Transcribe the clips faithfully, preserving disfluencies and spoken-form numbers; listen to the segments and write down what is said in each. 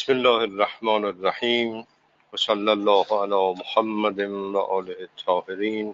بسم الله الرحمن الرحیم و صلی الله علی محمد و آله الطاهرین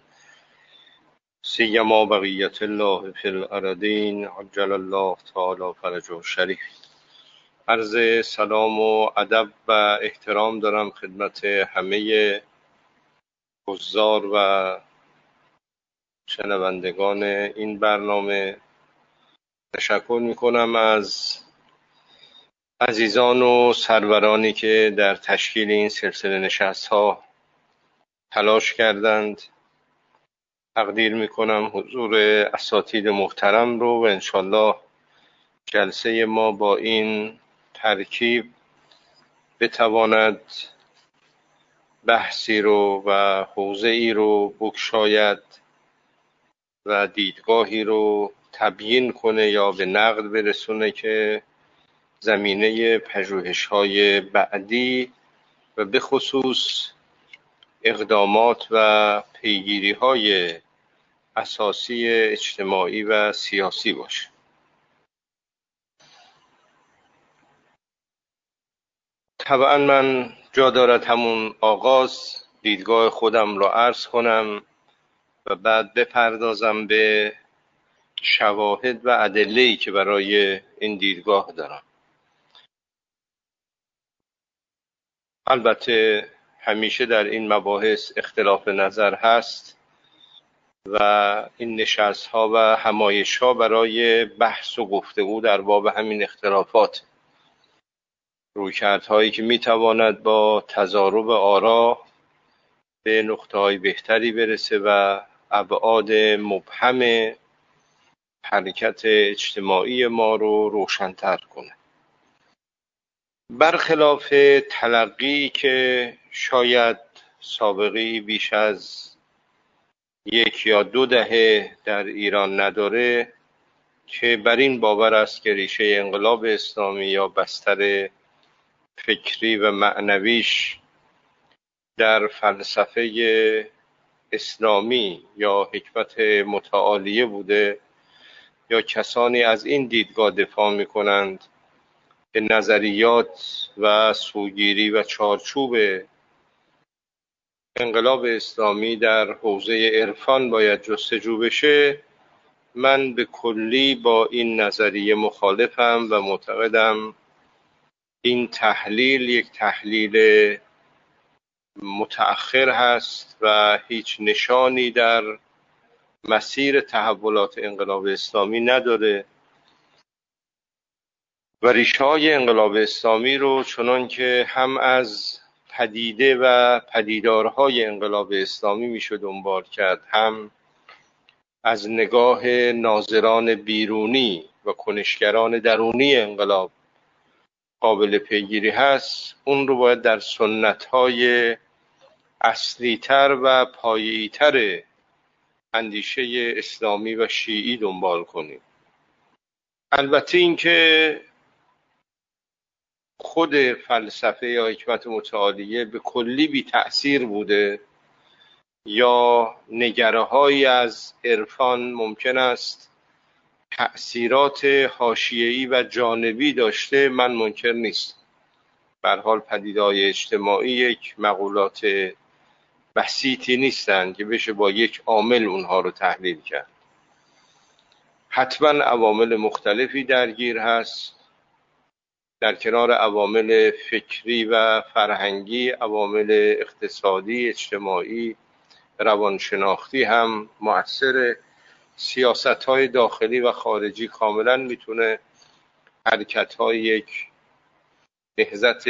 سیما بقیت الله فی الارضین عجل الله تعالی فرجه الشریف. عرض سلام و ادب و احترام دارم خدمت همه حضار و شنوندگان این برنامه. تشکر میکنم از عزیزان و سرورانی که در تشکیل این سلسله نشست ها تلاش کردند. تقدیر میکنم حضور اساتید محترم رو و انشالله جلسه ما با این ترکیب بتواند بحثی رو و حوزه ای رو بگشاید و دیدگاهی رو تبیین کنه یا به نقد برسونه که زمینه پژوهش‌های بعدی و به خصوص اقدامات و پیگیری‌های اساسی اجتماعی و سیاسی باشه. طبعا من جا دارد همون آغاز دیدگاه خودم را عرض کنم و بعد بپردازم به شواهد و ادله‌ای که برای این دیدگاه دارم. البته همیشه در این مباحث اختلاف نظر هست و این نشست ها و همایش ها برای بحث و گفتگو در باب همین اختلافات، رویکردهایی که میتواند با تضارب آرا به نقطه های بهتری برسه و ابعاد مبهم حرکت اجتماعی ما رو روشن‌تر کنه. برخلاف تلقی که شاید سابقی بیش از یک یا دو دهه در ایران نداره، که بر این باور است که ریشه انقلاب اسلامی یا بستر فکری و معنویش در فلسفه اسلامی یا حکمت متعالیه بوده، یا کسانی از این دیدگاه دفاع می کنند که نظریات و سوگیری و چارچوب انقلاب اسلامی در حوزه عرفان باید جستجو بشه، من به کلی با این نظریه مخالفم و معتقدم این تحلیل یک تحلیل متأخر هست و هیچ نشانی در مسیر تحولات انقلاب اسلامی نداره و ریشه های انقلاب اسلامی رو چنان که هم از پدیده و پدیدارهای انقلاب اسلامی میشه دنبال کرد، هم از نگاه ناظران بیرونی و کنشگران درونی انقلاب قابل پیگیری هست، اون رو باید در سنت‌های اصلی‌تر و پایه‌ای‌تر اندیشه اسلامی و شیعی دنبال کنیم. البته این که خود فلسفه یا حکمت متعالیه به کلی بی تأثیر بوده یا نگره‌هایی از عرفان ممکن است تأثیرات حاشیه‌ای و جانبی داشته، من منکر نیست. به هر حال پدیده‌های اجتماعی یک مقولات بسیطی نیستند که بشه با یک عامل اونها رو تحلیل کرد. حتما عوامل مختلفی درگیر هست، در کنار عوامل فکری و فرهنگی، عوامل اقتصادی، اجتماعی، روانشناختی هم مؤثر. سیاست‌های داخلی و خارجی کاملا میتونه حرکت‌های یک نهضت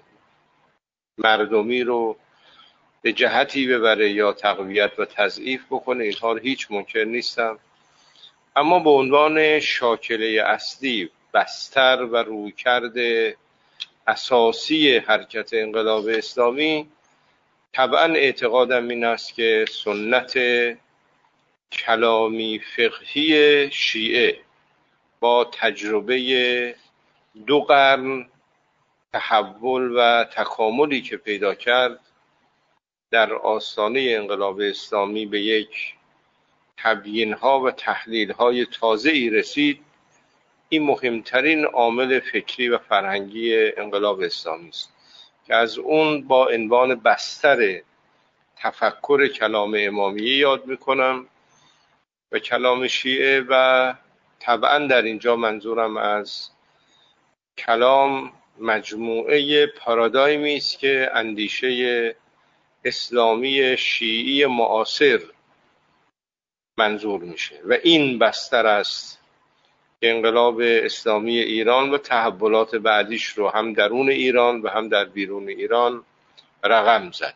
مردمی رو به جهتی ببره یا تقویت و تضعیف بکنه، اینها رو هیچ منکر نیستم. اما به عنوان شاکله اصلی، بستر و رویکرد اساسی حرکت انقلاب اسلامی، طبعا اعتقادم این است که سنت کلامی فقهی شیعه با تجربه دو قرن تحول و تکاملی که پیدا کرد در آستانه انقلاب اسلامی به یک تبیین‌ها و تحلیل‌های تازه‌ای رسید این مهمترین عامل فکری و فرهنگی انقلاب اسلامی است که از اون با عنوان بستر تفکر کلام امامیه یاد میکنم و کلام شیعه، و طبعا در اینجا منظورم از کلام مجموعه پارادایمی است که اندیشه اسلامی شیعی معاصر منظور میشه و این بستر است که انقلاب اسلامی ایران و تحولات بعدیش رو هم درون ایران و هم در بیرون ایران رقم زد.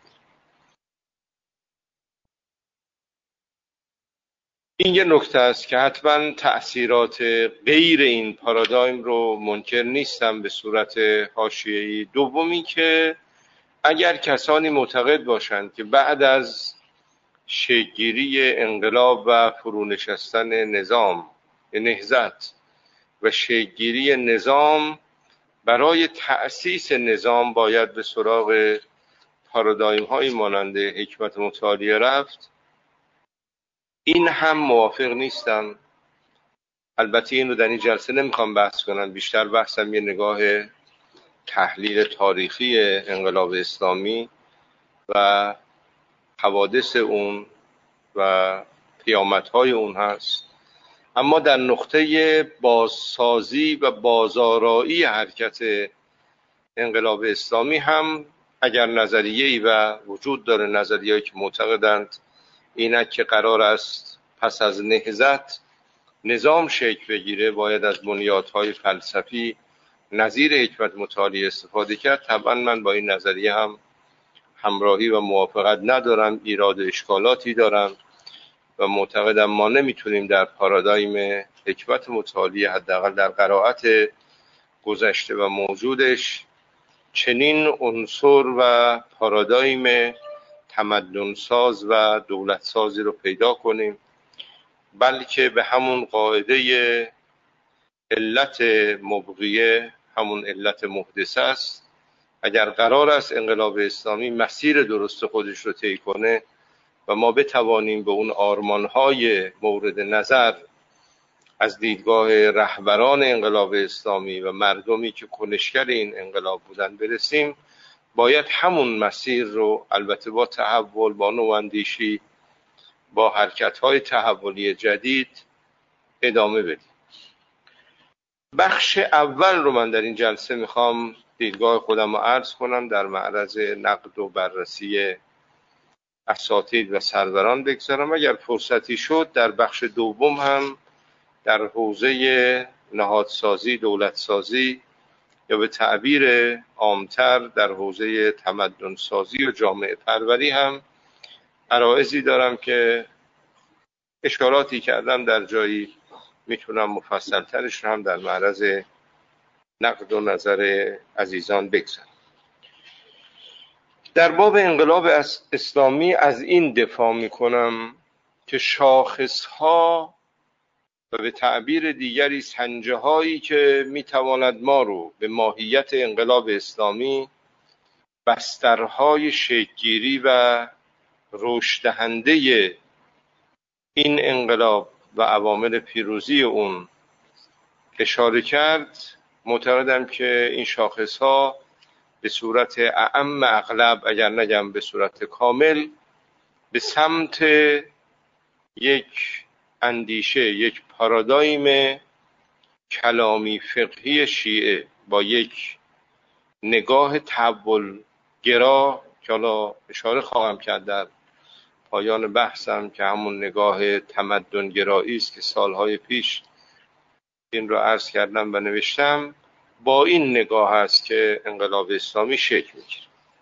این یه نکته است که حتما تأثیرات غیر این پارادایم رو منکر نیستم به صورت حاشیه‌ای. دومی که اگر کسانی معتقد باشند که بعد از شکل‌گیری انقلاب و فرونشستن نظام نهضت و شکل‌گیری نظام برای تأسیس نظام باید به سراغ پارادایم های مانند حکمت متعالیه رفت، این هم موافق نیستم. البته این رو در این جلسه نمیخوام بحث کنم، بیشتر بحثم یه نگاه تحلیل تاریخی انقلاب اسلامی و حوادث اون و پیامدهای اون هست. اما در نقطه بازسازی و بازآرایی حرکت انقلاب اسلامی هم اگر نظریه‌ای و وجود داره، نظریه‌ای که معتقدند اینک که قرار است پس از نهضت نظام شکل بگیره باید از بنیادهای فلسفی نظیر حکمت متعالیه استفاده کرد، طبعا من با این نظریه هم همراهی و موافقت ندارم، ایراد و اشکالاتی دارم و معتقدم ما نمیتونیم در پارادایم حکمت متعالیه حداقل در قرائت گذشته و موجودش چنین عنصر و پارادایم تمدن ساز و دولت سازی رو پیدا کنیم، بلکه به همون قاعده علت مبغیه همون علت محدثه است. اگر قرار است انقلاب اسلامی مسیر درست خودش رو طی کنه و ما بتوانیم به اون آرمانهای مورد نظر از دیدگاه رهبران انقلاب اسلامی و مردمی که کنشگر این انقلاب بودن برسیم، باید همون مسیر رو البته با تحول، با نواندیشی، با حرکت‌های تحولی جدید ادامه بدیم. بخش اول رو من در این جلسه میخوام دیدگاه خودم رو عرض کنم، در معرض نقد و بررسی اساتید و سروران بگذارم. اگر فرصتی شد در بخش دوم هم در حوزه نهادسازی، دولتسازی یا به تعبیر عامتر در حوزه تمدن سازی و جامعه پروری هم عرایضی دارم که اشاراتی کردم، در جایی میتونم مفصل ترش رو هم در معرض نقد و نظر عزیزان بگذارم. در باب انقلاب اسلامی از این دفاع میکنم که شاخصها و به تعبیر دیگری سنجه هایی که میتواند ما رو به ماهیت انقلاب اسلامی، بسترهای شکل‌گیری و رشد دهنده این انقلاب و عوامل پیروزی اون اشاره کرد، معتقدم که این شاخصها به صورت اعم اغلب، اگر نگم به صورت کامل، به سمت یک اندیشه، یک پارادایم کلامی فقهی شیعه با یک نگاه تحول گرا که حالا اشاره خواهم کرد در پایان بحثم که همون نگاه تمدن گرایی است که سالهای پیش این رو عرض کردم و نوشتم، با این نگاه است که انقلاب اسلامی شکل میگیره.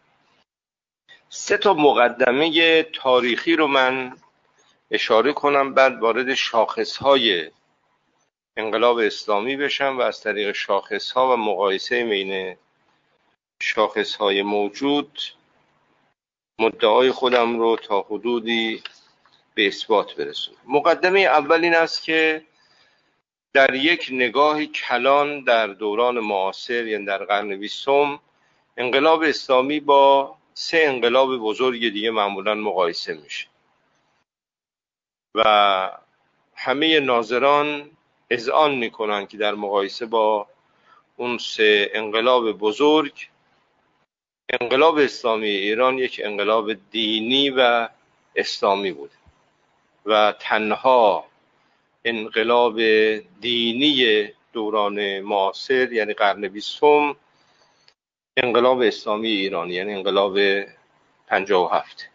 سه تا مقدمه تاریخی رو من اشاره کنم، بعد وارد شاخصهای انقلاب اسلامی بشم و از طریق شاخصها و مقایسه بین شاخصهای موجود مدعای خودم رو تا حدودی به اثبات برسونم. مقدمه اول این است که در یک نگاه کلان در دوران معاصر، یعنی در قرن بیستم، انقلاب اسلامی با سه انقلاب بزرگ دیگه معمولا مقایسه میشه و همه ناظران اذعان میکنن که در مقایسه با اون سه انقلاب بزرگ، انقلاب اسلامی ایران یک انقلاب دینی و اسلامی بود و تنها انقلاب دینی دوران معاصر یعنی قرن بیستم انقلاب اسلامی ایران یعنی انقلاب پنجاه و هفت.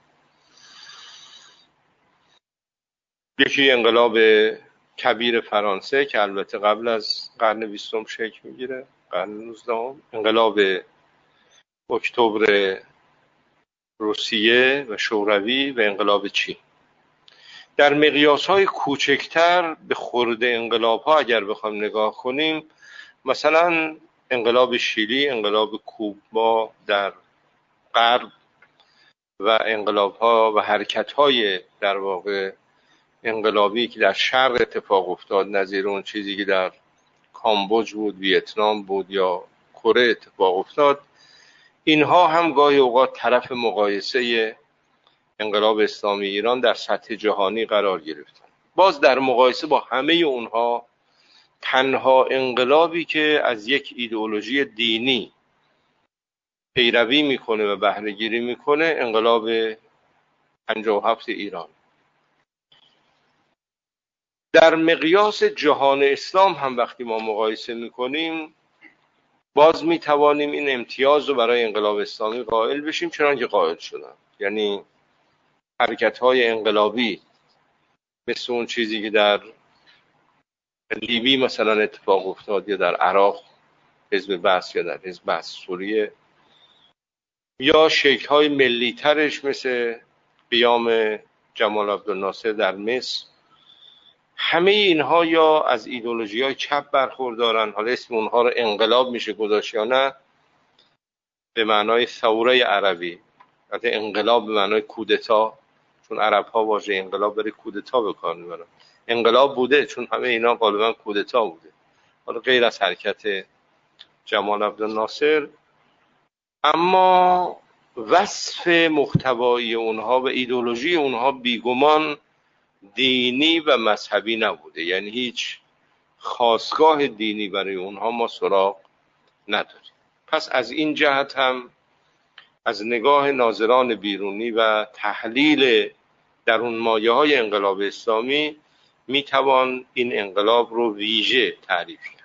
یکی انقلاب کبیر فرانسه که البته قبل از قرن بیستم شکل میگیره، قرن نوزدهم، انقلاب اکتبر روسیه و شوروی و انقلاب چین. در مقیاس‌های کوچکتر به خورد انقلاب‌ها اگر بخوایم نگاه کنیم، مثلا انقلاب شیلی، انقلاب کوبا در غرب و انقلاب‌ها و حرکت‌های در واقع انقلابی که در شرق اتفاق افتاد، نظیر اون چیزی که در کامبوج بود، ویتنام بود یا کره اتفاق افتاد، اینها هم گاهی اوقات طرف مقایسه انقلاب اسلامی ایران در سطح جهانی قرار گرفتن. باز در مقایسه با همه اونها تنها انقلابی که از یک ایدئولوژی دینی پیروی میکنه و بهره گیری میکنه انقلاب پنجاه و هفت ایران. در مقیاس جهان اسلام هم وقتی ما مقایسه میکنیم باز میتوانیم این امتیاز رو برای انقلاب اسلامی قائل بشیم، چنانکه قائل شدن. یعنی حرکت‌های انقلابی مثل اون چیزی که در لیبی مثلا اتفاق افتاد یا در عراق حزب بعث یا در حزب بعث سوریه، یا شکل‌های ملی‌ترش مثل قیام جمال عبدالناصر در مصر، همه اینها یا از ایدئولوژی‌های چپ برخوردارن. حالا اسم اونها رو انقلاب میشه گذاشت یا نه، به معنای ثوره عربی، البته انقلاب به معنای کودتا، چون عرب‌ها واژه انقلاب برای کودتا به کار میبرن. انقلاب بوده چون همه اینا غالبا کودتا بوده، حالا غیر از حرکت جمال عبدالناصر. اما وصف محتوایی اونها و ایدئولوژی اونها بیگمان دینی و مذهبی نبوده، یعنی هیچ خاستگاه دینی برای اونها ما سراغ نداریم. پس از این جهت هم از نگاه ناظران بیرونی و تحلیل درون مایه های انقلاب اسلامی میتوان این انقلاب رو ویژه تعریف کرد.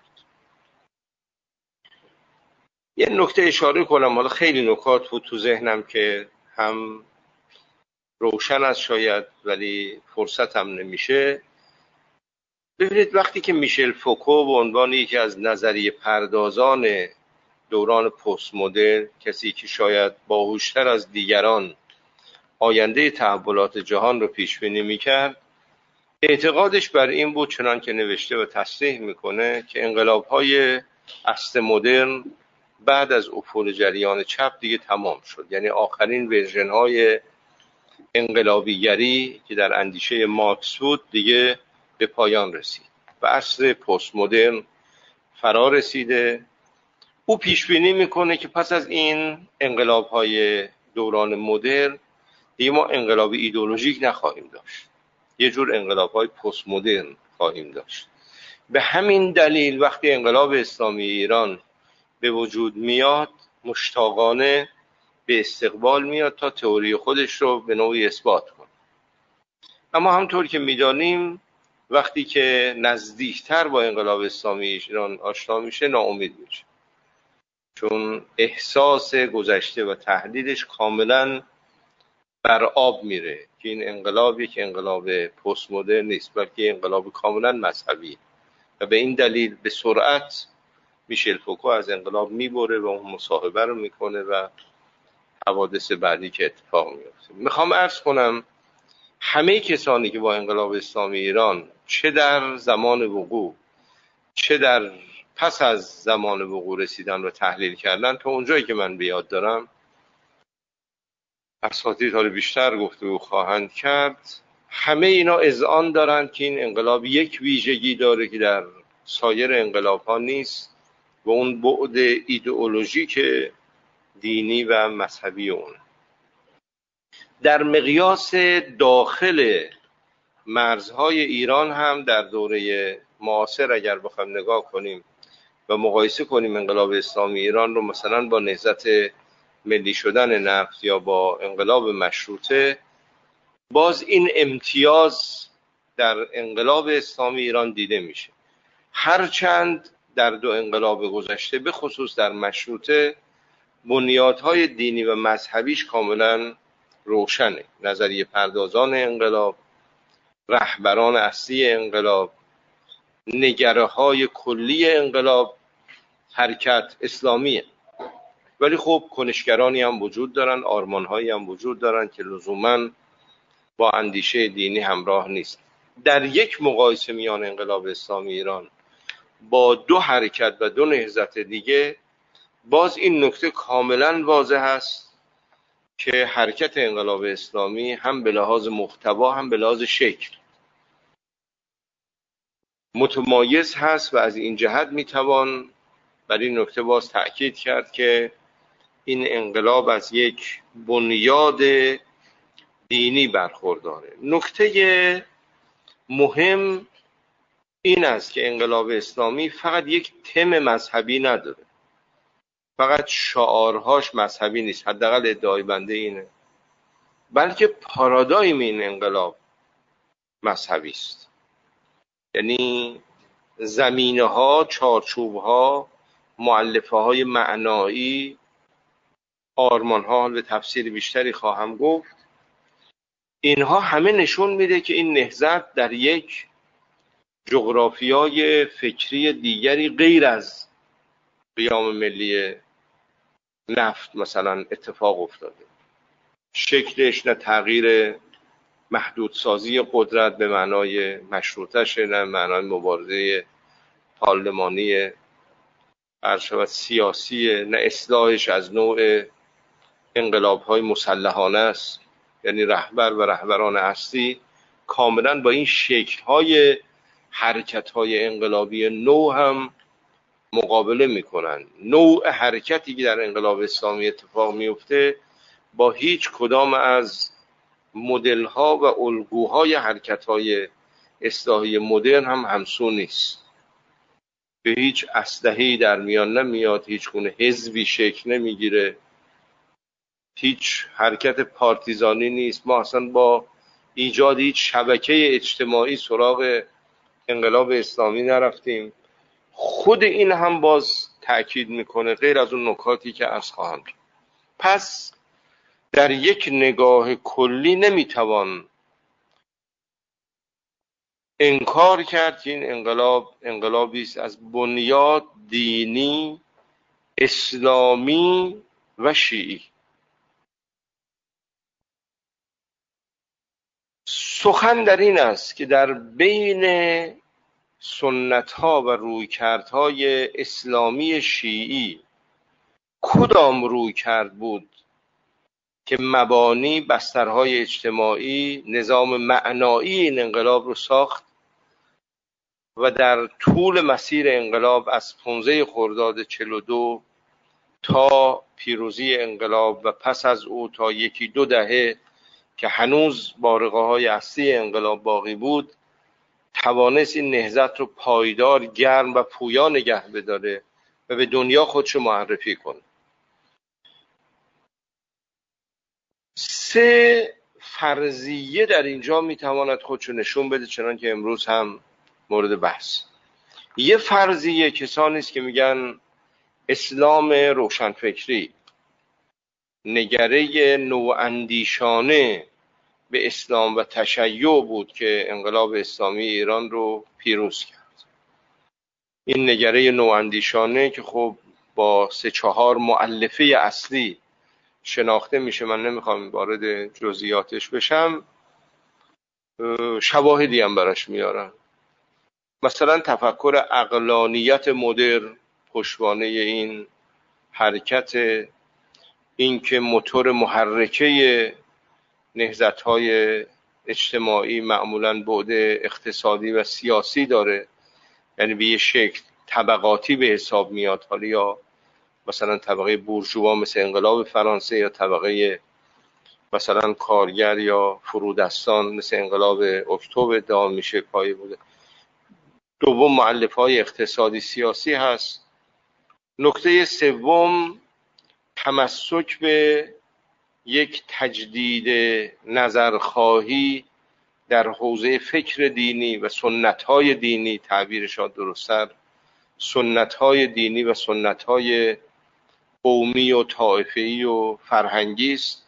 یه نکته اشاره کنم، حالا خیلی نکات بود تو ذهنم که هم روشن است شاید ولی فرصت هم نمیشه. ببینید وقتی که میشل فوکو به عنوان یکی از نظریه پردازان دوران پست مدرن، کسی که شاید باهوشتر از دیگران آینده تحولات جهان رو پیش بینی میکرد، اعتقادش بر این بود، چنان که نوشته و تصریح میکنه، که انقلاب‌های عصر مدرن بعد از افول جریان چپ دیگه تمام شد. یعنی آخرین ورژن‌های انقلابیگری که در اندیشه مارکس بود دیگه به پایان رسید و عصر پست مدرن فرا رسیده. او پیش بینی میکنه که پس از این انقلاب‌های دوران مدرن دیگه ما انقلاب ایدئولوژیک نخواهیم داشت، یه جور انقلاب‌های پست مدرن خواهیم داشت. به همین دلیل وقتی انقلاب اسلامی ایران به وجود میاد مشتاقانه به استقبال میاد تا تئوری خودش رو به نوعی اثبات کنه. اما همطور که میدانیم وقتی که نزدیکتر با انقلاب اسلامی ایران آشنا میشه ناامید میشه، چون احساس گذشته و تحلیلش کاملا بر آب میره که این انقلاب یک انقلاب پست مدرن نیست بلکه انقلاب کاملا مذهبی، و به این دلیل به سرعت میشل فوکو از انقلاب میبره و اون مصاحبه رو میکنه و حوادث بعدی که اتفاق میفته. میخوام عرض کنم همه کسانی که با انقلاب اسلامی ایران چه در زمان وقوع چه در پس از زمان وقوع رسیدن و تحلیل کردن، تا اونجایی که من بیاد دارم اساتید حالا بیشتر گفتگو خواهند کرد، همه اینا اذعان دارند که این انقلاب یک ویژگی داره که در سایر انقلاب ها نیست و اون بعد ایدئولوژیک دینی و مذهبی اون. در مقیاس داخل مرزهای ایران هم در دوره معاصر اگر بخوایم نگاه کنیم و مقایسه کنیم انقلاب اسلامی ایران رو مثلا با نهضت ملی شدن نفت یا با انقلاب مشروطه، باز این امتیاز در انقلاب اسلامی ایران دیده میشه. هرچند در دو انقلاب گذشته به خصوص در مشروطه بنیادهای دینی و مذهبیش کاملا روشنه. نظریه پردازان انقلاب، رهبران اصلی انقلاب، نگره های کلی انقلاب حرکت اسلامیه. ولی خب کنشگرانی هم وجود دارن، آرمانهایی هم وجود دارن که لزوماً با اندیشه دینی همراه نیست. در یک مقایسه میان انقلاب اسلامی ایران با دو حرکت و دو نهضت دیگه، باز این نکته کاملا واضح است که حرکت انقلاب اسلامی هم به لحاظ محتوا هم به لحاظ شکل متمایز هست و از این جهت میتوان بر این نکته باز تأکید کرد که این انقلاب از یک بنیاد دینی برخورداره. نکته مهم این است که انقلاب اسلامی فقط یک تم مذهبی نداره، فقط شعارهاش مذهبی نیست، حداقل ادعای بنده اینه، بلکه پارادایم این انقلاب مذهبی است. یعنی زمینه ها، چارچوب ها، مؤلفه های معنایی، آرمان ها، به تفسیر بیشتری خواهم گفت، اینها همه نشون میده که این نهضت در یک جغرافیای فکری دیگری غیر از قیام ملی نفت مثلا اتفاق افتاده. شکلش نه تغییر محدودسازی قدرت به معنای مشروطه‌ش، نه معنای مبارزه پارلمانی ارشد سیاسی، نه اصلاحش از نوع انقلاب‌های مسلحانه است. یعنی رهبر و رهبران اصلی کاملا با این شکل‌های حرکت‌های انقلابی نو هم مقابله میکنن. نوع حرکتی که در انقلاب اسلامی اتفاق میفته با هیچ کدام از مدل‌ها و الگوهای حرکت‌های اصلاحی مدرن هم همسو نیست. به هیچ اسلحه‌ای در میان نمیاد، هیچ گونه حزبی شکل نمیگیره، هیچ حرکت پارتیزانی نیست. ما اصلا با ایجاد هیچ شبکه اجتماعی سراغ انقلاب اسلامی نرفتیم. خود این هم باز تأکید میکنه، غیر از اون نکاتی که عرض خواهم کرد. پس در یک نگاه کلی نمیتوان انکار کرد که این انقلاب انقلابی است از بنیاد دینی، اسلامی و شیعی. سخن در این است که در بین سنت‌ها و رویکردهای اسلامی شیعی کدام رویکرد بود که مبانی، بسترهای اجتماعی، نظام معنایی این انقلاب رو ساخت و در طول مسیر انقلاب از پانزده خرداد چهل و دو تا پیروزی انقلاب و پس از او تا یکی دو دهه که هنوز بارقه های اصلی انقلاب باقی بود، توانست این نهضت رو پایدار، گرم و پویا نگه بداره و به دنیا خودشو معرفی کنه. سه فرضیه در اینجا میتواند خودشو نشون بده، چنان که امروز هم مورد بحث. یه فرضیه کسانی است که میگن اسلام روشنفکری، نگره نواندیشانه به اسلام و تشیع بود که انقلاب اسلامی ایران رو پیروز کرد. این نگره نواندیشانه که خب با سه چهار مؤلفه اصلی شناخته میشه، من نمیخوام وارد جزئیاتش بشم، شواهدی هم براش میارن. مثلا تفکر عقلانیت مدرن پشتوانه این حرکت، این که موتور محرکه نهضت‌های اجتماعی معمولاً بعد اقتصادی و سیاسی داره، یعنی به یه شکل طبقاتی به حساب میاد، حالا یا مثلا طبقه بورژوا مثل انقلاب فرانسه، یا طبقه مثلا کارگر یا فرودستان مثل انقلاب اکتبر ادعا میشه پایه بوده. دوم مؤلف های اقتصادی سیاسی هست. نکته سوم تمسک به یک تجدید نظرخواهی در حوزه فکر دینی و سنت‌های دینی، تعبیرش درست‌تر سنت‌های دینی و سنت‌های قومی و طائفه‌ای و فرهنگی است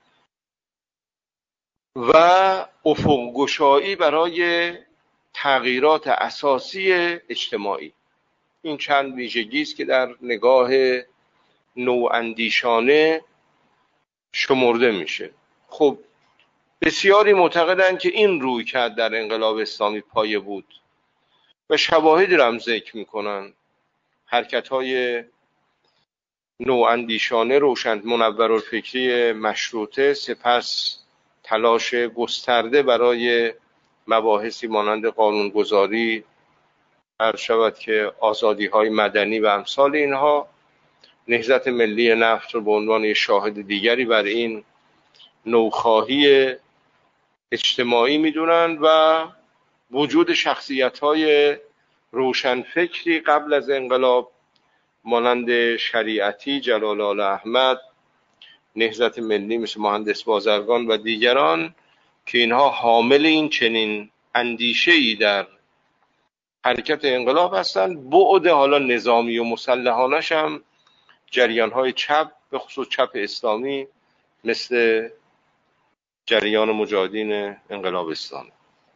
و افق‌گشایی برای تغییرات اساسی اجتماعی. این چند ویژگی است که در نگاه نواندیشانه شمرده میشه. خب بسیاری معتقدند که این رویکرد در انقلاب اسلامی پایه بود و شواهدی را هم ذکر میکنن. حرکت‌های نواندیشانه روشن منورالفکری مشروطه، سپس تلاش گسترده برای مباحثی مانند قانونگذاری، هر شود که آزادی‌های مدنی و امثال اینها، نهضت ملی نفت رو به عنوان شاهد دیگری بر این نوخواهی اجتماعی میدونن و وجود شخصیت‌های روشنفکری قبل از انقلاب مانند شریعتی، جلال آل احمد، نهضت ملی مثل مهندس بازرگان و دیگران که اینها حامل این چنین اندیشه‌ای در حرکت انقلاب هستند. بعد حالا نظامی و مسلحانش هم جریان‌های چپ، به خصوص چپ اسلامی مثل جریان مجاهدین انقلاب اسلامی.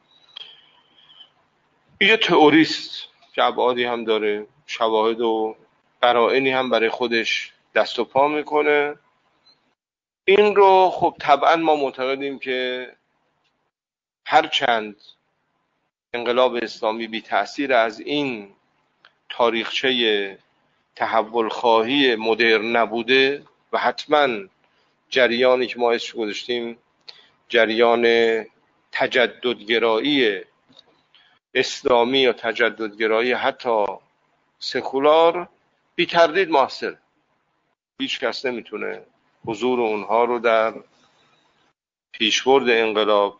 یه تئوریست که ابعادی هم داره، شواهد و قرائنی هم برای خودش دست و پا میکنه. این رو خب طبعا ما معتقدیم که هرچند انقلاب اسلامی بی تأثیر از این تاریخچه تحول خواهی مدرن نبوده و حتما جریانی که ما اسمش گذاشتیم جریان تجددگرایی اسلامی یا تجددگرایی حتی سکولار بی تردید موثر، هیچ کس نمیتونه حضور اونها رو در پیشبرد انقلاب،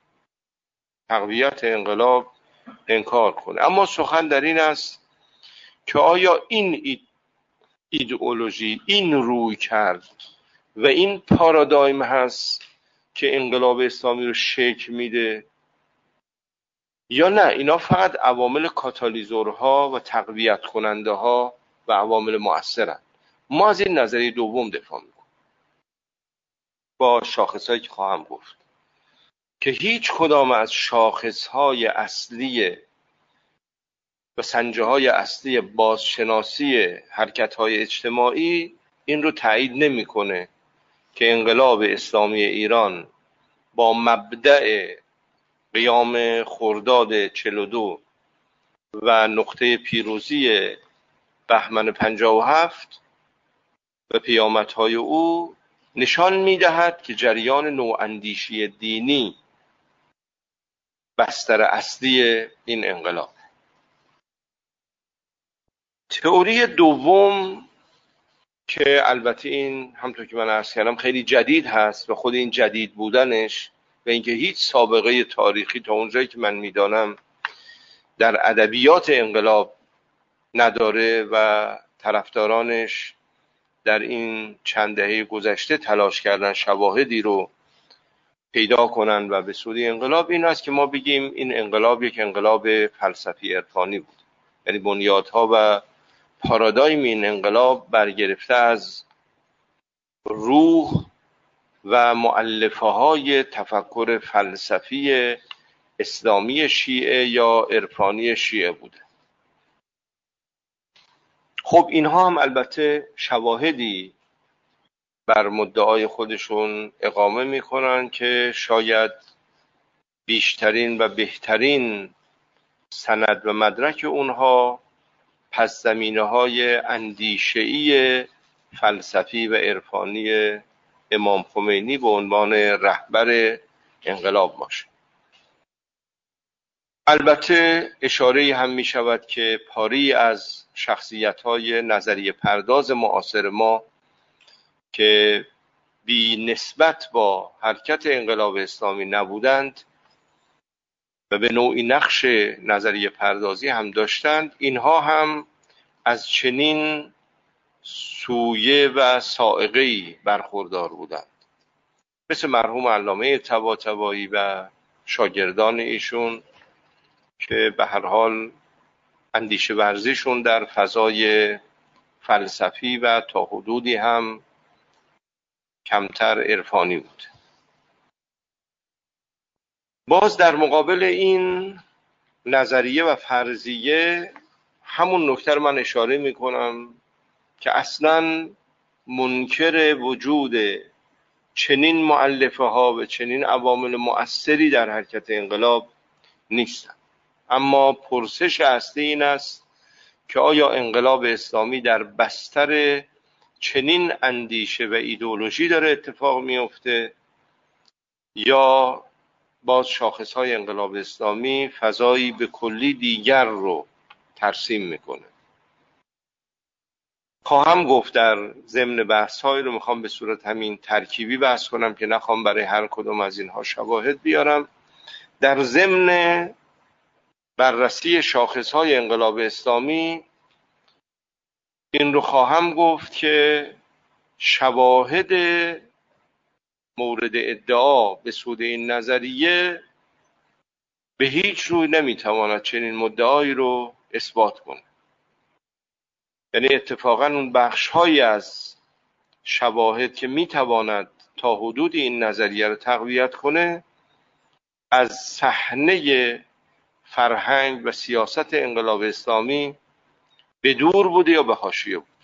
تقویت انقلاب انکار کنه. اما سخن در این است که آیا این ایدئولوژی، این روی کرد و این پارادایم هست که انقلاب اسلامی رو شکل میده یا نه اینا فقط عوامل کاتالیزورها و تقویت کننده ها و عوامل مؤثرند؟ ما از این نظریه دوم دفاع میکنیم با شاخصهایی که خواهم گفت که هیچ کدام از شاخصهای اصلی و سنجه های اصلی بازشناسی حرکت های اجتماعی این رو تایید نمیکنه که انقلاب اسلامی ایران با مبدأ قیام خرداد چهل و دو و نقطه پیروزی بهمن پنجاه و هفت و پیامدهای او نشان میدهد که جریان نواندیشی دینی بستر اصلی این انقلاب. تئوری دوم که البته این همونطور که من عرض کردم خیلی جدید هست و خود این جدید بودنش و اینکه هیچ سابقه تاریخی تا اونجایی که من میدانم در ادبیات انقلاب نداره و طرفدارانش در این چند دهه گذشته تلاش کردن شواهدی رو پیدا کنن و به سوی انقلاب، این است که ما بگیم این انقلاب یک انقلاب فلسفی عرفانی بود. یعنی بنیادها و پارادایم این انقلاب برگرفته از روح و مؤلفه های تفکر فلسفی اسلامی شیعه یا عرفانی شیعه بوده. خب اینها هم البته شواهدی بر مدعای خودشون اقامه میکنن که شاید بیشترین و بهترین سند و مدرک اونها پس زمینه های اندیشه‌ای فلسفی و عرفانی امام خمینی به عنوان رهبر انقلاب باشه. البته اشاره هم می شود که پاری از شخصیت های نظریه پرداز معاصر ما که بی نسبت با حرکت انقلاب اسلامی نبودند و به نوعی نقش نظریه پردازی هم داشتند، اینها هم از چنین سویه و سائقه‌ای برخوردار بودند، مثل مرحوم علامه طباطبایی و شاگردان ایشون که به هر حال اندیشه ورزیشون در فضای فلسفی و تا حدودی هم کمتر عرفانی بود. باز در مقابل این نظریه و فرضیه همون نکته رو من اشاره میکنم که اصلاً منکر وجود چنین مؤلفه ها و چنین عوامل مؤثری در حرکت انقلاب نیستم، اما پرسش اصلی این است که آیا انقلاب اسلامی در بستر چنین اندیشه و ایدئولوژی داره اتفاق میفته یا باز شاخصهای انقلاب اسلامی فضایی به کلی دیگر رو ترسیم میکنه. خواهم گفت در ضمن بحث‌هایی رو میخوام به صورت همین ترکیبی بحث کنم که نخوام برای هر کدوم از اینها شواهد بیارم. در ضمن بررسی شاخصهای انقلاب اسلامی این رو خواهم گفت که شواهد مورد ادعا به سود این نظریه به هیچ روی نمیتواند چنین مدعایی رو اثبات کنه. یعنی اتفاقا اون بخش‌هایی از شواهد که میتواند تا حدود این نظریه رو تقویت کنه از صحنه فرهنگ و سیاست انقلاب اسلامی به دور بوده یا به حاشیه بود.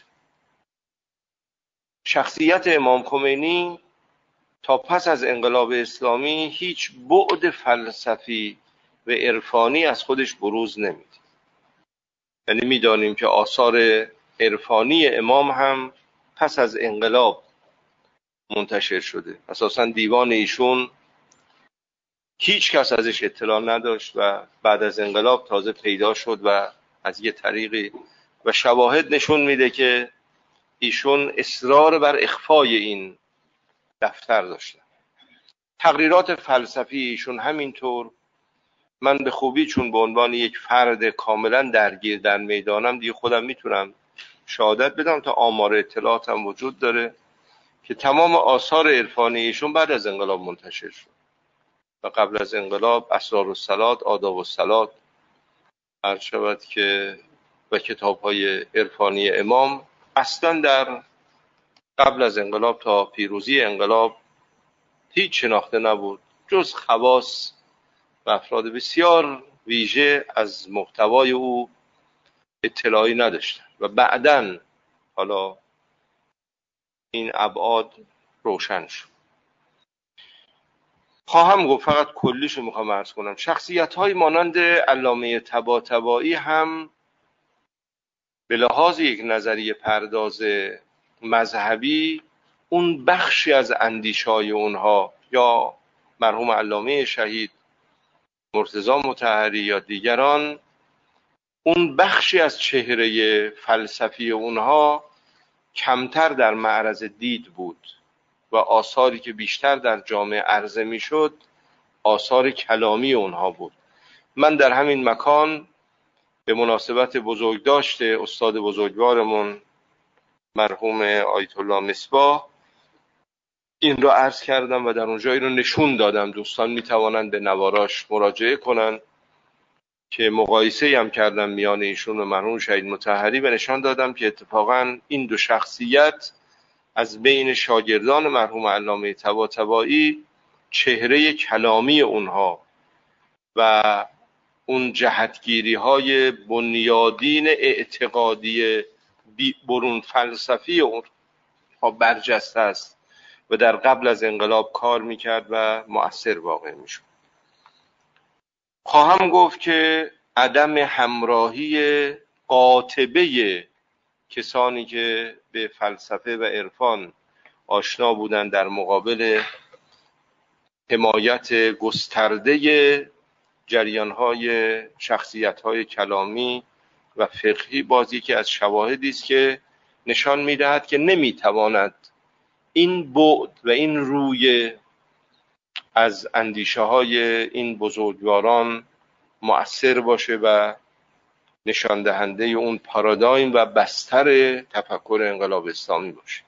شخصیت امام خمینی تا پس از انقلاب اسلامی هیچ بعد فلسفی و عرفانی از خودش بروز نمیده. یعنی میدانیم که آثار عرفانی امام هم پس از انقلاب منتشر شده. اساساً دیوان ایشون هیچ کس ازش اطلاع نداشت و بعد از انقلاب تازه پیدا شد و از یه طریقی و شواهد نشون میده که ایشون اصرار بر اخفای این دفتر داشتن. تقریرات فلسفی ایشون همینطور. من به خوبی چون به عنوان یک فرد کاملا درگیر در میدانم دیگه خودم میتونم شهادت بدم، تا آمار اطلاعاتم وجود داره که تمام آثار عرفانی ایشون بعد از انقلاب منتشر شد و قبل از انقلاب اسرار الصلات، آداب الصلات عرض شود که و کتاب‌های عرفانی امام اصلا در قبل از انقلاب تا پیروزی انقلاب هیچ شناخته نبود جز خواص و افراد بسیار ویژه از محتوای او اطلاعی نداشتن و بعداً حالا این ابعاد روشن شد. خواهم گفت فقط کلیشو میخوام عرض کنم. شخصیت‌های مانند علامه طباطبایی هم به لحاظ یک نظریه پرداز مذهبی اون بخشی از اندیشه‌های اونها یا مرحوم علامه شهید مرتضی مطهری یا دیگران اون بخشی از چهره فلسفی اونها کمتر در معرض دید بود و آثاری که بیشتر در جامعه عرضه میشد آثار کلامی اونها بود. من در همین مکان به مناسبت بزرگداشت استاد بزرگوارمون مرحوم آیت الله مصباح این رو عرض کردم و در اونجایی رو نشون دادم. دوستان میتوانند به نواراش مراجعه کنند که مقایسه هم کردم میان ایشون و مرحوم شهید مطهری و نشان دادم که اتفاقا این دو شخصیت از بین شاگردان مرحوم علامه طباطبایی چهره کلامی اونها و اون جهتگیری های بنیادین اعتقادی برون فلسفی اونها برجسته است و در قبل از انقلاب کار میکرد و مؤثر واقع میشد. خواهم گفت که عدم همراهی قاطبه کسانی که به فلسفه و عرفان آشنا بودند در مقابل حمایت گسترده جریان‌های شخصیت‌های کلامی و فقهی باز یکی از شواهدی است که نشان می‌دهد که نمی‌تواند این بعد و این روی از اندیشه‌های این بزرگواران مؤثر باشه و نشان دهنده اون پارادایم و بستر تفکر انقلاب اسلامی باشه.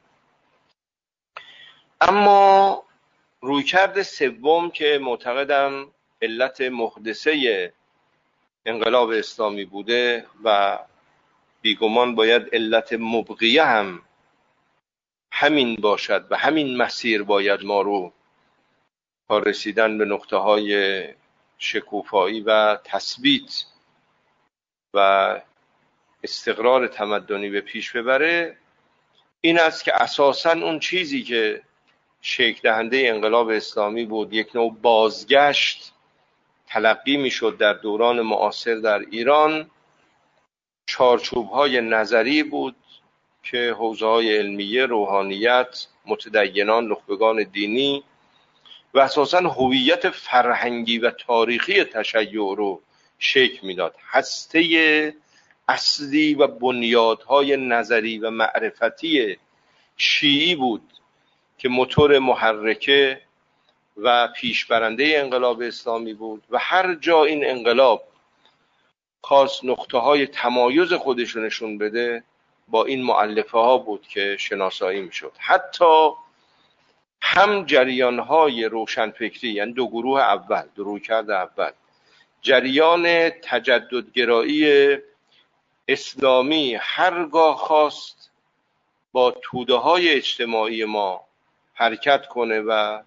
اما رویکرد سوم که معتقدم علت محدثه انقلاب اسلامی بوده و بیگمان باید علت مبقیه هم همین باشد و همین مسیر باید ما رو تا رسیدن به نقطه های شکوفایی و تثبیت و استقرار تمدنی به پیش ببره، این است که اساساً اون چیزی که شکل دهنده انقلاب اسلامی بود، یک نوع بازگشت تلقی میشد در دوران معاصر در ایران، چارچوب‌های نظری بود که حوزه‌های علمیه، روحانیت، متدینان، نخبگان دینی و اساساً هویت فرهنگی و تاریخی تشیع رو شکل میداد. هسته اصلی و بنیادهای نظری و معرفتی شیعی بود که موتور محرکه و پیشبرنده انقلاب اسلامی بود و هر جا این انقلاب خواست نقطه های تمایز خودش رو نشون بده با این مؤلفه ها بود که شناسایی میشد. حتی هم جریان های روشنفکری، یعنی دو گروه اول، دو رویکرد اول، جریان تجددگرایی اسلامی هرگاه خواست با توده های اجتماعی ما حرکت کنه و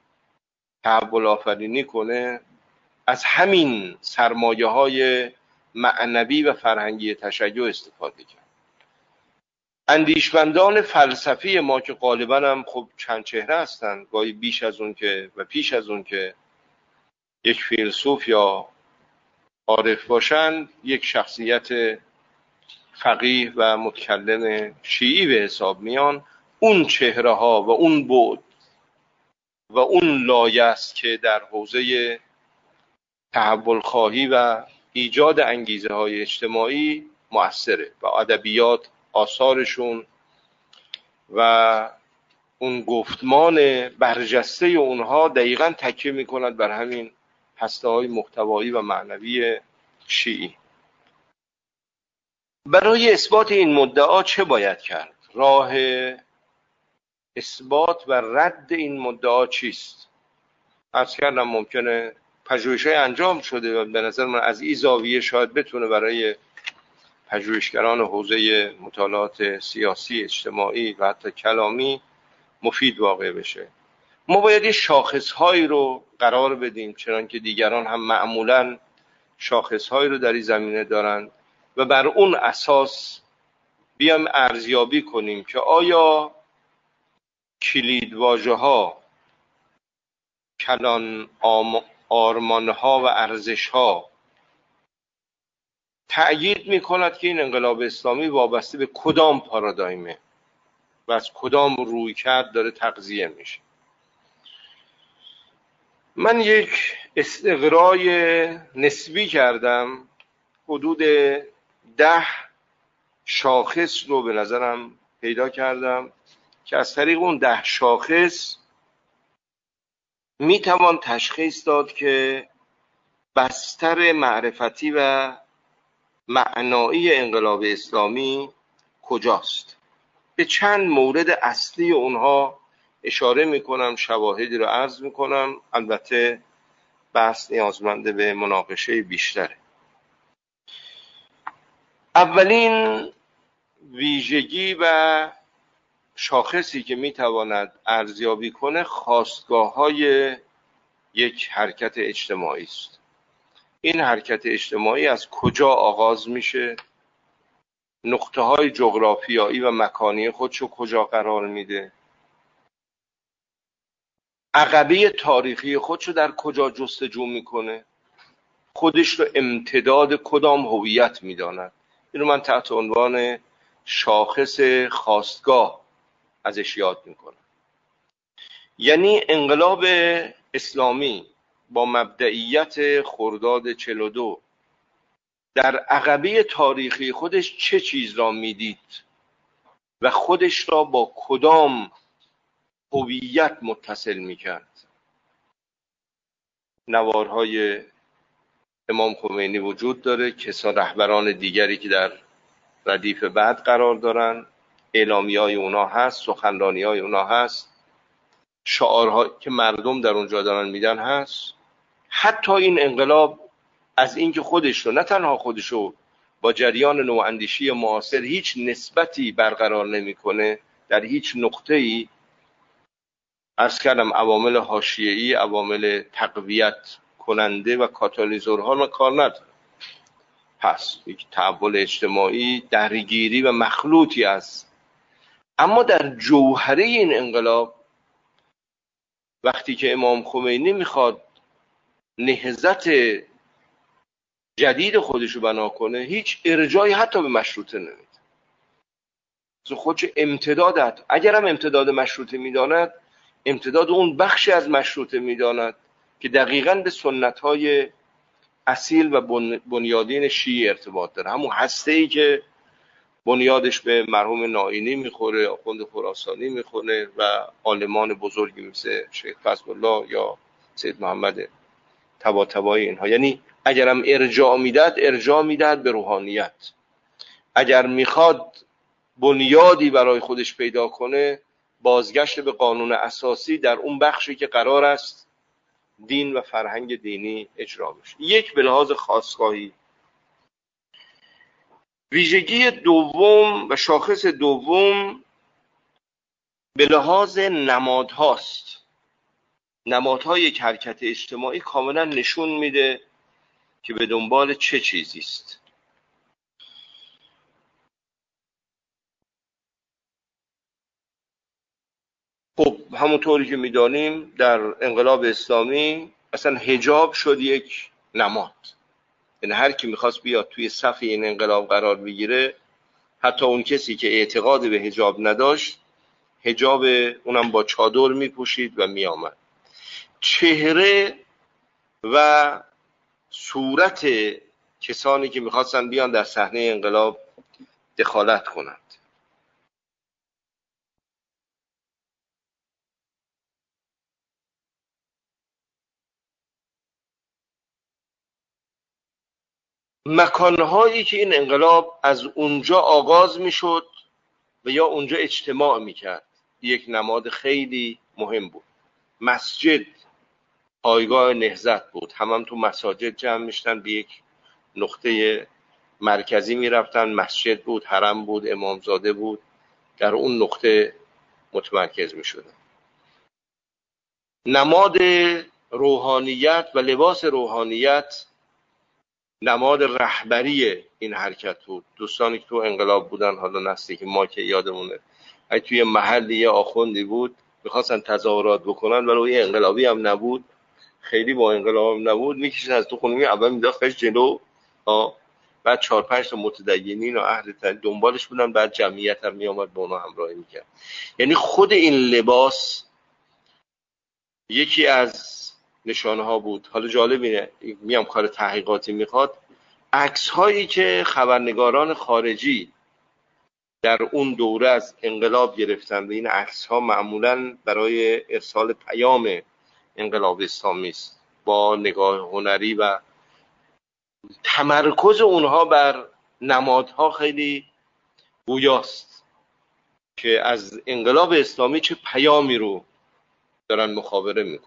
تحول آفرینی کنه، از همین سرمایه های معنوی و فرهنگی تشیع استفاده کرد. اندیشمندان فلسفی ما که غالبا هم خب چند چهره هستند، گاهی بیش از اون که و پیش از اون که یک فیلسوف یا عارف باشند، یک شخصیت فقیه و متکلم شیعی به حساب میان. اون چهره ها و اون بعد و اون لایه است که در حوزه تحول خواهی و ایجاد انگیزه های اجتماعی مؤثره و ادبیات، آثارشون و اون گفتمان برجسته اونها دقیقاً تکیه میکند بر همین هسته های محتوایی و معنوی شیعی. برای اثبات این مدعا چه باید کرد؟ راه اثبات و رد این مدعا چیست؟ عرض کردم ممکنه پژوهش‌های انجام شده و به نظر من از این زاویه شاید بتونه برای پژوهشگران حوزه مطالعات سیاسی، اجتماعی و حتی کلامی مفید واقع بشه. ما باید یه شاخص‌هایی رو قرار بدیم، چنانکه دیگران هم معمولاً شاخص‌هایی رو در این زمینه دارند و بر اون اساس بیام ارزیابی کنیم که آیا کلیدواژه‌ها، کلان آرمان‌ها و ارزش‌ها تأیید می‌کند که این انقلاب اسلامی وابسته به کدام پارادایمه و از کدام رویکرد داره تغذیه میشه. من یک استقرای نسبی کردم، حدود ده شاخص رو به نظرم پیدا کردم که از طریق اون ده شاخص میتوان تشخیص داد که بستر معرفتی و معنایی انقلاب اسلامی کجاست. به چند مورد اصلی اونها اشاره میکنم، شواهدی رو عرض میکنم. البته بحث نیازمنده به مناقشه بیشتره. اولین ویژگی و شاخصی که میتواند ارزیابی کنه خاستگاه‌های یک حرکت اجتماعی است. این حرکت اجتماعی از کجا آغاز میشه؟ نقطه‌های جغرافیایی و مکانی خودشو کجا قرار میده؟ عقبه تاریخی خودشو در کجا جستجو میکنه؟ خودش رو امتداد کدام هویت میداند؟ اینو من تحت عنوان شاخص خاستگاه ازش یاد میکنم. یعنی انقلاب اسلامی با مبدئیت خرداد چهل و دو در عقبه تاریخی خودش چه چیز را میدید و خودش را با کدام هویت متصل میکرد؟ نوارهای امام خمینی وجود داره، کسا رهبران دیگری که در ردیف بعد قرار دارن، اعلامی های اونا هست، سخنرانی های اونا هست، شعارهایی که مردم در اونجا دارن میدن هست. حتی این انقلاب از اینکه خودش رو، نه تنها خودش رو، با جریان نواندیشی معاصر هیچ نسبتی برقرار نمیکنه، در هیچ نقطه‌ای، عرض کردم عوامل حاشیه‌ای، عوامل تقویت کننده و کاتالیزورها رو کار نداره. پس یک تحول اجتماعی درگیری و مخلوطی است. اما در جوهره این انقلاب، وقتی که امام خمینی میخواد نهضت جدید خودشو بنا کنه، هیچ ارجایی حتی به مشروطه نمیده. خودش امتدادت، اگرم امتداد مشروطه میداند، امتداد اون بخشی از مشروطه میداند که دقیقاً به سنت‌های اصیل و بنیادین شیعه ارتباط داره. همون هسته‌ای که بنیادش به مرحوم نائینی میخوره، آخوند خراسانی میخوره و عالمان بزرگی مثل شیخ فضل الله یا سید محمد طباطبایی اینها. یعنی اگرم ارجاع میداد، ارجاع میداد به روحانیت. اگر میخواد بنیادی برای خودش پیدا کنه، بازگشت به قانون اساسی در اون بخشی که قرار است دین و فرهنگ دینی اجرا بشه. یک، به لحاظ خاصگاهی. ویژگی دوم و شاخص دوم به لحاظ نمادهاست. نمادهای یک حرکت اجتماعی کاملا نشون میده که به دنبال چه چیزی است. خب همونطوری که میدانیم در انقلاب اسلامی اصلا حجاب شد یک نماد. یعنی هر کی میخواست بیاد توی صف این انقلاب قرار بگیره، حتی اون کسی که اعتقاد به حجاب نداشت، حجاب اونم با چادر میپوشید و میآمد. چهره و صورت کسانی که میخواستن بیان در صحنه انقلاب دخالت کنند. مکانهایی که این انقلاب از اونجا آغاز میشد و یا اونجا اجتماع میکرد، یک نماد خیلی مهم بود. مسجد پایگاه نهضت بود. هم, هم تو مساجد جمع میشتن، به یک نقطه مرکزی میرفتن. مسجد بود، حرم بود، امامزاده بود، در اون نقطه متمرکز میشدن. نماد روحانیت و لباس روحانیت نماد رهبری این حرکت بود. دوستانی که تو انقلاب بودن، حالا نسلی که ما که یادمونه، اگه توی محلی یه آخوندی بود میخواستن تظاهرات بکنن ولی یه انقلابی هم نبود، خیلی با انقلاب هم نبود، میکشید از تو خونه، اول میداختش جلو، بعد چهار پنج تا متدینین و اهل تن دنبالش بودن، بعد جمعیت هم میامد با اونا همراهی میکرد. یعنی خود این لباس یکی از نشانه ها بود. حالا جالب اینه، میام کار تحقیقاتی میخواد، عکس هایی که خبرنگاران خارجی در اون دوره از انقلاب گرفتن و این عکس ها معمولا برای ارسال پیام انقلاب اسلامی است، با نگاه هنری و تمرکز اونها بر نمادها خیلی گویاست که از انقلاب اسلامی چه پیامی رو دارن مخابره میکنن.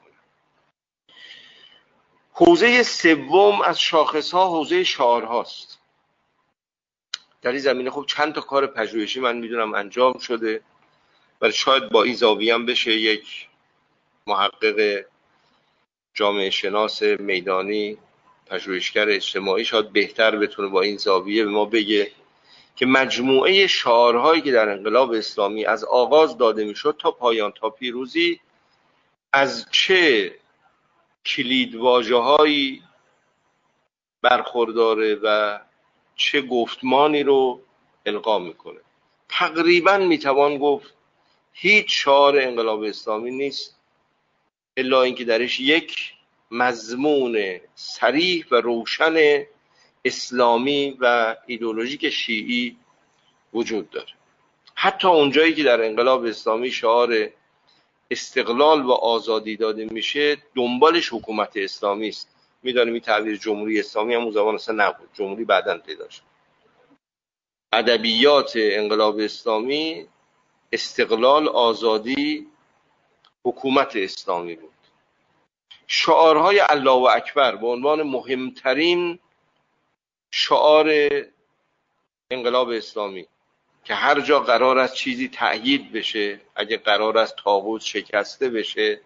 حوزه سوم از شاخصها حوزه شعارهاست. در این زمینه خب چند تا کار پژوهشی من میدونم انجام شده، ولی شاید با این زاویه هم بشه یک محقق جامعه شناس میدانی، پژوهشگر اجتماعی، شاید بهتر بتونه با این زاویه به ما بگه که مجموعه شعارهایی که در انقلاب اسلامی از آغاز داده میشد تا پایان، تا پیروزی، از چه کلیدواژه‌هایی برخورداره و چه گفتمانی رو القا میکنه. تقریبا میتوان گفت هیچ شعار انقلاب اسلامی نیست الا اینکه درش یک مضمون صریح و روشن اسلامی و ایدئولوژیک شیعی وجود داره. حتی اونجایی که در انقلاب اسلامی شعار استقلال و آزادی داده میشه، دنبالش حکومت اسلامی است. میدانیم این تعبیر جمهوری اسلامی هم اون زمان اصلا نبود، جمهوری بعداً پیدا شد. ادبیات انقلاب اسلامی استقلال، آزادی، حکومت اسلامی بود. شعارهای الله و اکبر به عنوان مهمترین شعار انقلاب اسلامی که هر جا قرار است چیزی تأیید بشه، اگه قرار است طاغوت شکسته بشه،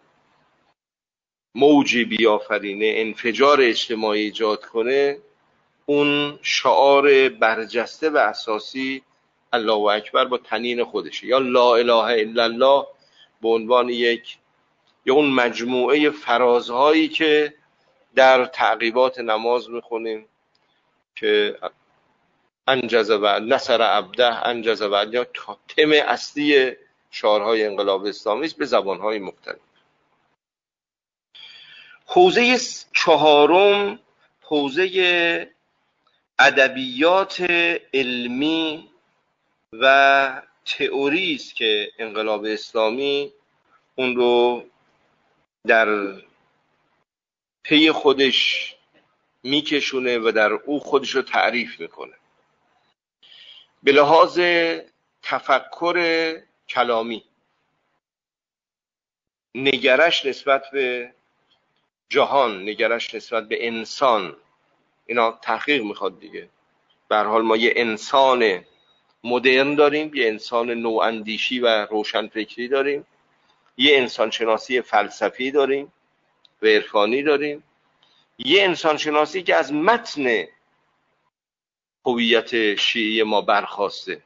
موجی بیافرینه، انفجار اجتماعی ایجاد کنه، اون شعار برجسته و اساسی الله و اکبر با تنین خودشه، یا لا اله الا الله به عنوان یک یا اون مجموعه فرازهایی که در تعقیبات نماز میخونیم که انجز و نصر عبده انجز و یا تم اصلی شعارهای انقلاب اسلامی است به زبانهای مختلف. حوزه چهارم حوزه ادبیات علمی و تئوری است که انقلاب اسلامی اون رو در پی خودش میکشونه و در او خودش رو تعریف میکنه. به لحاظ تفکر کلامی، نگرش نسبت به جهان، نگرش نسبت به انسان، اینا تحقیق میخواد دیگه. به هر حال ما یه انسان مدرن داریم، یه انسان نواندیشی و روشنفکری داریم، یه انسان شناسی فلسفی داریم و عرفانی داریم، یه انسان شناسی که از متن هویت شیعی ما برخاسته.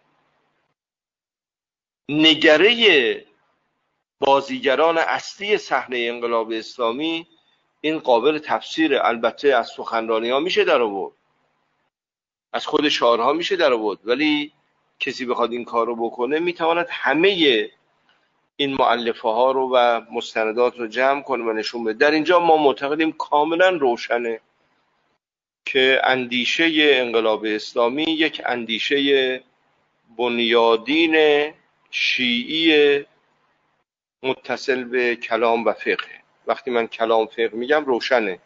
نگره بازیگران اصلی صحنه انقلاب اسلامی این قابل تفسیر، البته از سخنرانی ها میشه در آورد، از خود شعارها میشه در آورد، ولی کسی بخواد این کار رو بکنه میتواند همه این مؤلفه ها رو و مستندات رو جمع کنه و نشون بده. در اینجا ما معتقدیم کاملا روشنه که اندیشه انقلاب اسلامی یک اندیشه بنیادین شیعی متصل به کلام و فقه. وقتی من کلام فقه میگم روشنه،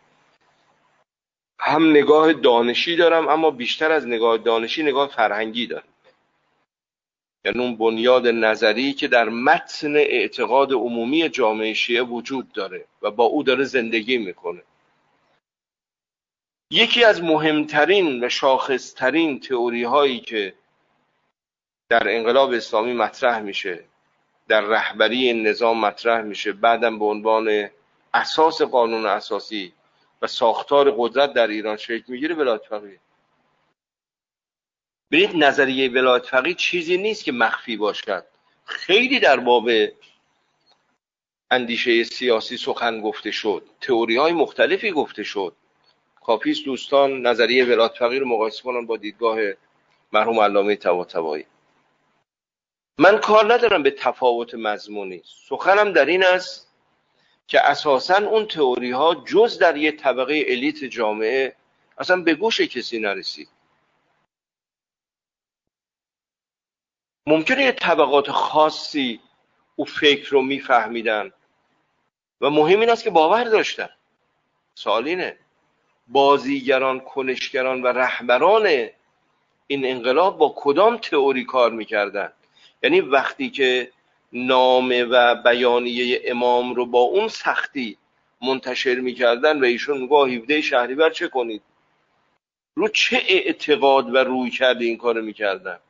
هم نگاه دانشی دارم اما بیشتر از نگاه دانشی نگاه فرهنگی دارم، یعنی اون بنیاد نظری که در متن اعتقاد عمومی جامعه شیعه وجود داره و با او داره زندگی میکنه. یکی از مهمترین و شاخصترین تئوری هایی که در انقلاب اسلامی مطرح میشه، در رهبری این نظام مطرح میشه، بعدم به عنوان اساس قانون اساسی و ساختار قدرت در ایران شکل میگیره، ولایت فقیه. ببینید نظریه ولایت فقیه چیزی نیست که مخفی باشد. خیلی در باب اندیشه سیاسی سخن گفته شد، تئوری های مختلفی گفته شد. کافی است دوستان نظریه ولایت فقیه رو مقایسه کنن با دیدگاه مرحوم علامه طباطبایی. من کار ندارم به تفاوت مضمونی، سخنم در این است که اساساً اون تئوری ها جز در یک طبقه الیت جامعه اصلا به گوش کسی نرسید. ممکنه یه طبقات خاصی او فکر رو میفهمیدن و مهم این است که باور داشتن. سوال اینه بازیگران، کنشگران و رهبران این انقلاب با کدام تئوری کار میکردن؟ یعنی وقتی که نامه و بیانیه امام رو با اون سختی منتشر میکردن و ایشون میگه هفده شهریور چه کنید، رو چه اعتقاد و روی کرده این کار میکردن؟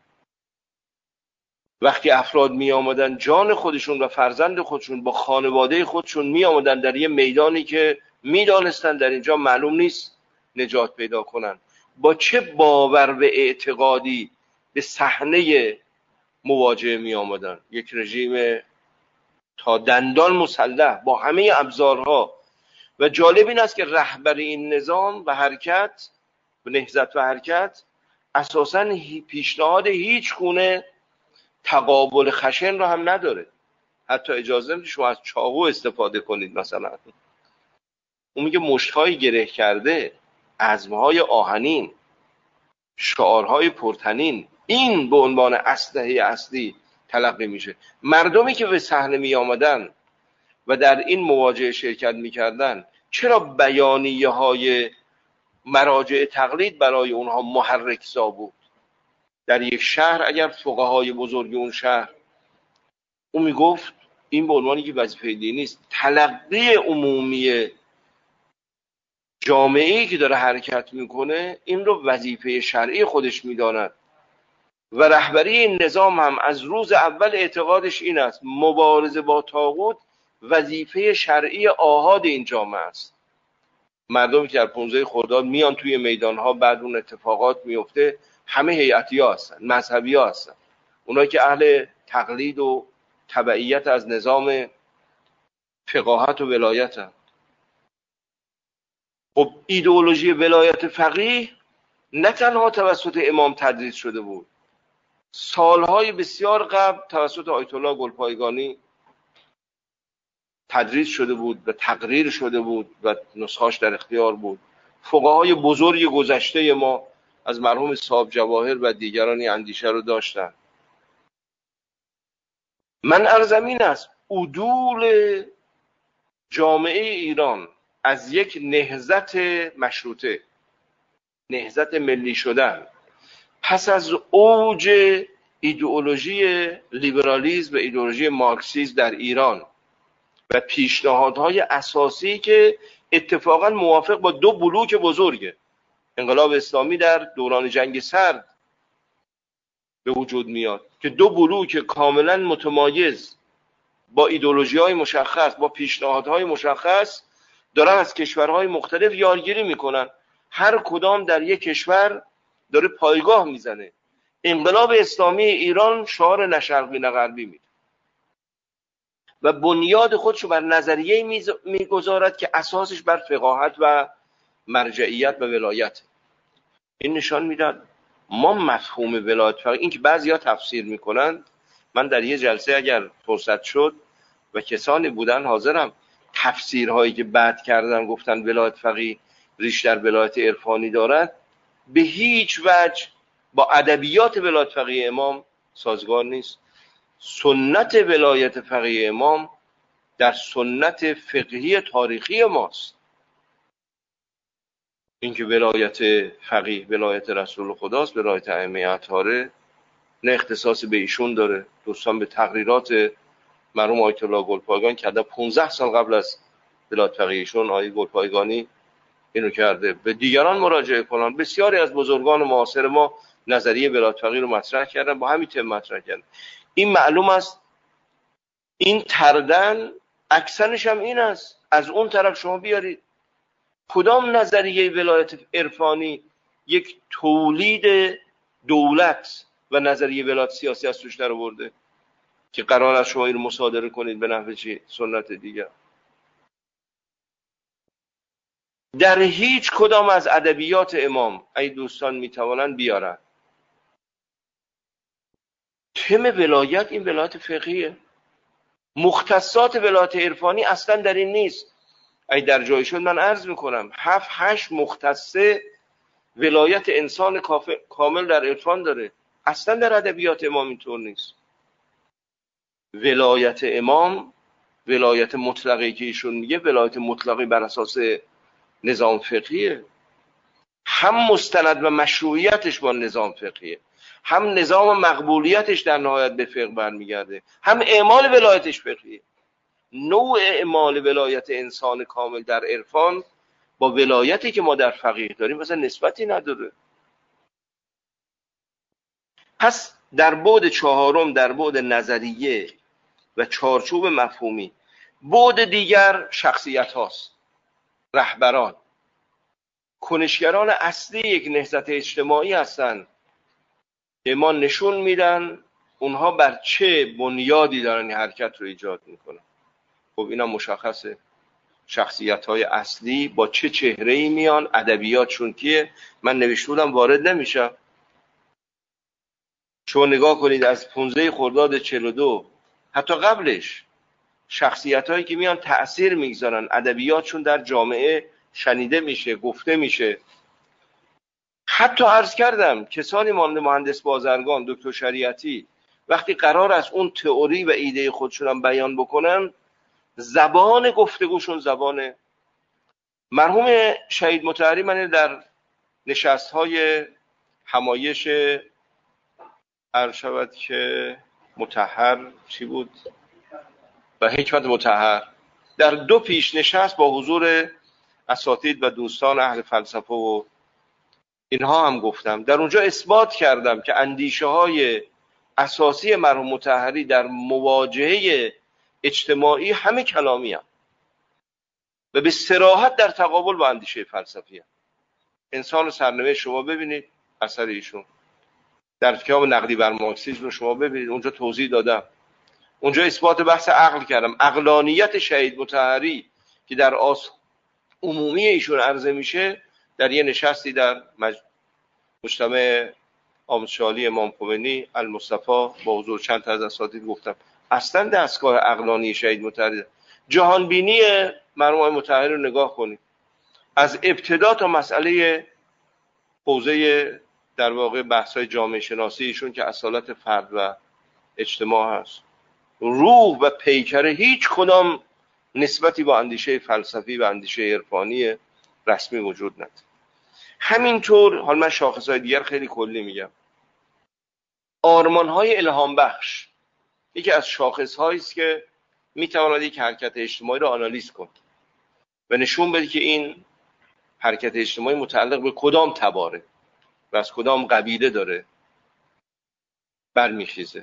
وقتی افراد می آمدن جان خودشون و فرزند خودشون با خانواده خودشون می آمدن در یه میدانی که می دانستن در اینجا معلوم نیست نجات پیدا کنن، با چه باور و اعتقادی به صحنه مواجهه می آمدن؟ یک رژیم تا دندان مسلح با همه ابزارها. و جالب این است که رهبر این نظام و حرکت و نهضت و حرکت اساساً پیشنهاد هیچ گونه تقابل خشن رو هم نداره. حتی اجازه نمیده شما از چاقو استفاده کنید. مثلا اون میگه مشت‌های گره کرده، عزم‌های آهنین، شعارهای پرتنین، این به عنوان اسلحه اصلی تلقی میشه. مردمی که به صحنه می آمدن و در این مواجهه شرکت میکردن، چرا بیانیه های مراجع تقلید برای اونها محرک‌زا بود؟ در یک شهر اگر فقهای بزرگ اون شهر اون میگفت این به عنوانی که وظیفه دینی است، تلقی عمومی جامعه‌ای که داره حرکت میکنه این رو وظیفه شرعی خودش میداند و رهبری این نظام هم از روز اول اعتقادش این است مبارزه با طاغوت وظیفه شرعی آحاد این جامعه است. مردمی که در پانزده خرداد میان توی میدانها، بعد اون اتفاقات میفته، همه هیئتی ها هستن، مذهبی ها هستن، اونایی که اهل تقلید و تبعیت از نظام فقاهت و ولایت هم. خب ایدئولوژی ولایت فقیه نه تنها توسط امام تدریس شده بود، سالهای بسیار قبل توسط آیت الله گلپایگانی تدریس شده بود و تقریر شده بود و نسخه‌اش در اختیار بود. فقهای بزرگ گذشته ما از مرحوم صاحب جواهر و دیگرانی اندیشه رو داشتن. من عرضم این است عدول جامعه ایران از یک نهضت مشروطه، نهضت ملی شدن، پس از اوج ایدئولوژی لیبرالیسم و ایدئولوژی مارکسیسم در ایران و پیشنهادهای اساسی که اتفاقا موافق با دو بلوک بزرگ انقلاب اسلامی در دوران جنگ سرد به وجود میاد که دو بلوک کاملا متمایز با ایدئولوژی‌های مشخص، با پیشنهادهای مشخص دارن از کشورهای مختلف یارگیری میکنن، هر کدام در یک کشور داره پایگاه میزنه. انقلاب اسلامی ایران شعار نه شرقی نه غربی میده و بنیاد خودشو بر نظریه میگذارد که اساسش بر فقاهت و مرجعیت و ولایت. این نشان میداد ما مفهوم ولایت فقیه، این که بعضیا تفسیر میکنن، من در یه جلسه اگر فرصت شد و کسانی بودن حاضرم تفسیرهایی که بعد کردن گفتن ولایت فقیه ریش در ولایت عرفانی دارد، به هیچ وجه با ادبیات ولایت فقیه امام سازگار نیست. سنت ولایت فقیه امام در سنت فقهی تاریخی ماست. اینکه ولایت فقیه ولایت رسول خداست، ولایت ائمه اطهاره، نه اختصاص به ایشون داره. دوستان به تقریرات مرحوم آیت الله گلپایگانی که در پانزده سال قبل از ولایت فقیه ایشون آیه گلپایگانی اینو کرده، به دیگران مراجعه کنن. بسیاری از بزرگان معاصر ما نظریه ولایت فقیه رو مطرح کردن، با همین تم مطرح کردن. این معلوم است این تردن اکسنش هم این است. از اون طرف شما بیارید کدام نظریه ولایت عرفانی یک تولید دولت و نظریه ولایت سیاسی از توش در آورده که قرار است شما این رو مصادره کنید به نحو چی؟ سنت دیگر. در هیچ کدام از ادبیات امام ای دوستان میتوانند بیارن تم ولایت این ولایت فقهیه. مختصات ولایت عرفانی اصلا در این نیست. ای در جای شد من عرض میکنم هفت هشت مختصه ولایت انسان کامل در عرفان داره، اصلا در ادبیات امام اینطور نیست. ولایت امام ولایت مطلقی که ایشون میگه ولایت مطلقی بر اساس نظام فقهیه، هم مستند و مشروعیتش با نظام فقهیه، هم نظام مقبولیتش در نهایت به فقه برمیگرده، هم اعمال ولایتش فقهیه. نوع اعمال ولایت انسان کامل در عرفان با ولایتی که ما در فقیه داریم مثلا نسبتی نداره. پس در بعد چهارم، در بعد نظریه و چارچوب مفهومی، بعد دیگر شخصیت هاست، رهبران، کنشگران اصلی یک نهضت اجتماعی هستند که ما نشون میدن اونها بر چه بنیادی دارن این حرکت رو ایجاد میکنن. خب اینا مشخصه، شخصیت های اصلی با چه چهره‌ای میان، ادبیاتشون کیه. من نوشتم وارد نمیشم، شما نگاه کنید از پانزده خرداد چهل و دو حتی قبلش شخصیت هایی که میان تأثیر میگذارن، ادبیاتشون در جامعه شنیده میشه، گفته میشه. حتی عرض کردم کسانی مانند مهندس بازرگان، دکتر شریعتی، وقتی قرار است اون تئوری و ایده خودشون هم بیان بکنن، زبان گفتگوشون زبان مرحوم شهید مطهری. من در نشست های همایش عرض شود که مطهر چی بود و حکمت مطهر، در دو پیش نشست با حضور اساتید و دوستان اهل فلسفه و اینها هم گفتم، در اونجا اثبات کردم که اندیشه های اساسی مرحوم مطهری در مواجهه اجتماعی همه کلامی هم و به صراحت در تقابل با اندیشه فلسفی هم. انسان سرنوشت شما ببینید اثر ایشون، در کتاب نقدی بر مارکسیسم رو شما ببینید، اونجا توضیح دادم، اونجا اثبات بحث عقل کردم. عقلانیت شهید مطهری که در آس عمومی ایشون عرضه میشه، در یه نشستی در مج... مجتمع آموزشی امام خمینی المصطفی با حضور چند تا از اساتید گفتم اصلا دستگاه عقلانی شهید مطهری، جهان بینی مرحوم مطهری رو نگاه کنید، از ابتدا تا مسئله حوزه در واقع بحث‌های جامعه شناسی ایشون که اصالت فرد و اجتماع هست، روح و پیکر هیچ کدام نسبتی با اندیشه فلسفی و اندیشه عرفانی رسمی وجود نداره. همینطور حالا من شاخص‌های دیگر خیلی کلی میگم. آرمان‌های الهام بخش یکی از شاخص‌هایی است که میتواند یک حرکت اجتماعی رو آنالیز کنه و نشون بده که این حرکت اجتماعی متعلق به کدام تباره و از کدام قبیله داره برمیخیزه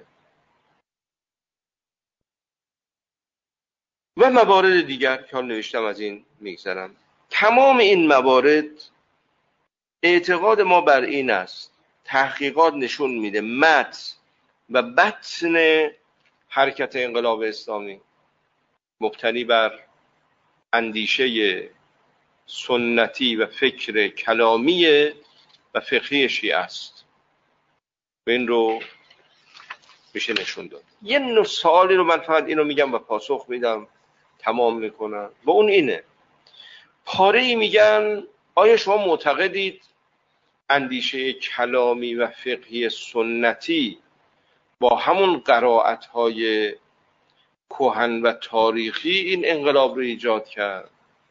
و موارد دیگر که حال نوشتم از این میگذرم. تمام این موارد اعتقاد ما بر این است، تحقیقات نشون میده متن و بطن حرکت انقلاب اسلامی مبتنی بر اندیشه سنتی و فکر کلامی و فقهی شیعه است و این رو میشه نشون داد. یه نوع سوالی رو من فقط اینو میگم و پاسخ میدم تمام میکنم و اون اینه، پاره ای میگن آیا شما معتقدید اندیشه کلامی و فقهی سنتی با همون قرائت‌های کهن و تاریخی این انقلاب رو ایجاد کرد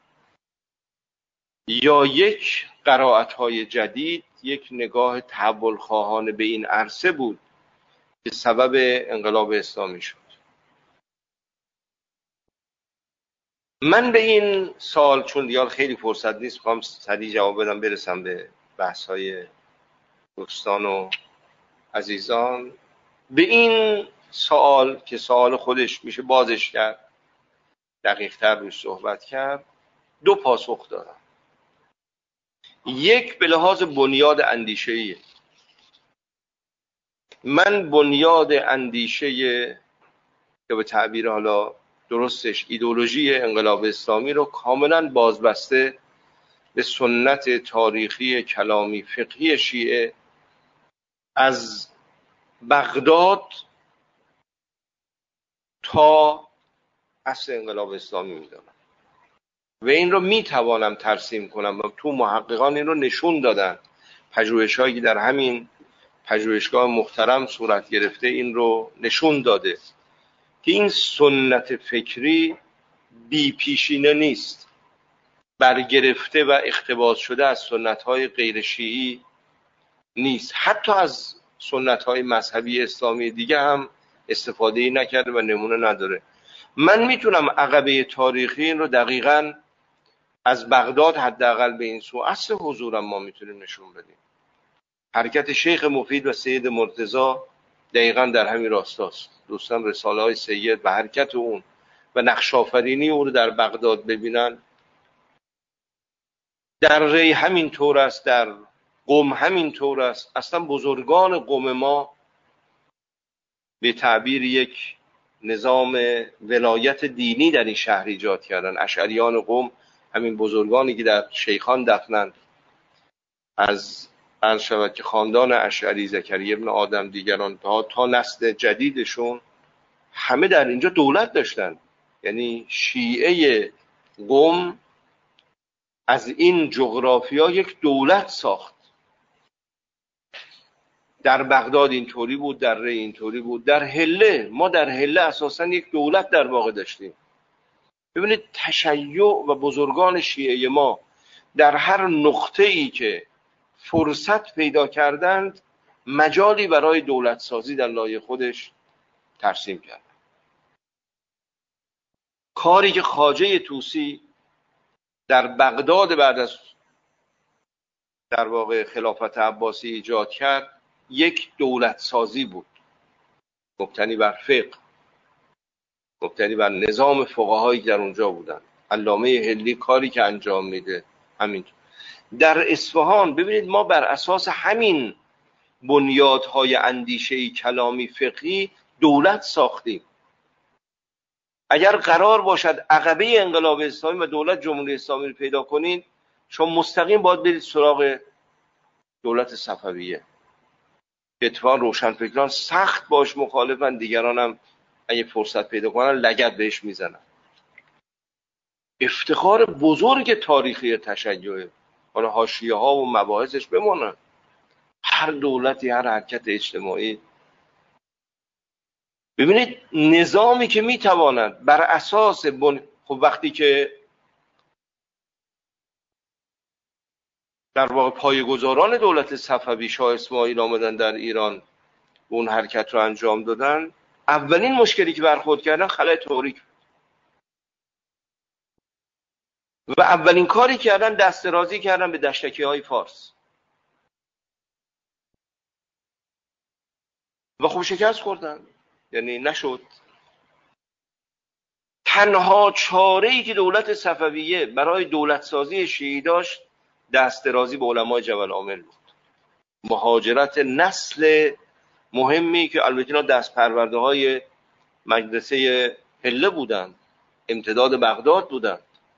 یا یک قرائت‌های جدید، یک نگاه تحول خواهانه به این عرصه بود که سبب انقلاب اسلامی شد؟ من به این سوال چون دیگر خیلی فرصت نیست میخوام سریع جواب بدم برسم به بحث‌های دوستان و عزیزان. به این سوال که سوال خودش میشه بازش کرد، دقیق تر روش صحبت کرد، دو پاسخ دارم. یک به لحاظ بنیاد اندیشه‌ای، من بنیاد اندیشه که به تعبیر حالا درستش ایدئولوژی انقلاب اسلامی رو کاملا بازبسته به سنت تاریخی کلامی فقهی شیعه از بغداد تا عصر انقلاب اسلامی میدونم و این رو میتوانم ترسیم کنم و تو محققان این رو نشون دادن، پژوهش‌هایی که در همین پژوهشگاه محترم صورت گرفته این رو نشون داده که این سنت فکری بی پیشینه نیست، برگرفته و اقتباس شده از سنت‌های غیر شیعی نیست، حتی از سنت‌های مذهبی اسلامی دیگه هم استفاده نکرده و نمونه نداره. من میتونم عقبه تاریخی این رو دقیقاً از بغداد حداقل به این سو اصل حضورم ما میتونیم نشون بدیم. حرکت شیخ مفید و سید مرتضی دقیقاً در همین راستاست. دوستان رساله های سید و حرکت اون و نقش آفرینی اون رو در بغداد ببینن، در ری همین طور است، در قم همین طور است. اصلا بزرگان قم ما به تعبیر یک نظام ولایت دینی در این شهر ایجاد کردن. اشعریان قم، همین بزرگانی که در شیخان دفنند، از عرض شود که خاندان اشعری، زکریا ابن آدم، دیگران تا تا نسل جدیدشون همه در اینجا دولت داشتن. یعنی شیعه قم از این جغرافیا یک دولت ساخت. در بغداد اینطوری بود، در ری اینطوری بود، در هله، ما در هله اساسا یک دولت در واقع داشتیم ببینید تشیع و بزرگان شیعه ما در هر نقطه ای که فرصت پیدا کردند مجالی برای دولت سازی در لایه خودش ترسیم کرد. کاری که خواجه طوسی در بغداد بعد از در واقع خلافت عباسی ایجاد کرد یک دولت سازی بود، مبتنی بر فقه، مبتنی بر نظام فقهایی که در اونجا بودن. علامه هلی کاری که انجام میده همینطور. در اصفهان ببینید ما بر اساس همین بنیادهای اندیشه کلامی فقهی دولت ساختیم. اگر قرار باشد عقبه انقلاب اسلامی و دولت جمهوری اسلامی رو پیدا کنید، شما مستقیم باید برید سراغ دولت صفویه. اتفاقا روشنفکران سخت باش مخالفن، دیگران هم اگه فرصت پیدا کنن لگد بهش میزنن. افتخار بزرگ تاریخی تشیع، حالا حاشیه ها و مباحثش بمانن، هر دولتی هر حرکت اجتماعی. ببینید نظامی که میتواند بر اساس بن... خب وقتی که در واقع پایه‌گذاران دولت صفوی شاه اسماعیل آمدن در ایران اون حرکت رو انجام دادن، اولین مشکلی که برخورد کردن خلأ تاریک و اولین کاری کردن دست درازی کردن به دشتکی های فارس و خب شکست خوردن، یعنی نشد. تنها چاره‌ای که دولت صفویه برای دولت سازی شیعی داشت دست درازی به علمای جبل عامل بود. مهاجرت نسل مهمی که البته اینا دست پرورده های مدرسه هله بودند، امتداد بغداد بودند.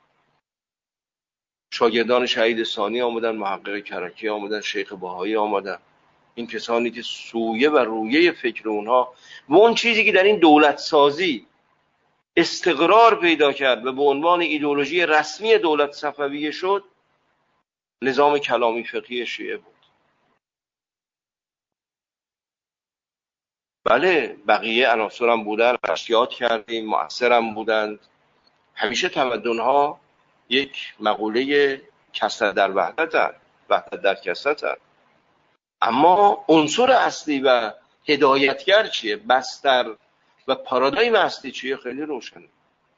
شاگردان شهید ثانی آمدن، محقق کرکی آمدن، شیخ بهایی آمدن. این کسانی که سویه و رویه فکر اونها و اون چیزی که در این دولت سازی استقرار پیدا کرد و به عنوان ایدئولوژی رسمی دولت صفویه شد، نظام کلامی فقهی شیعه بود. بله بقیه عناصر هم بودن، یاد کردیم، مؤثر هم بودند. همیشه تمدن‌ها یک مقوله کثرت در وحدت هست، وحدت در کثرت هست. اما عنصر اصلی و هدایتگر چیه؟ بستر و پارادایم اصلی چیه؟ خیلی روشنه.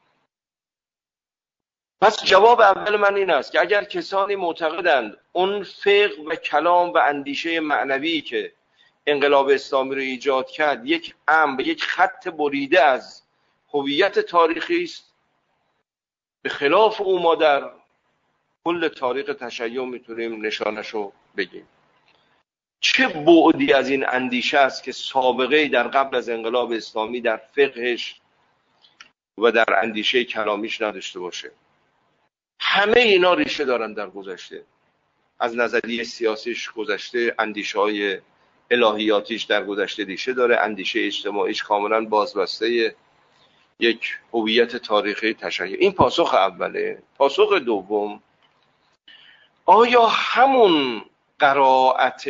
پس جواب اول من این است که اگر کسانی معتقدند اون فقه و کلام و اندیشه معنوی که انقلاب اسلامی رو ایجاد کرد یک امر، یک خط بریده از هویت تاریخی است، به خلاف او ما در کل تاریخ تشیع میتونیم نشانشو بگیم. چه بعدی از این اندیشه است که سابقه در قبل از انقلاب اسلامی در فقهش و در اندیشه کلامیش نداشته باشه؟ همه اینا ریشه دارن در گذشته. از نظریه سیاسیش گذشته، اندیشه های الهیاتیش در گذشته ریشه داره، اندیشه اجتماعیش کاملا بازبسته یک هویت تاریخی تشیع. این پاسخ اوله. پاسخ دوم، آیا همون قرائت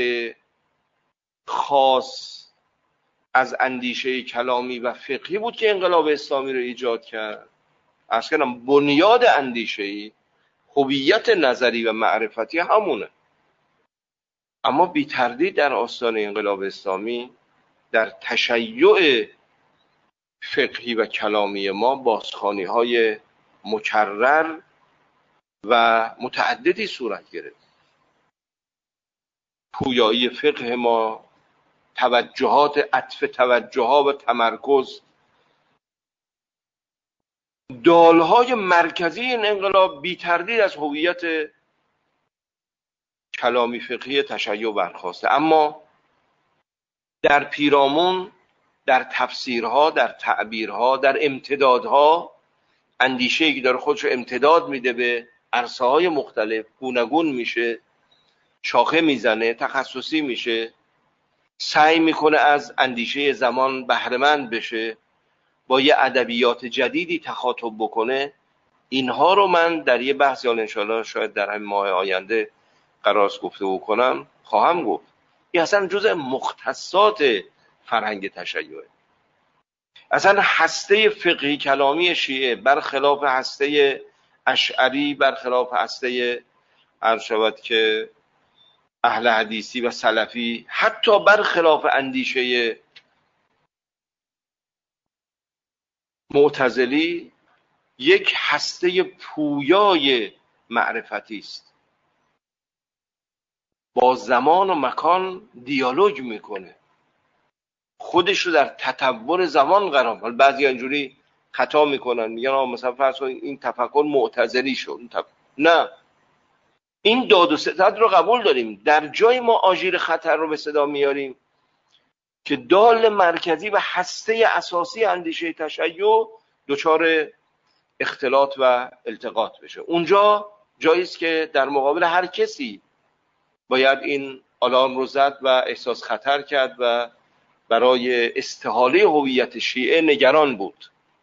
خاص از اندیشه کلامی و فقهی بود که انقلاب اسلامی رو ایجاد کرد؟ عرض کردم بنیاد اندیشه‌ای، هویت نظری و معرفتی همونه. اما بی تردید در آستان انقلاب اسلامی در تشیع فقهی و کلامی ما بازخوانی های مکرر و متعددی صورت گرفت. پویایی فقه ما، توجهات، عطف توجهها و تمرکز، دالهای مرکزی این انقلاب بی تردید از هویت کلامی فقهی تشیع برخاسته. اما در پیرامون، در تفسیرها، در تعبیرها، در امتدادها، اندیشه‌ای که داره خودشو امتداد میده به عرصه‌های مختلف، گوناگون میشه، شاخه میزنه، تخصصی میشه، سعی میکنه از اندیشه زمان بهره‌مند بشه، با یه ادبیات جدیدی تخاطب بکنه. اینها رو من در یه بحث یا انشالله شاید در همین ماه آینده قرار گفتگو کنم خواهم گفت. این اصلا جزء مختصات فرهنگ تشیعه. اصلا هسته فقهی کلامی شیعه برخلاف هسته اشعری، برخلاف هسته عرض شود که اهل حدیثی و سلفی، حتی برخلاف اندیشه معتزلی، یک هسته پویای معرفتی است، با زمان و مکان دیالوگ میکنه، خودش رو در تطور زمان قرار میده. بعضی اینجوری خطا میکنن، میگن مثلا فرض کنید این تفکر معتزلی شد. تف... نه، این داد و ستد رو قبول داریم. در جای ما آژیر خطر رو به صدا میاریم که دال مرکزی و هسته اساسی اندیشه تشیع دچار اختلاط و التقاط بشه. اونجا جایی است که در مقابل هر کسی باید این آلارم رو زد و احساس خطر کرد و برای استحاله هویت شیعه نگران بود.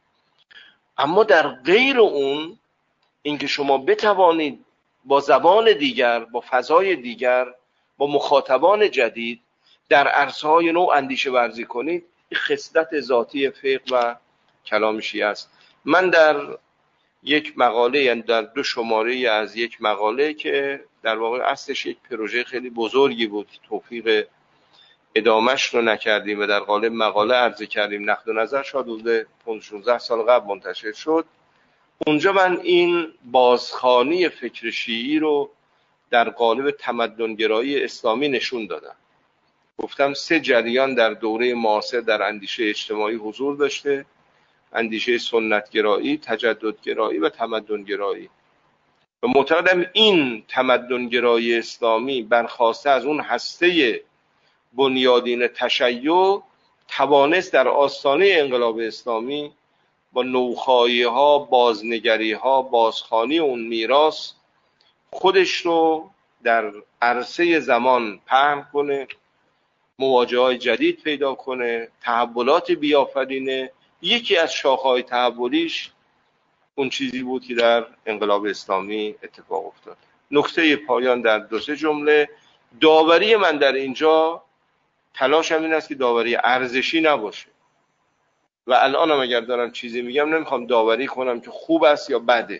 اما در غیر اون، اینکه شما بتوانید با زبان دیگر، با فضای دیگر، با مخاطبان جدید در عرصه‌های نو اندیشه ورزی کنید، این خصلت ذاتی فقه و کلام شیعه است. من در یک مقاله، یعنی در دو شماره از یک مقاله که در واقع اصلش یک پروژه خیلی بزرگی بود، توفیق ادامهش رو نکردیم و در قالب مقاله عرضه کردیم، نقد و نظر شد، حدود پانزده شانزده سال قبل منتشر شد. اونجا من این بازخوانی فکر شیعی رو در قالب تمدنگرایی اسلامی نشون دادم. گفتم سه جریان در دوره معاصر در اندیشه اجتماعی حضور داشته: اندیشه سنتگرایی، تجددگرایی و تمدنگرایی. و معتقدم این تمدنگرایی اسلامی برخواسته از اون هسته بنیادین تشیع توانست در آستانه انقلاب اسلامی با نوخایی ها، بازنگری ها، بازخوانی اون میراث خودش رو در عرصه زمان پهن کنه، مواجه های جدید پیدا کنه، تحولات بیافرینه. یکی از شاخه‌های تحولیش اون چیزی بود که در انقلاب اسلامی اتفاق افتاد. نکته پایان در دو سه جمله: داوری من در اینجا تلاشم این است که داوری ارزشی نباشه و الانم اگر دارم چیزی میگم نمیخوام داوری کنم که خوب است یا بده.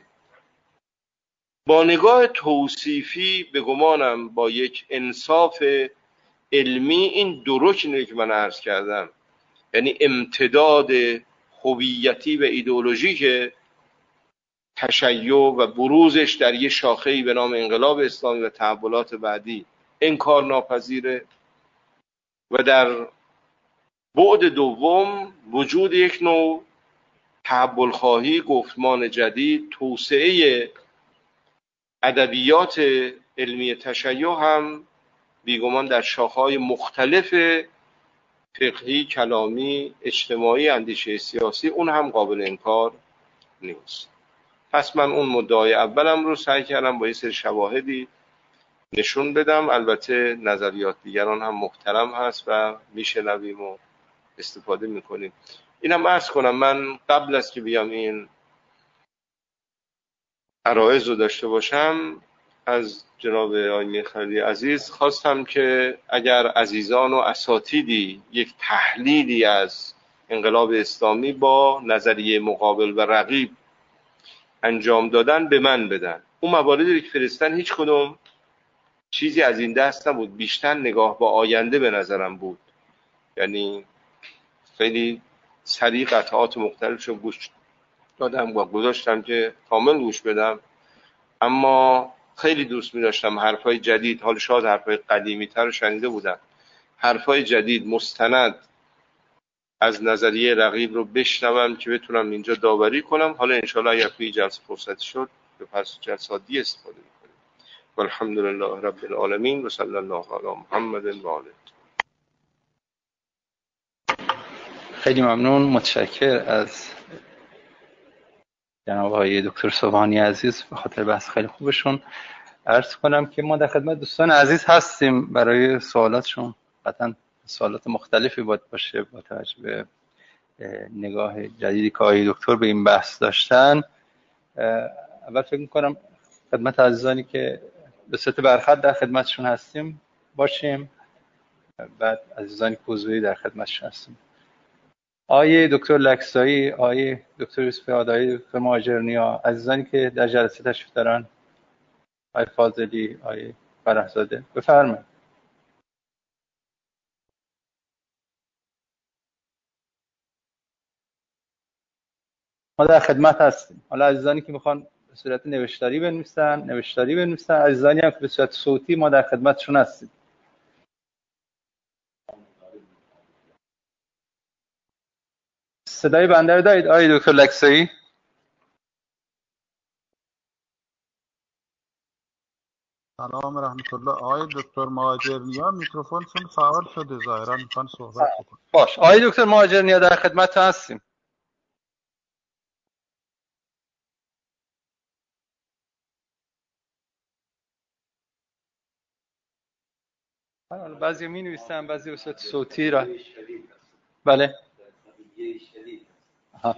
با نگاه توصیفی به گمانم با یک انصاف علمی این دو رکنی که من عرض کردم، یعنی امتداد هویتی و ایدئولوژیک تشیع و بروزش در یک شاخه‌ای به نام انقلاب اسلامی و تحولات بعدی، انکار ناپذیره. و در بعد دوم وجود یک نوع تحول خواهی، گفتمان جدید، توسعه ادبیات علمی تشیع هم بیگمان در شاخه‌های مختلف فقهی، کلامی، اجتماعی، اندیشه سیاسی، اون هم قابل انکار نیست. پس من اون مدعای اولم رو سعی کردم با یه سری شواهدی نشون بدم. البته نظریات دیگران هم محترم هست و میشنویم و استفاده میکنیم. اینم عرض کنم، من قبل از که بیام این عرایض رو داشته باشم از جناب آقای میرخلیلی عزیز خواستم که اگر عزیزان و اساتیدی یک تحلیلی از انقلاب اسلامی با نظریه مقابل و رقیب انجام دادن به من بدن. اون مواردی که فرستن هیچ کدوم چیزی از این دست نبود، بیشتر نگاه با آینده به نظرم بود. یعنی خیلی سریع قطعات مختلفش رو گوش دادم و گذاشتم که کامل گوش بدم، اما خیلی دوست می داشتم حرفای جدید، حال شاید حرفای قدیمی تر رو شنیده بودم، حرفای جدید مستند از نظریه رقیب رو بشنوم که بتونم اینجا داوری کنم. حالا انشاءالله اگر توی جلسه فرصتی شد به پس جلسات دی استفاده میکنیم. والحمد لله رب العالمین و صلی الله علی محمد و آله. خیلی ممنون، متشکر از جناب آقای دکتر سبحانی عزیز به خاطر بحث خیلی خوبشون. عرض کنم که ما در خدمت دوستان عزیز هستیم برای سوالاتشون. قطعا سوالات مختلفی باید باشه با توجه به نگاه جدیدی که آقای دکتر به این بحث داشتن. اول فکر می‌کنم خدمت عزیزانی که به صورت برخط در خدمتشون هستیم باشیم، بعد عزیزانی که حضوری در خدمتشون هستیم. آیه دکتر لکسایی، آیه دکتر یوسف آدایی، دکتر مهاجرنیا، عزیزانی که در جلسه تشریف دارن، آیه فاضلی، آیه فرهزاده، بفرمایید. ما در خدمت هستیم. حالا عزیزانی که میخوان به صورت نوشتاری بنویسن نوشتاری بنویسن، عزیزانی هم که به صورت صوتی ما در خدمتشون هستیم. صدای بنده رو دارید آیه دکتر لکسایی؟ سلام رحمت الله. آقای دکتر مهاجرنیا میکروفونشون فعال شده، ظاهرا میخوان صحبت بکنن. باش، آیه دکتر مهاجرنیا در خدمت هستیم. حالا بعضی می نویسن، بعضی به صورت صوتی را. بله. ها.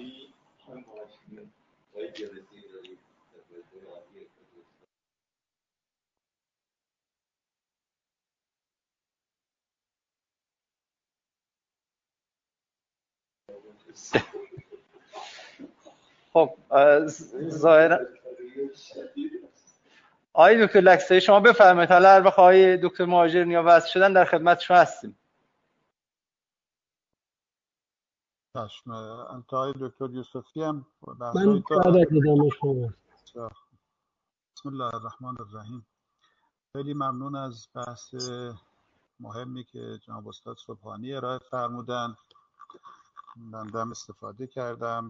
خب ظاهرا آقای دکتر لکسایی شما بفرمایید. حالا هر وقت آقای دکتر مهاجرنیا وصل شدن در خدمت شما هستیم. چشم. انتهای دکتر یوسفی هم من بحثایی بعد از دارن. ادامه شما. بسم الله الرحمن الرحیم. خیلی ممنون از بحث مهمی که جناب استاد صبحانی ارائه فرمودن. بنده هم استفاده کردم.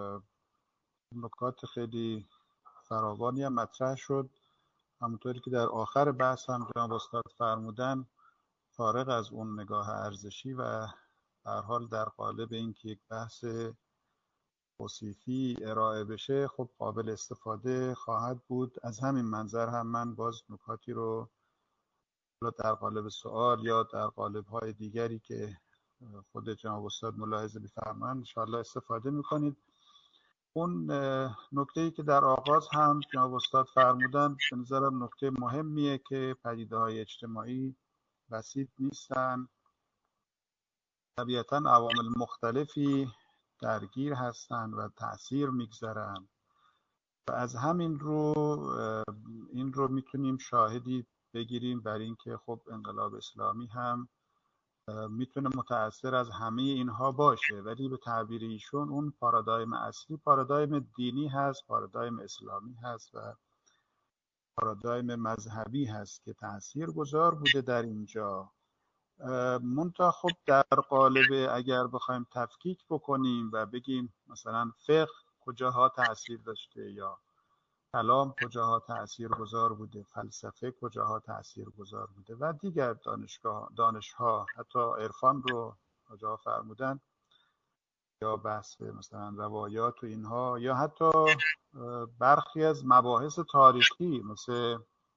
نکات خیلی فراوانی هم مطرح شد. همونطوری که در آخر بحث هم جناب استاد فرمودن، فارغ از اون نگاه ارزشی و به هر حال در قالب اینکه یک بحث توصیفی ارائه بشه، خب قابل استفاده خواهد بود. از همین منظر هم من باز نکاتی رو در قالب سوال یا در قالب های دیگری که خود جناب استاد ملاحظه بفرمایند ان شاء الله استفاده میکنید. اون نکته‌ای که در آغاز هم جناب استاد فرمودن به نظرم نکته مهمیه که پدیده‌های اجتماعی بسیط نیستن، طبیعتاً عوامل مختلفی درگیر هستند و تأثیر میگذارن و از همین رو این رو میتونیم شاهدی بگیریم بر این که خب انقلاب اسلامی هم میتونه متأثر از همه اینها باشه، ولی به تعبیر ایشون اون پارادایم اصلی پارادایم دینی هست، پارادایم اسلامی هست و پارادایم مذهبی هست که تأثیر گذار بوده در اینجا. منتها خب در قالب اگر بخوایم تفکیک بکنیم و بگیم مثلا فقه کجاها تأثیر داشته یا کلام کجاها تأثیر گذار بوده، فلسفه کجاها تأثیر گذار بوده و دیگر دانشگاه دانشها، حتی عرفان رو کجا فرمودن، یا بحث مثلا روایات و اینها، یا حتی برخی از مباحث تاریخی مثل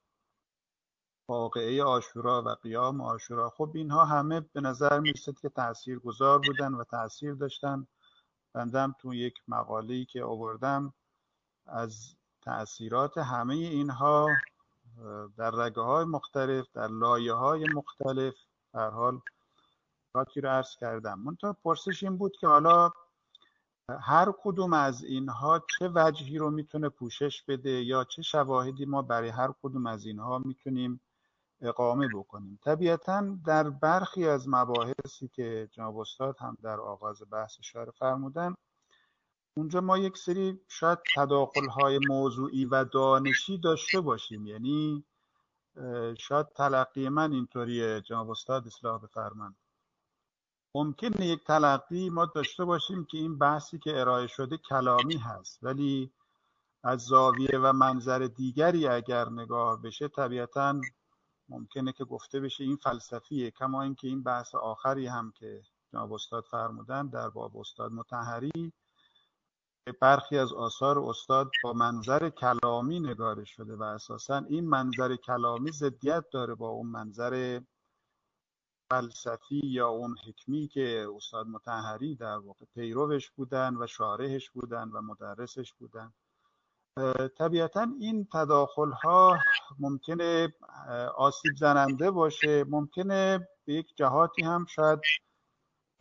واقعه عاشورا و قیام عاشورا، خب اینها همه به نظر میرسد که تأثیر گذار بودن و تأثیر داشتن. بندم تو یک مقاله‌ای که آوردم از تأثیرات همه اینها در رگه‌های مختلف، در لایه‌های مختلف هر حال راتی رو عرض کردم. منتها پرسش این بود که حالا هر کدوم از اینها چه وجهی رو میتونه پوشش بده یا چه شواهدی ما برای هر کدوم از اینها میتونیم اقامه بکنیم. طبیعتاً در برخی از مباحثی که جناب استاد هم در آغاز بحث اشاره فرمودن، اونجا ما یک سری شاید تداخل‌های موضوعی و دانشی داشته باشیم. یعنی شاید تلقی من اینطوریه جناب استاد اصلاح بفرمایند، ممکنه یک تلقی ما داشته باشیم که این بحثی که ارائه شده کلامی هست، ولی از زاویه و منظر دیگری اگر نگاه بشه طبیعتاً ممکنه که گفته بشه این فلسفیه. کما اینکه این بحث آخری هم که جناب استاد فرمودن در باب استاد مطهری، برخی از آثار استاد با منظر کلامی نگارش شده و اساساً این منظر کلامی ضدیت داره با اون منظر فلسفی یا اون حکمی که استاد مطهری در واقع پیروش بودن و شارحش بودن و مدرسش بودن. طبیعتاً این تداخل‌ها ممکنه آسیب زننده باشه، ممکنه به یک جهاتی هم شاید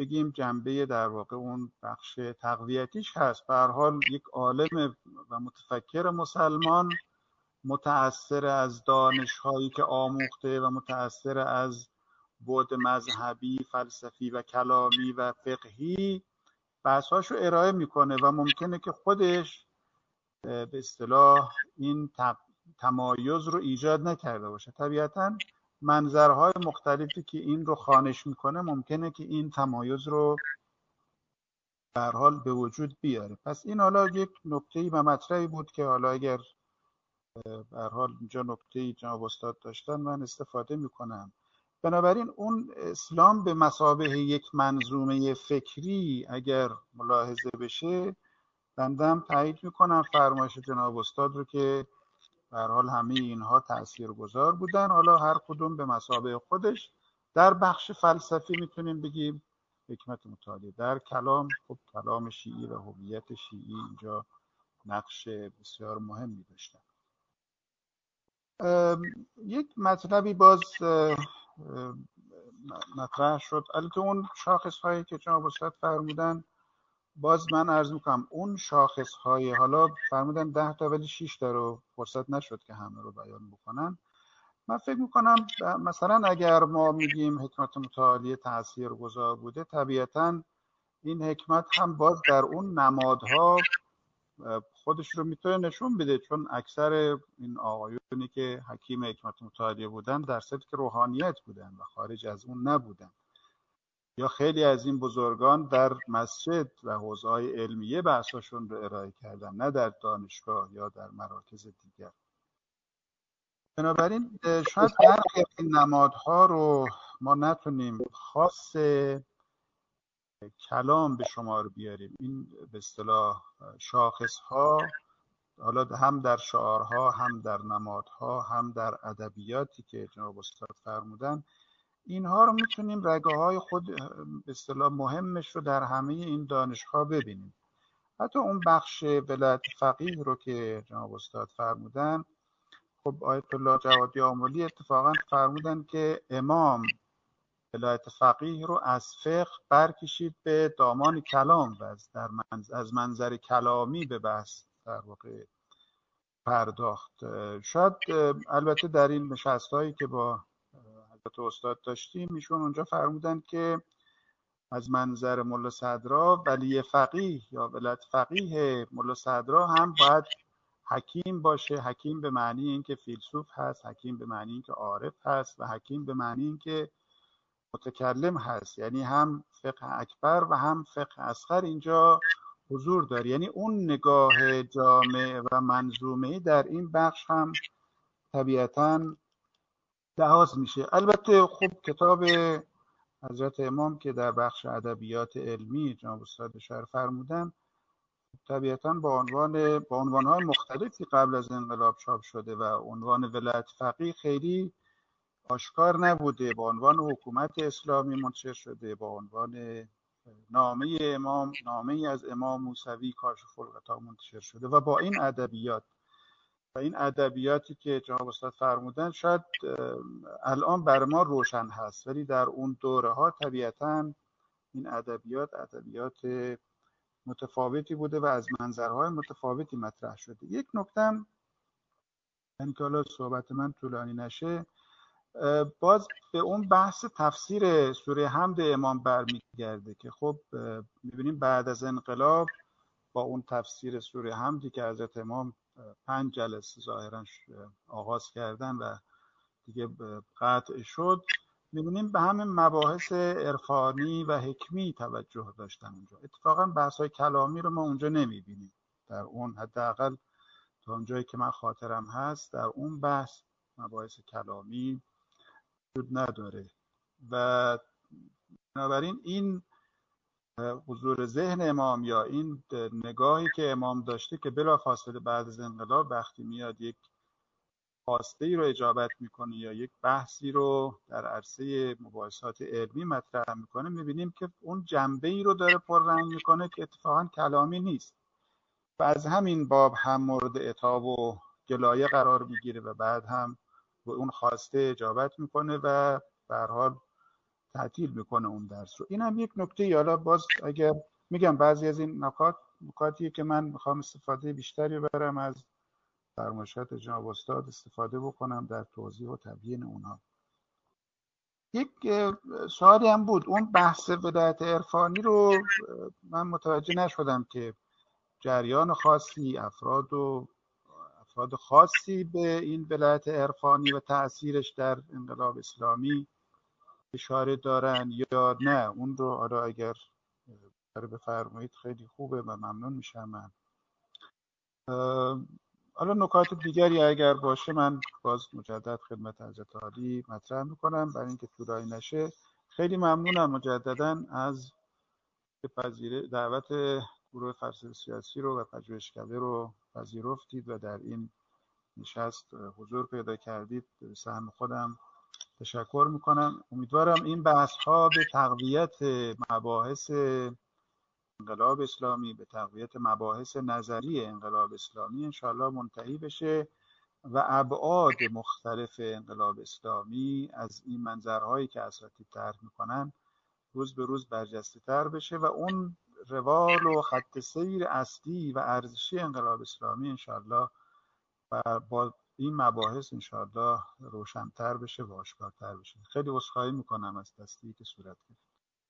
بگیم جنبه در واقع اون بخش تقویتیش هست. به هر حال یک عالم و متفکر مسلمان متأثر از دانش‌هایی که آموخته و متأثر از بعد مذهبی، فلسفی و کلامی و فقهی بحث‌هاشو ارائه میکنه و ممکنه که خودش به اصطلاح این تمایز رو ایجاد نکرده باشه. طبیعتاً منظرهای مختلفی که این رو خوانش میکنه ممکنه که این تمایز رو به هر حال به وجود بیاره. پس این حالا یک نکته‌ای و مطلبی بود که حالا اگر به هر حال اینجا نکته‌ای جناب استاد داشتن من استفاده میکنم. بنابراین اون اسلام به مثابه یک منظومه فکری اگر ملاحظه بشه، بندم تایید میکنم فرمایش جناب استاد رو که به هر حال همه اینها تاثیرگذار بودن، حالا هر کدوم به مثابه خودش. در بخش فلسفی میتونیم بگیم حکمت متعالی، در کلام خب کلام شیعی و هویت شیعی اینجا نقش بسیار مهمی داشتن. یک مطلبی باز مطرح شد، البته اون شاخص هایی که جناب استاد فرمودن باز من عرض میکنم اون شاخص های حالا فرمودن ده تا ولی شش تا رو فرصت نشد که همه رو بیان بکنن. من فکر میکنم مثلا اگر ما میگیم حکمت متعالی تاثیرگذار بوده، طبیعتا این حکمت هم باز در اون نمادها خودش رو میتونه نشون بده، چون اکثر این آقایونی که حکیم حکمت متعالی بودن در سطح روحانیت بودن و خارج از اون نبودن، یا خیلی از این بزرگان در مسجد و حوزه‌های علمیه بحثاشون رو ارائه کردن، نه در دانشگاه یا در مراکز دیگر. بنابراین شاید برخی از این نمادها رو ما نتونیم خاص کلام به شمار بیاریم. این به اصطلاح شاخص‌ها حالا هم در شعارها، هم در نمادها، هم در ادبیاتی که جناب استاد فرمودن، اینها رو میتونیم رگه های خود به اصطلاح مهمش رو در همه این دانش‌ها ببینیم. حتی اون بخش ولایت فقیه رو که جناب استاد فرمودن، خب آیت الله جوادی آملی اتفاقا فرمودن که امام ولایت فقیه رو از فقه برکشید به دامان کلام و از در منظر از منظر کلامی به بحث در واقع پرداخت. شاید البته در این نشست‌هایی که با حضرت استاد داشتیم ایشون اونجا فرمودن که از منظر ملا صدرا ولی فقیه یا ولایت فقیه ملا صدرا هم باید حکیم باشه. حکیم به معنی اینکه فیلسوف هست، حکیم به معنی اینکه عارف هست و حکیم به معنی اینکه متکلم هست، یعنی هم فقه اکبر و هم فقه اصغر اینجا حضور داره. یعنی اون نگاه جامع و منظومه در این بخش هم طبیعتاً لحاظ میشه. البته خب کتاب حضرت امام که در بخش ادبیات علمی جناب استاد اشاره فرمودن طبیعتاً با عنوان با عنوان‌های مختلفی قبل از انقلاب چاپ شده و عنوان ولایت فقیه خیلی آشکار نبوده، با عنوان حکومت اسلامی منتشر شده، با عنوان نامه امام، نامه از امام موسوی کاشف الغطا منتشر شده و با این ادبیات و این ادبیاتی که جناب استاد فرمودن شاید الان بر ما روشن هست، ولی در اون دوره ها طبیعتاً این ادبیات ادبیات متفاوتی بوده و از منظرهای متفاوتی مطرح شده. یک نکته یعنی که حالا صحبت من طولانی نشه، باز به اون بحث تفسیر سوره حمد امام برمیگرده که خب میبینیم بعد از انقلاب با اون تفسیر سوره حمدی که حضرت امام پنج جلسه ظاهرا آغاز کردن و دیگه قطع شد، میبینیم به همین مباحث عرفانی و حکمی توجه داشتن اونجا. اتفاقا بحث‌های کلامی رو ما اونجا نمیبینیم در اون، حداقل تا اونجایی که من خاطرم هست در اون بحث مباحث کلامی وجود نداره و بنابراین این حضور ذهن امام یا این نگاهی که امام داشته که بلافاصله بعد از انقلاب وقتی میاد یک خواسته ای رو اجابت میکنه یا یک بحثی رو در عرصه مباحثات علمی مطرح میکنه، میبینیم که اون جنبه ای رو داره پررنگ میکنه که اتفاقا کلامی نیست و از همین باب هم مورد عتاب و گلایه قرار میگیره و بعد هم به اون خواسته اجابت میکنه و به هر حال تعطیل میکنه اون درس رو. این هم یک نکته. حالا باز اگر میگم بعضی از این نکات نکاتیه که من میخوام استفاده بیشتری برم از فرمایشات جناب استاد استفاده بکنم در توضیح و تبیین اونها. یک سوالی هم بود، اون بحث ولایت عرفانی رو من متوجه نشدم که جریان خاصی، افراد و افراد خاصی به این ولایت عرفانی و تأثیرش در انقلاب اسلامی اشاره دارن یا نه. اون رو آره اگر بفرمایید خیلی خوبه و ممنون میشم. من حالا نکات دیگری اگر باشه من باز مجدد خدمت حضرت عالی مطرح میکنم برای اینکه طولانی نشه. خیلی ممنونم مجددا از پذیره دعوت گروه فلسفه سیاسی رو و پژوهشکده رو پذیرفتید و در این نشست حضور پیدا کردید. به سهم خودم تشکر میکنم. امیدوارم این بحث ها به تقویت مباحث انقلاب اسلامی، به تقویت مباحث نظری انقلاب اسلامی انشاءالله منتهی بشه و ابعاد مختلف انقلاب اسلامی از این منظرهایی که اساتید طرح میکنن روز به روز برجسته تر بشه و اون روال و خط سیر اصلی و ارزشی انقلاب اسلامی انشاءالله و با این مباحث انشاءالله روشن‌تر بشه و آشکارتر بشه. خیلی عذرخواهی میکنم از تصدیقی که صورت گرفت.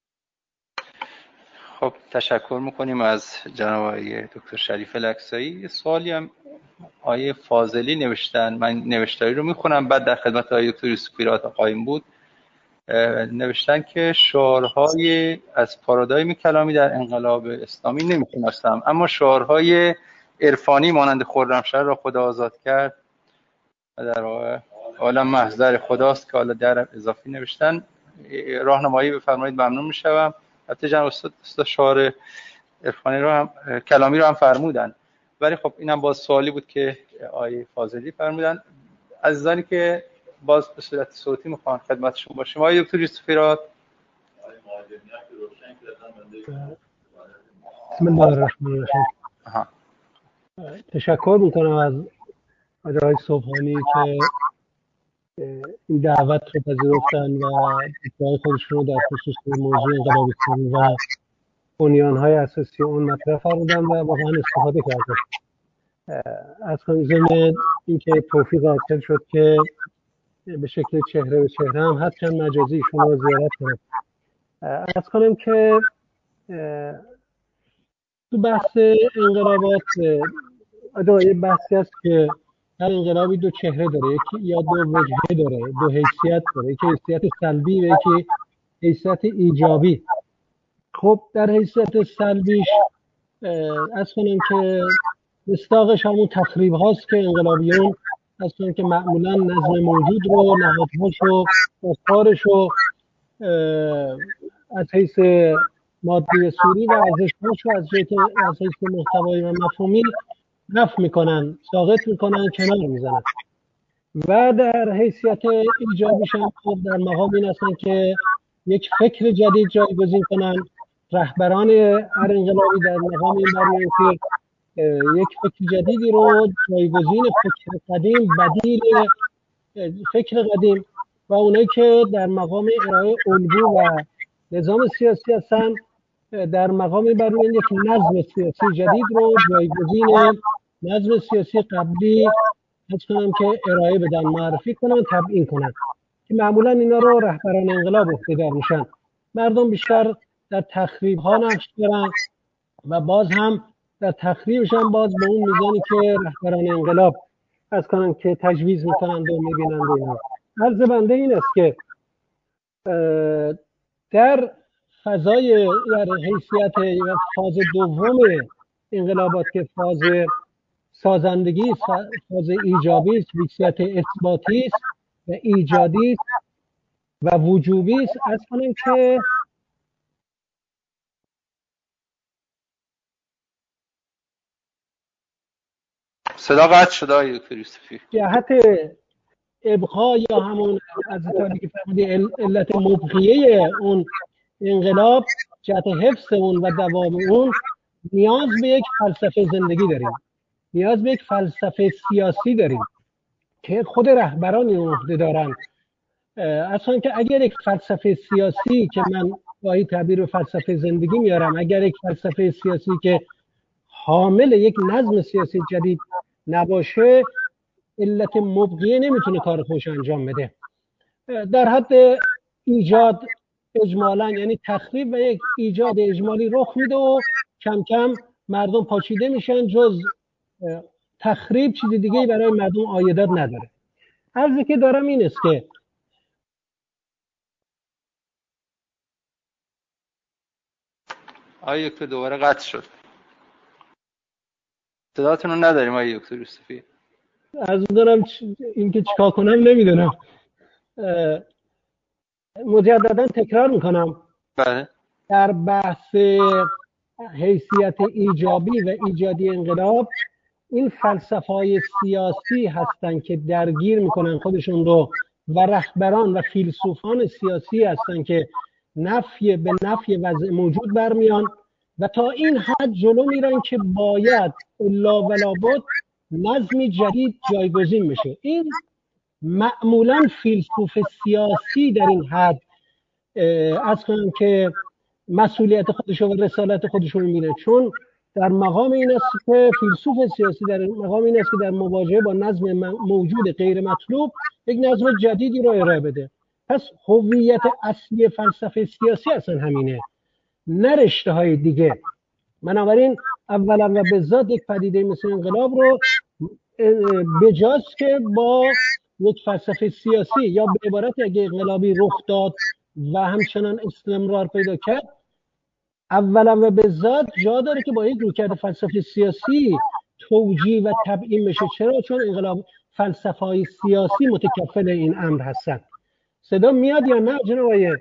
خب تشکر میکنیم از جناب آقای دکتر شریف لکسایی. سوالی هم آقای فاضلی نوشتن، من نوشتاری رو میخونم بعد در خدمت آقای دکتر یوسفی رات قائم بود. نوشتن که شعارهای از پارادایم کلامی در انقلاب اسلامی نمیشناسم، اما شعارهای عرفانی مانند خرمشهر را خدا آزاد کرد و در واقع عالم محضر خداست که حالا در اضافی نوشتن. راهنمایی بفرمایید ممنون میشم. البته جناب استاد شعار عرفانی رو هم کلامی رو هم فرمودن، ولی خب اینم باز سوالی بود که آقای فاضلی فرمودن. عزیزانی که باز به صورت صوتی میخوان خدمتشون باشیم. آقای دکتر یوسفی رات. بسم الله الرحمن الرحیم. تشکر میکنم از آقای صبحانی که این دعوت رو پذیرفتن و دیدگاه خودشون رو در خصوص موضوع انقلاب اسلامی و بنیان‌های اساسی اون مطرح فرمودن و واقعا استفاده کردن. از ضمن اینکه توفیق حاصل شد که به شکل چهره به چهره هم هرچند مجازی ایشون رو زیارت کنم. از کنم که تو بحث انقلابات یه بحثی هست که هر انقلابی دو چهره داره، یکی یا دو وجهه داره، دو حیثیت داره، یکی حیثیت سلبی و یکی حیثیت ایجابی. خب در حیثیت سلبیش از کنم که مصداقش همون تخریب هاست که انقلابیون از کنم که معمولا نظم موجود رو، نهادهاش رو، افکارش رو از حیث مادی سوری و ارزش‌هاش رو از از حیث محتوایی و مفهومی نفی میکنن، ساقط میکنن، کنار میزنن. و در حیثیت ایجابیش هم در مقام این هستن که یک فکر جدید جایگزین کنن. رهبران هر انقلابی در مقام این برمیان که یک فکر جدیدی رو جایگزین فکر قدیم، بدیل فکر قدیم، و اونایی که در مقام ارائه الگو و نظام سیاسی هستن در مقام برمیان یک نظم سیاسی جدید رو جایگزین نظم سیاسی قبلی حس کنم که ارائه بدن، معرفی کنن، تبیین کنن، که معمولا اینا رو رهبران انقلاب اقتدار میشن. مردم بیشتر در تخریب ها نقش دارن و باز هم در تخریبش هم باز به اون میزانی که رهبران انقلاب حس کنن که تجویز میکنن و میبینن و اینا. عرض بنده این است که در فضای در حیثیت فاز دوم انقلابات که فاز سازندگی، فاز ایجابی است، حیثیت اثباتی است و ایجادی است و وجوبی است، از کنیم که صدا قطع شده آقای دکتر یوسفی. جهت ابقا یا همون از طریقی که فرمودی علت مبقیه اون انقلاب، جهت حفظ اون و دوام اون، نیاز به یک فلسفه زندگی داریم، نیاز به یک فلسفه سیاسی داریم که خود رهبران این عهده دارن اصلا که اگر یک فلسفه سیاسی که من گاهی تعبیر به فلسفه زندگی میارم، اگر یک فلسفه سیاسی که حامل یک نظم سیاسی جدید نباشه، علت مبقیه نمیتونه کار خوش انجام بده. در حد ایجاد اجمالا یعنی تخریب و یک ایجاد اجمالی رخ میده و کم کم مردم پاچیده میشن، جز تخریب چیزی دیگه برای مردم عایدات نداره. عرضی که دارم این است که آقای دکتر دوباره قطع شد، صداتون رو نداریم آقای دکتر یوسفی. از دارم اینکه چیکار کنم نمیدونم. مجددا تکرار میکنم، بله. در بحث حیثیت ایجابی و ایجادی انقلاب، این فلسفه‌های سیاسی هستن که درگیر میکنن خودشون رو و رهبران و فیلسوفان سیاسی هستن که نفی به نفی وضع موجود برمیان و تا این حد جلو میرن که باید الا ولا بد نظمی جدید جایگزین میشه. این معمولا فیلسوف سیاسی در این حد از کنم که مسئولیت خودش و رسالت خودش رو میره، چون در مقام این است که فیلسوف سیاسی در مقام این است که در مواجهه با نظم موجود غیر مطلوب یک نظم جدیدی رو ارائه بده. پس هویت اصلی فلسفه سیاسی اصلا همینه، نه رشته های دیگه. بنابراین اولا و به ذات یک پدیده مثل انقلاب رو بجاست که با یک فلسفه سیاسی یا به عبارت اگه انقلابی رخ داد و همچنان استمرار پیدا کرد، اولا و به ذات جا داره که با یک رویکرد فلسفه سیاسی توجیه و تبیین بشه. چرا؟ چون انقلاب فلسفه‌های سیاسی متکفل این امر هستن. صدا میاد یا نه جناب آقای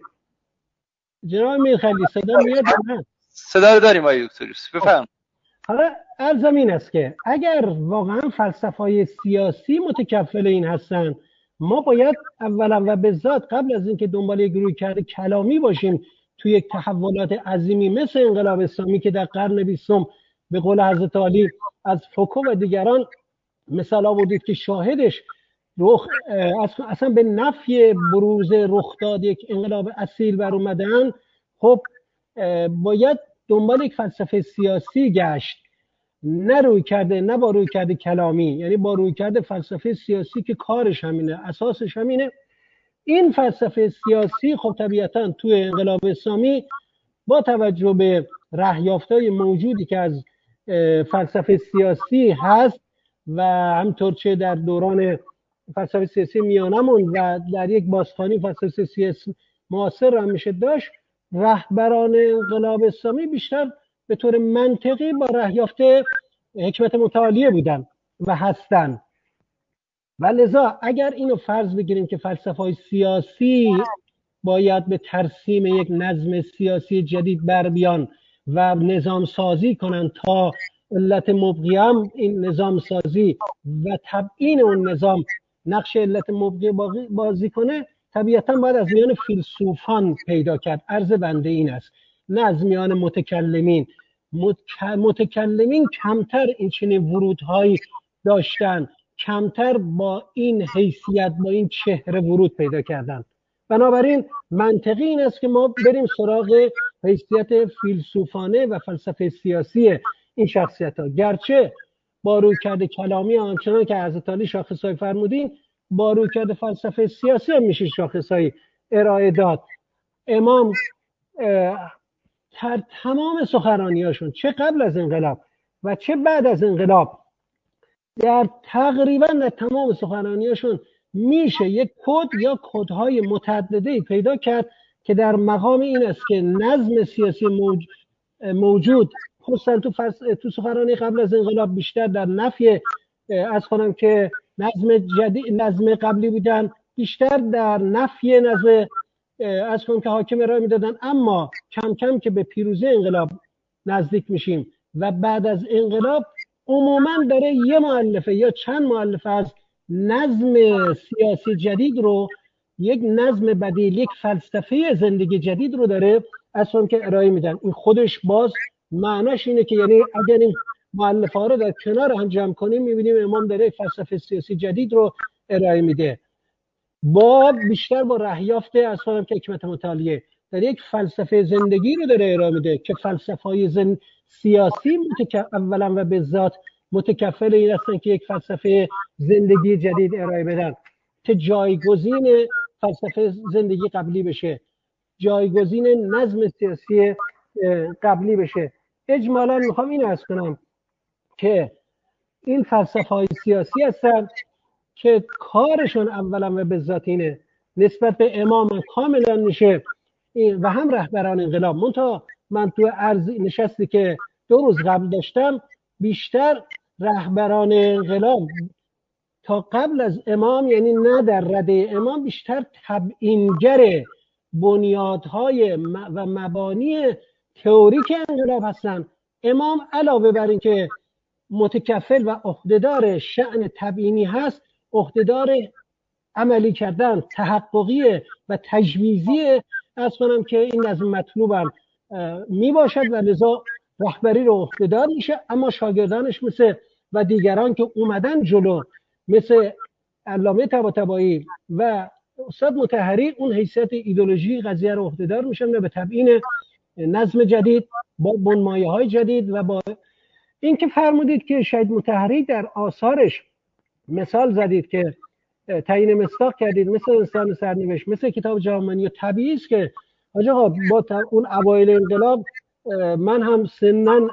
جناب میرخلی؟ صدا میاد یا نه؟ صدا رو داریم آقای دکتر یوسف، بفرمایید. حالا عرضم این است که اگر واقعا فلسفه‌های سیاسی متکفل این هستن، ما باید اولا و به ذات قبل از اینکه دنبال یک رویکرد کلامی باشیم توی یک تحولات عظیمی مثل انقلاب اسلامی که در قرن بیستم به قول حضرت علی از فوکو و دیگران مثال آوردید که شاهدش رخ اصلا به نفی بروز رخ داد یک انقلاب اصیل بر اومدن، خب باید دنبال یک فلسفه سیاسی گشت، نه روی کرده نه با روی کرده کلامی، یعنی با روی کرده فلسفه سیاسی که کارش همینه، اساسش همینه. این فلسفه سیاسی خب طبیعتا توی انقلاب اسلامی با توجه به رهیافت‌های موجودی که از فلسفه سیاسی هست و همطور چه در دوران فلسفه سیاسی میانمون و در یک بازخوانی فلسفه سیاسی معاصر هم میشه داشت، رهبران انقلاب اسلامی بیشتر به طور منطقی با رهیافت حکمت متعالیه بودن و هستن. و لذا اگر اینو فرض بگیریم که فلسفه‌های سیاسی باید به ترسیم یک نظم سیاسی جدید بر بیان و نظام سازی کنن تا علت مبقی هم این نظام سازی و تبیین اون نظام نقش علت مبقی بازی کنه، طبیعتا باید از میان فیلسوفان پیدا کرد. عرض بنده این است، نه از میان متکلمین. متکلمین کمتر این چنین ورودهایی داشتن، کمتر با این حیثیت با این چهره ورود پیدا کردن. بنابراین منطقی این است که ما بریم سراغ حیثیت فیلسوفانه و فلسفه سیاسی این شخصیت ها، گرچه با رویکرد کلامی آنچنان که حضرت علی شاخصهای فرمودین، با رویکرد فلسفه سیاسی هم میشه شاخصهای ارائه داد. امام در تمام سخنرانیاشون چه قبل از انقلاب و چه بعد از انقلاب، در تقریبا در تمام سخنرانیاشون میشه یک کد یا کدهای متعددی پیدا کرد که در مقام این است که نظم سیاسی موج... موجود خصوصا تو, فلس... تو سخنرانی قبل از انقلاب بیشتر در نفی از کنم که نظم جدید نظم قبلی بودن، بیشتر در نفی نظم از کنم که حاکم ارائه میدادن. اما کم کم که به پیروزی انقلاب نزدیک میشیم و بعد از انقلاب عموما داره یه مؤلفه یا چند مؤلفه از نظم سیاسی جدید رو، یک نظم بدیل، یک فلسفه زندگی جدید رو داره اصلا که ارائه میدن. این خودش باز معناش اینه که یعنی اگر این مؤلفه ها رو در کنار هم جمع کنیم میبینیم امام داره فلسفه سیاسی جدید رو ارائه میده. با بیشتر با رهیافت از خودم که حکمت مطالعه در یک فلسفه زندگی رو داره ارائه میده که فلسفه‌های زن... سیاسی متک... اولا و به ذات متکفل این هستن که یک فلسفه زندگی جدید ارائه بدن که جایگزین فلسفه زندگی قبلی بشه، جایگزین نظم سیاسی قبلی بشه. اجمالا میخوام این عرض کنم که این فلسفه‌های سیاسی هستن که کارشون اولا و به ذات اینه نسبت به امام کاملا میشه و هم رهبران انقلاب. منتها من تو عرض نشستی که دو روز قبل داشتم بیشتر رهبران انقلاب تا قبل از امام، یعنی نه در رده امام، بیشتر تبیینگر بنیادهای و مبانی تئوریک انقلاب هستن. امام علاوه بر اینکه متکفل و عهدهدار شأن تبیینی هست، عهدهدار عملی کردن تحققی و تجویزی از کنم که این نظم مطلوبم می باشد و لذا رهبری رو عهدهدار میشه. اما شاگردانش مثل و دیگران که اومدن جلو مثل علامه طباطبایی و استاد مطهری اون حیثیت ایدئولوژی قضیه رو عهدهدار میشن و به تبیین نظم جدید با بنمایه‌های جدید و با اینکه فرمودید که شهید مطهری در آثارش مثال زدید که تعیین مصداق کردید، مثل انسان سرنوشت، مثل کتاب جهانبانی، طبیعی است که حاج آقا با اون اوایل انقلاب من هم سنن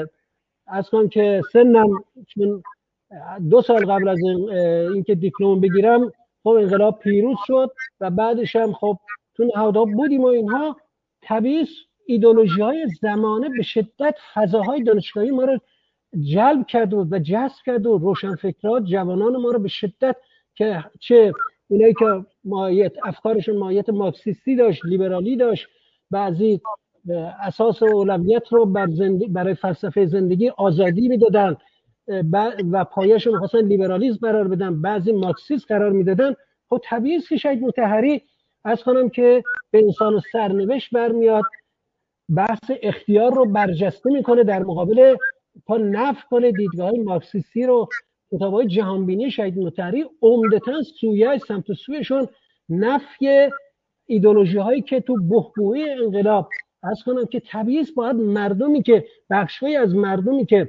از کنم که سنم چون دو سال قبل از اینکه دیپلم بگیرم خب انقلاب پیروز شد و بعدش هم خب تو نهادها بودیم و اینها. طبیعی ایدئولوژی های زمانه به شدت فضاهای دانشگاهی ما رو جلب کرد و جذب کرد و روشنفکرات جوانان ما رو به شدت که چه اونایی که مایت افکارشون مایت مارکسیستی داشت، لیبرالی داشت، بعضی اساس اولویت رو بر زندگی برای فلسفه زندگی آزادی میدادن و پایه‌اش رو می‌خواستن لیبرالیسم قرار بدن، بعضی مارکسیسم قرار میدادن. خب طبیعی است که شهید مطهری از کنم که به انسان و سرنوشت برمیاد، بحث اختیار رو برجسته میکنه در مقابل تا نفی کنه دیدگاه‌های مارکسیستی رو. کتاب‌های جهانبینی شهید مطهری عمدتاً سویه سمت سویشون نفی ایدئولوژی‌هایی که تو بحبوحه انقلاب از کنم که طبیعی است باید مردمی که بخشی از مردمی که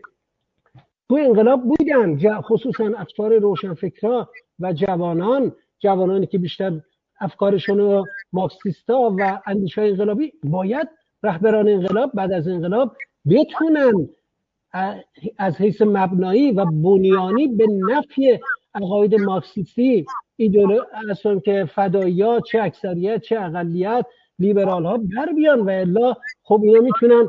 تو انقلاب بودن، خصوصا افکار روشنفکرها و جوانان جوانانی که بیشتر افکارشون رو مارکسیستا و اندیشه انقلابی، باید رهبران انقلاب بعد از انقلاب بتونن از حیث مبنایی و بنیانی به نفی عقاید مارکسیستی ایدئولوژی اصلا که فداییات چه اکثریت چه اقلیت لیبرال ها بر بیان و الا خب اینا میتونن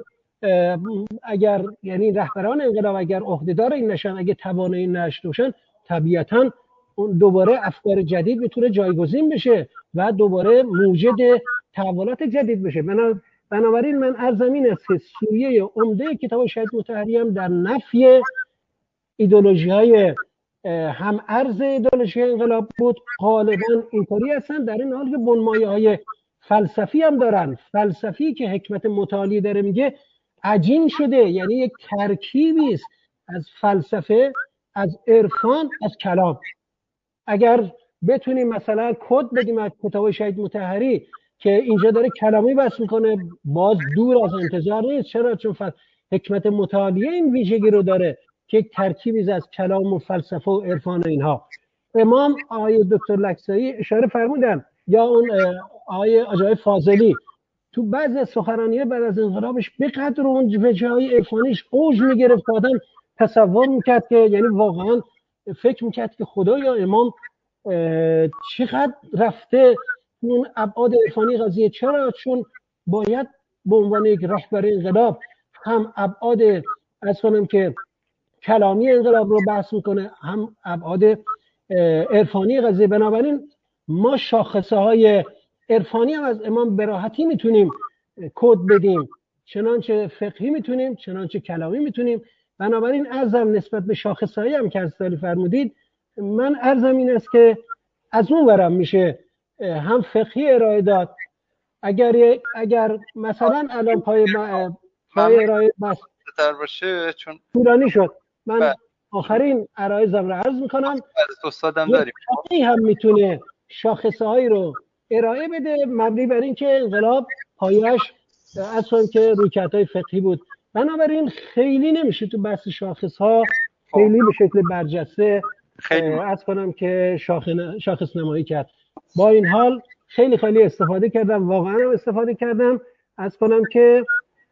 اگر یعنی رهبران انقلاب اگر عهدهدار این نشن، اگه توانایی نشته باشن، طبیعتاً اون دوباره افکار جدید میتونه جایگزین بشه و دوباره موجد تحولات جدید بشه. بنابراین من عرضم این است که سوریه عمده کتاب شهید مطهری هم در نفی ایدئولوژی های هم ارز ایدئولوژی انقلاب بود. غالبا اینطوری هستن، در این حال که بنمایه های فلسفی هم دارن. فلسفی که حکمت مطالعه داره میگه عجین شده، یعنی یک ترکیبی است از فلسفه، از عرفان، از کلام. اگر بتونیم مثلا کد بدیم از کتاب شهید مطهری که اینجا داره کلامی بحث میکنه، باز دور از انتظار نیست. چرا؟ چون حکمت مطالعه این ویژگی رو داره که یک ترکیبی از کلام و فلسفه و عرفان و اینها. امام آقای دکتر لکسایی اشاره فرمودن یا اون آقای آجای فاضلی تو بعضی از سخنرانی‌ها بعد از انقلابش به قدر اون وجه‌های عرفانیش اوج میگرفت که آدم تصور میکرد که یعنی واقعا فکر میکرد که خدایا امام چقدر رفته اون ابعاد عرفانی قضیه. چرا؟ چون باید به عنوان یک رهبر انقلاب هم ابعاد از کنم که کلامی انقلاب رو بحث میکنه، هم ابعاد عرفانی قضیه. بنابراین ما شاخصه های عرفانی هم از امام به راحتی میتونیم کد بدیم، چنانچه فقهی میتونیم، چنانچه کلامی میتونیم. بنابراین عرضم نسبت به شاخصه هایی هم که از سالی فرمودید، من عرضم این است که از اون ورم میشه هم فقهی ارائه داد. اگر اگر مثلا الان پای پای ارائه بس باشه چون طولانی شد، من آخرین عرایضم رو عرض میکنم. از استادم داریم فقهی هم میتونه شاخصه هایی رو ارائه بده مبنی بر این که انقلاب پایش اصلا که رویکردهای فقهی بود. بنابراین خیلی نمیشه تو بحث شاخص ها خیلی به شکل برجسته از کنم که شاخص نمایی کرد. با این حال خیلی خیلی استفاده کردم، واقعا هم استفاده کردم. از کنم که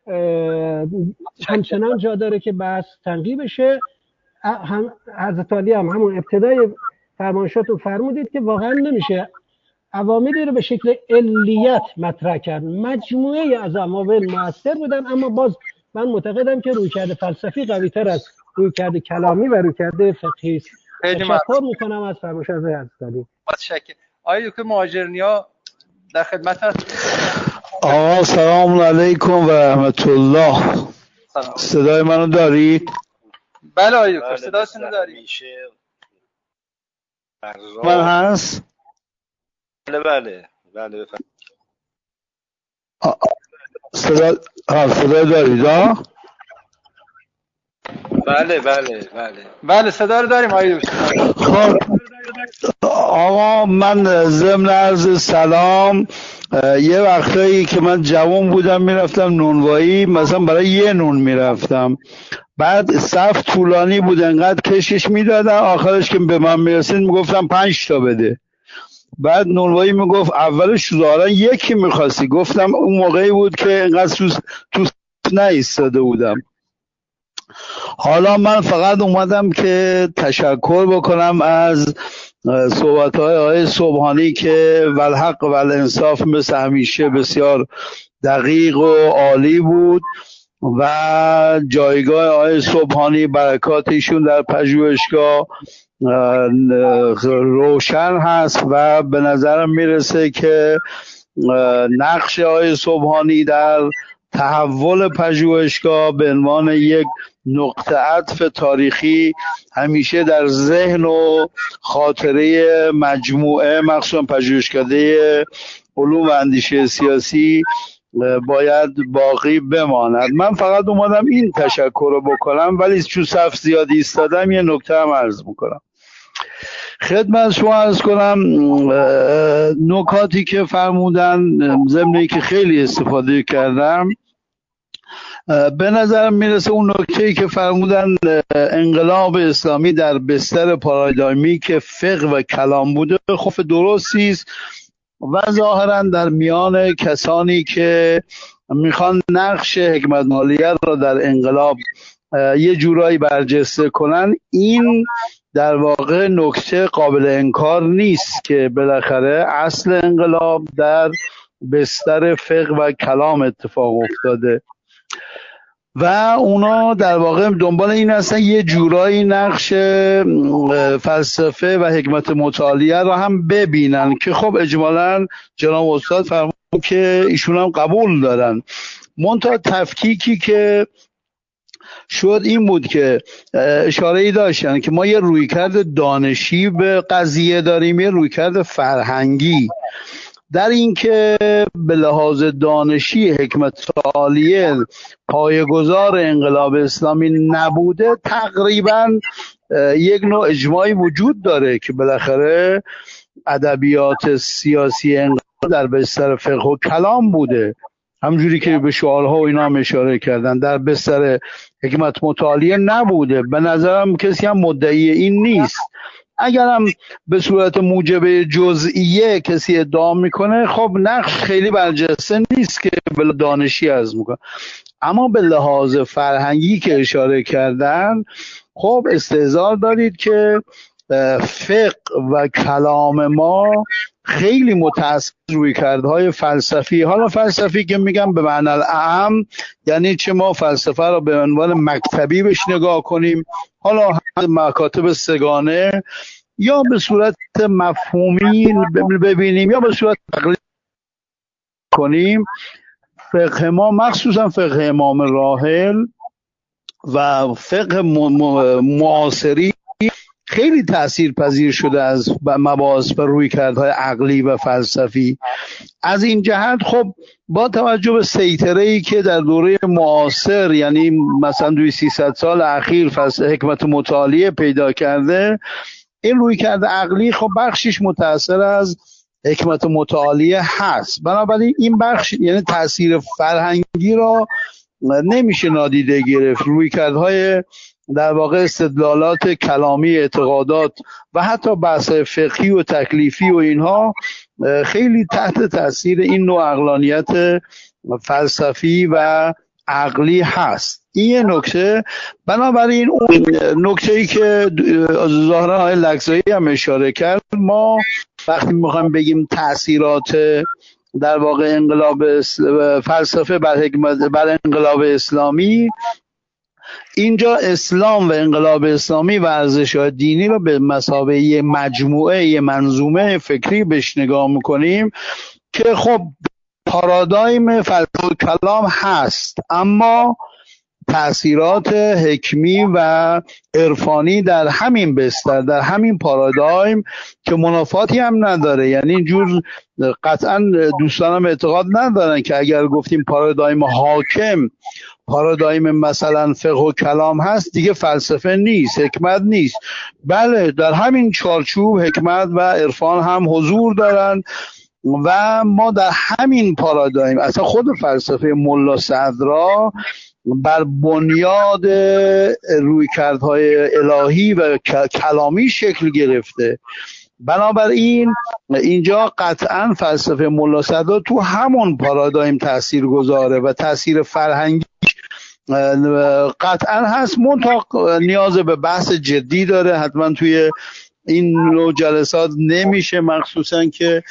همچنان جا داره که بحث تنقیح بشه. هم حضرت علی هم همون ابتدای فرمایشاتون فرمودید که واقعا نمیشه عواملی رو به شکل علیت مطرح کرد، مجموعه از عوامل مؤثر بودن، اما باز من معتقدم که رویکرد فلسفی قوی تر از رویکرد کلامی و رویکرد فقهی است. تشکر میکنم از فرمایشات حضرت علی. متشکرم. آقای دکتر مهاجرنیا در خدمت هست. آقا سلام علیکم و رحمت الله. سلام. صدای منو دارید؟ بله آقای دکتر صداتون رو دارید. من هست؟ بله بله بله صدا ها صدا دارید ها؟ بله بله بله بله صدا رو داریم آقای دکتر. خب آقا من ضمن عرض سلام، یه وقتایی که من جوان بودم میرفتم نونوایی، مثلا برای یه نون میرفتم، بعد صف طولانی بود، انقدر کشش میدادن، آخرش که به من میرسید میگفتم پنج تا بده. بعد نونوایی میگفت اولش ظاهرا یکی میخواستی، گفتم اون موقعی بود که انقدر تو تو نایستاده بودم. حالا من فقط اومدم که تشکر بکنم از صحبت‌های آقای سبحانی که والحق والانصاف مثل همیشه بسیار دقیق و عالی بود و جایگاه آقای سبحانی برکات ایشون در پژوهشگاه روشن هست و به نظرم میرسه که نقش آقای سبحانی در تحول پژوهشگاه به عنوان یک نقطه عطف تاریخی همیشه در ذهن و خاطره مجموعه مخصوصا پژوهشکده علوم و اندیشه سیاسی باید باقی بماند. من فقط اومدم این تشکر رو بکنم، ولی چون صف زیادی ایستادم یه نکته هم عرض میکنم خدمت شما. عرض کنم نکاتی که فرمودن ضمن که خیلی استفاده کردم، به نظرم میرسه اون نکته‌ای که فرمودن انقلاب اسلامی در بستر پارادایمی که فقه و کلام بوده خب درستی است و ظاهرا در میان کسانی که میخوان نقش حکمت مالیت را در انقلاب یه جورایی برجسته کنن، این در واقع نکته قابل انکار نیست که بالاخره اصل انقلاب در بستر فقه و کلام اتفاق افتاده و اونا در واقع دنبال این هستن یه جورایی نقش فلسفه و حکمت متعالیه رو هم ببینن که خب اجمالاً جناب استاد فرمود که ایشون هم قبول دارن. منتها تفکیکی که شد این بود که اشاره ای داشتن که ما یه رویکرد دانشی به قضیه داریم، یه رویکرد فرهنگی. در این که به لحاظ دانشی حکمت عالیه پایه‌گذار انقلاب اسلامی نبوده، تقریبا یک نوع اجماعی وجود داره که بالاخره ادبیات سیاسی انقلاب در بستر فقه و کلام بوده، همجوری که به شعارها و اینا هم اشاره کردن، در بستر حکمت متعالیه نبوده. به نظرم کسی هم مدعی این نیست. اگرم به صورت موجب جزئیه کسی ادعا میکنه خب نقش خیلی برجسته نیست که به دانشی عرض میکنه، اما به لحاظ فرهنگی که اشاره کردن خب استحضار دارید که فقه و کلام ما خیلی متأثر روی کردهای فلسفی، حالا فلسفی که میگم به معنی اعم، یعنی چه ما فلسفه رو به عنوان مکتبی بهش نگاه کنیم، حالا مکاتب سگانه، یا به صورت مفهومی ببینیم یا به صورت تقلید کنیم. فقه ما مخصوصا فقه امام راحل و فقه معاصری خیلی تأثیر پذیر شده از مباحث و رویکردهای عقلی و فلسفی. از این جهت خب با توجه به سیطره‌ای که در دوره معاصر، یعنی مثلا دویست سیصد سال اخیر حکمت متعالیه پیدا کرده، این رویکرد عقلی خب بخشش متأثر از حکمت متعالیه هست. بنابراین این بخش یعنی تاثیر فرهنگی را نمیشه نادیده گرفت. رویکردهای در واقع استدلالات کلامی، اعتقادات و حتی بحث فقهی و تکلیفی و اینها خیلی تحت تاثیر این نوع عقلانیت فلسفی و عقلی هست. این یه نکته. بنابراین اون نکته‌ای که ظاهرا آقای لکزایی هم اشاره کرد، ما وقتی میخوایم بگیم تاثیرات در واقع انقلاب فلسفه بر حکمت بر انقلاب اسلامی، اینجا اسلام و انقلاب اسلامی و ارزش‌های دینی رو به مثابه یه مجموعه، یه منظومه فکری بهش نگاه میکنیم که خب پارادایم فلسفه کلام هست، اما تأثیرات حکمی و عرفانی در همین بستر، در همین پارادایم که منافاتی هم نداره. یعنی اینجور قطعا دوستانم اعتقاد ندارن که اگر گفتیم پارادایم حاکم پارادایم مثلا فقه و کلام هست دیگه فلسفه نیست، حکمت نیست. بله، در همین چارچوب حکمت و عرفان هم حضور دارن و ما در همین پارادایم اصلا خود فلسفه ملا صدرا بر بنیاد رویکردهای الهی و کلامی شکل گرفته. بنابراین اینجا قطعا فلسفه ملا صدرا تو همون پارادایم تأثیر گذاره و تأثیر فرهنگی قطعا هست. منطق نیاز به بحث جدی داره، حتما توی این نوع جلسات نمیشه، مخصوصا که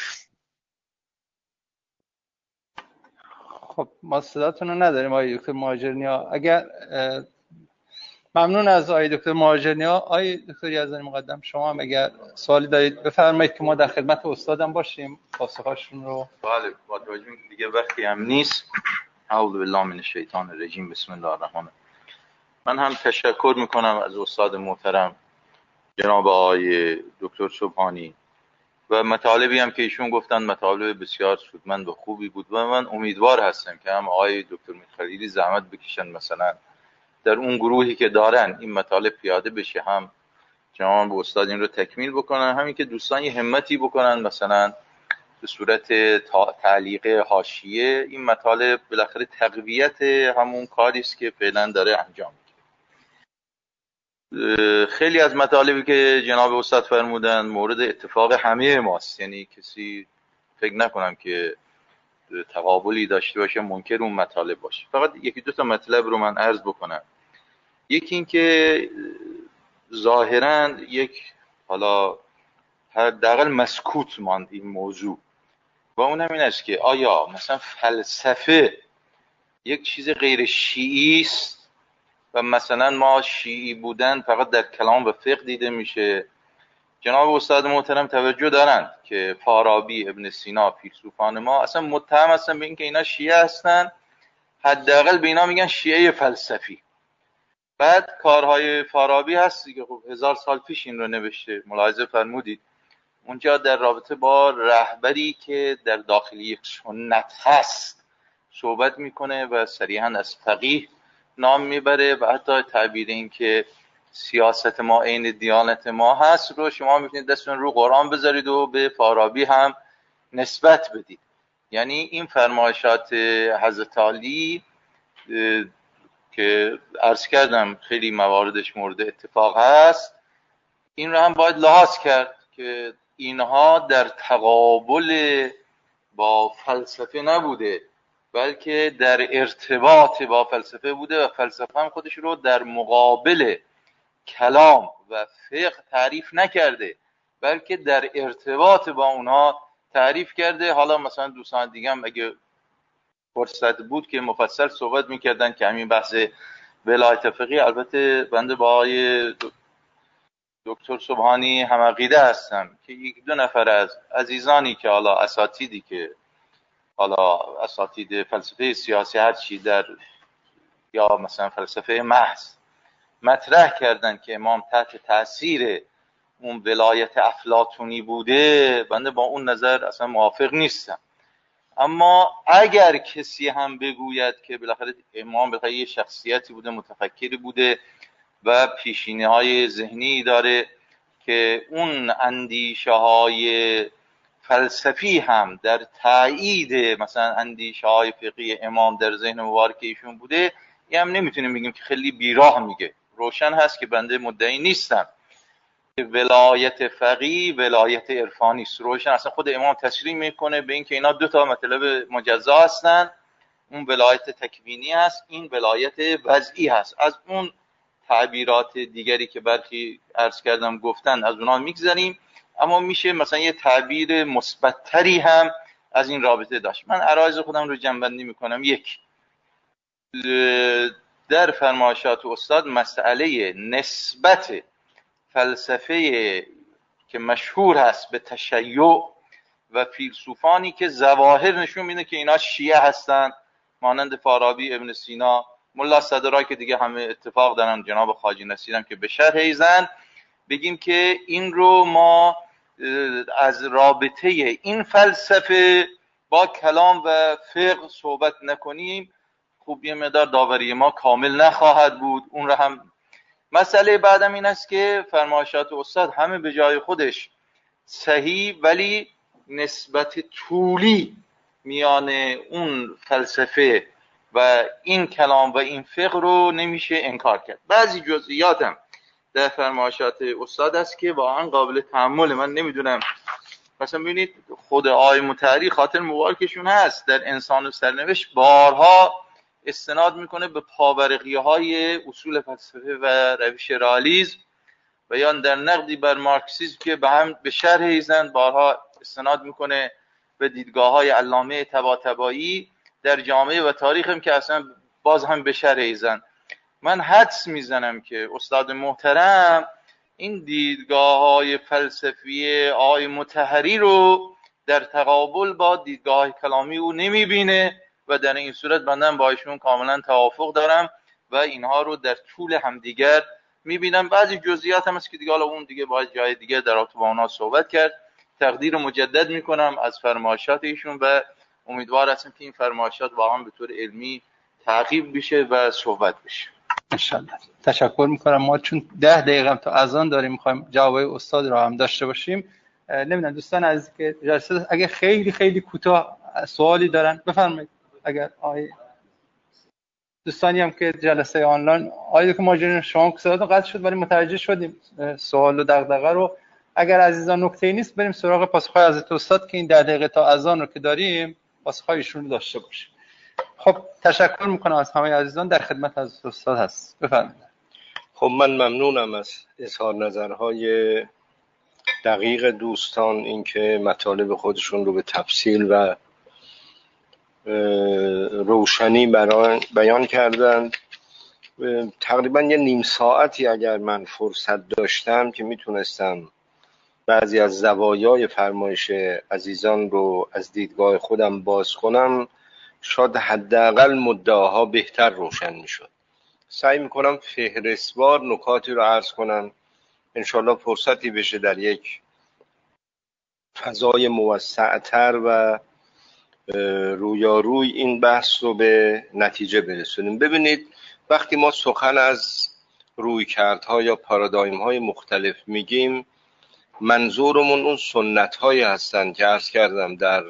خب ما صداتون رو نداریم آقای دکتر مهاجرنیا. اگر ممنون از آقای دکتر مهاجرنیا. آقای دکتر یزدانی مقدم، شما هم اگر سوالی دارید بفرمایید که ما در خدمت استادم باشیم پاسخاشون رو. بله، با توجه دیگه وقتی هم نیست. اعوذ بالله من الشیطان الرجیم، بسم الله الرحمن الرحیم. من هم تشکر میکنم از استاد محترم جناب آقای دکتر سبحانی و مطالبی هم که ایشون گفتن مطالب بسیار سودمند و خوبی بود و من امیدوار هستم که هم آقای دکتر میرخلیلی زحمت بکشن مثلا در اون گروهی که دارن این مطالب پیاده بشه، هم جناب استاد این رو تکمیل بکنن، همین که دوستان یه همتی بکنن مثلا به صورت تعلیق حاشیه این مطالب بالاخره تقویت همون کاری است که فعلا داره انجام میده. خیلی از مطالبی که جناب استاد فرمودن مورد اتفاق همه ماست، یعنی کسی فکر نکنم که تقابلی داشته باشه منکر اون مطالب باشه. فقط یکی دو تا مطلب رو من عرض بکنم. یکی این که ظاهراً یک حالا حداقل مسکوت ماند این موضوع و اون هم این است که آیا مثلا فلسفه یک چیز غیر شیعی است و مثلا ما شیعی بودن فقط در کلام و فقه دیده میشه. جناب استاد محترم توجه دارن که فارابی، ابن سینا، فیلسوفان ما اصلا متهم هستن به اینکه اینا شیعه هستن، حداقل به اینا میگن شیعه فلسفی. بعد کارهای فارابی هست که خب هزار سال پیش این رو نوشته، ملاحظه فرمودید اونجا در رابطه با رهبری که در داخل یک سنت هست صحبت میکنه و صریحاً از فقیه نام میبره و حتی تعبیر این که سیاست ما عین دیانت ما هست رو شما میتونید دستون رو قرآن بذارید و به فارابی هم نسبت بدید. یعنی این فرمایشات حضرت علی که عرض کردم خیلی مواردش مورد اتفاق هست، این رو هم باید لحاظ کرد که اینها در تقابل با فلسفه نبوده بلکه در ارتباط با فلسفه بوده و فلسفه هم خودش رو در مقابل کلام و فقه تعریف نکرده بلکه در ارتباط با اونها تعریف کرده. حالا مثلا دوستان دیگه هم اگه فرصت بود که مفصل صحبت میکردن که همین بحث ولایت فقهی، البته بنده با آقای دکتر سبحانی هم عقیده هستم که یک دو نفر از عزیزانی که حالا اساتیدی که حالا اساتید فلسفه سیاسی هر چی در یا مثلا فلسفه محض مطرح کردن که امام تحت تاثیر اون ولایت افلاطونی بوده، بنده با اون نظر اصلا موافق نیستم. اما اگر کسی هم بگوید که بالاخره امام بالاخره یه شخصیتی بوده، متفکری بوده و پیشینه‌های ذهنی داره که اون اندیشه های فلسفی هم در تایید مثلا اندیشه های فقهی امام در ذهن مبارک ایشون بوده، این هم نمیتونیم بگیم که خیلی بیراه میگه. روشن هست که بنده مدعی نیستم که ولایت فقیه ولایت عرفانی است. روشن اصلا خود امام تشریح میکنه به این که اینا دو تا مطلب مجزا هستن. اون ولایت تکوینی هست، این ولایت وضعی هست. از اون تعبیرات دیگری که برخی عرض کردم گفتن از اونها میگذریم، اما میشه مثلا یه تعبیر مثبت‌تری هم از این رابطه داشت. من عرایض خودم رو جمع‌بندی میکنم. یک، در فرمایشات استاد مسئله نسبت فلسفه که مشهور هست به تشیع و فیلسوفانی که ظواهر نشون میده که اینا شیعه هستند، مانند فارابی، ابن سینا، ملا صدرایی که دیگه همه اتفاق دارن، جناب خواجه نصیرم که به شرح ایزن، بگیم که این رو ما از رابطه این فلسفه با کلام و فقه صحبت نکنیم، خوب یه مقدار داوری ما کامل نخواهد بود. اون رو هم مسئله بعدم این است که فرمایشات استاد همه به جای خودش صحیح، ولی نسبت طولی میان اون فلسفه و این کلام و این فقه رو نمیشه انکار کرد. بعضی جزئیات هم در فرمایشات استاد است که واقعا قابل تأمل. من نمیدونم، مثلا ببینید خود آقای مطهری خاطر مبارکشون هست در انسان و سرنوشت بارها استناد میکنه به پاورقیه های اصول فلسفه و روش رئالیسم و یا در نقدی بر مارکسیسم که به هم به شرح ایزن بارها استناد میکنه به دیدگاه های علامه طباطبایی در جامعه و تاریخ هم که اصلا باز هم به شرح ایزن. من حدس میزنم که استاد محترم این دیدگاه های فلسفی آقای مطهری رو در تقابل با دیدگاه کلامی او نمیبینه و در این صورت بنده با ایشون کاملا توافق دارم و اینها رو در طول همدیگر میبینم. بعضی جزئیات هم هست که دیگه حالا اون دیگه باید جای دیگه در رابطه با اونها صحبت کرد. تقدیر مجدد میکنم از فرمایشات ایشون و امیدوار هستم که این فرمایشات واقعا به طور علمی تعقیب بشه و صحبت بشه. انشالله. تشکر میکنم. ما چون ده دقیقه تا اذان داریم میخوایم جوابای استاد رو هم داشته باشیم. نمیدونم دوستان عزیز که جلسه اگه خیلی خیلی کوتاه سوالی دارن بفرمایید. اگر آی دوستانی هم که جلسه آنلاین آیه که ماجرا شما صداتون قطع شد ولی متوجه شدیم سوال و دغدغه رو. اگر عزیزان نکته‌ای نیست بریم سراغ پاسخ‌های حضرت استاد که این ده دقیقه تا اذان رو که داریم پاسخ‌هایشون رو داشته باشیم. خب تشکر میکنم از همه عزیزان، در خدمت حضرت استاد هست. بفرمایید. خب من ممنونم از اظهار نظرهای دقیق دوستان، اینکه مطالب خودشون رو به تفصیل و روشنی بیان کردند. تقریبا یه نیم ساعتی اگر من فرصت داشتم که میتونستم بعضی از زوایای فرمایش عزیزان رو از دیدگاه خودم باز کنم، شاید حداقل مدعاها بهتر روشن میشد. سعی میکنم فهرستوار نکاتی رو عرض کنم، انشالله فرصتی بشه در یک فضای موسع‌تر و رویاروی این بحث رو به نتیجه برسونیم. ببینید وقتی ما سخن از رویکردها یا پارادایم‌های مختلف میگیم، منظورمون اون سنت‌هایی هستن که عرض کردم در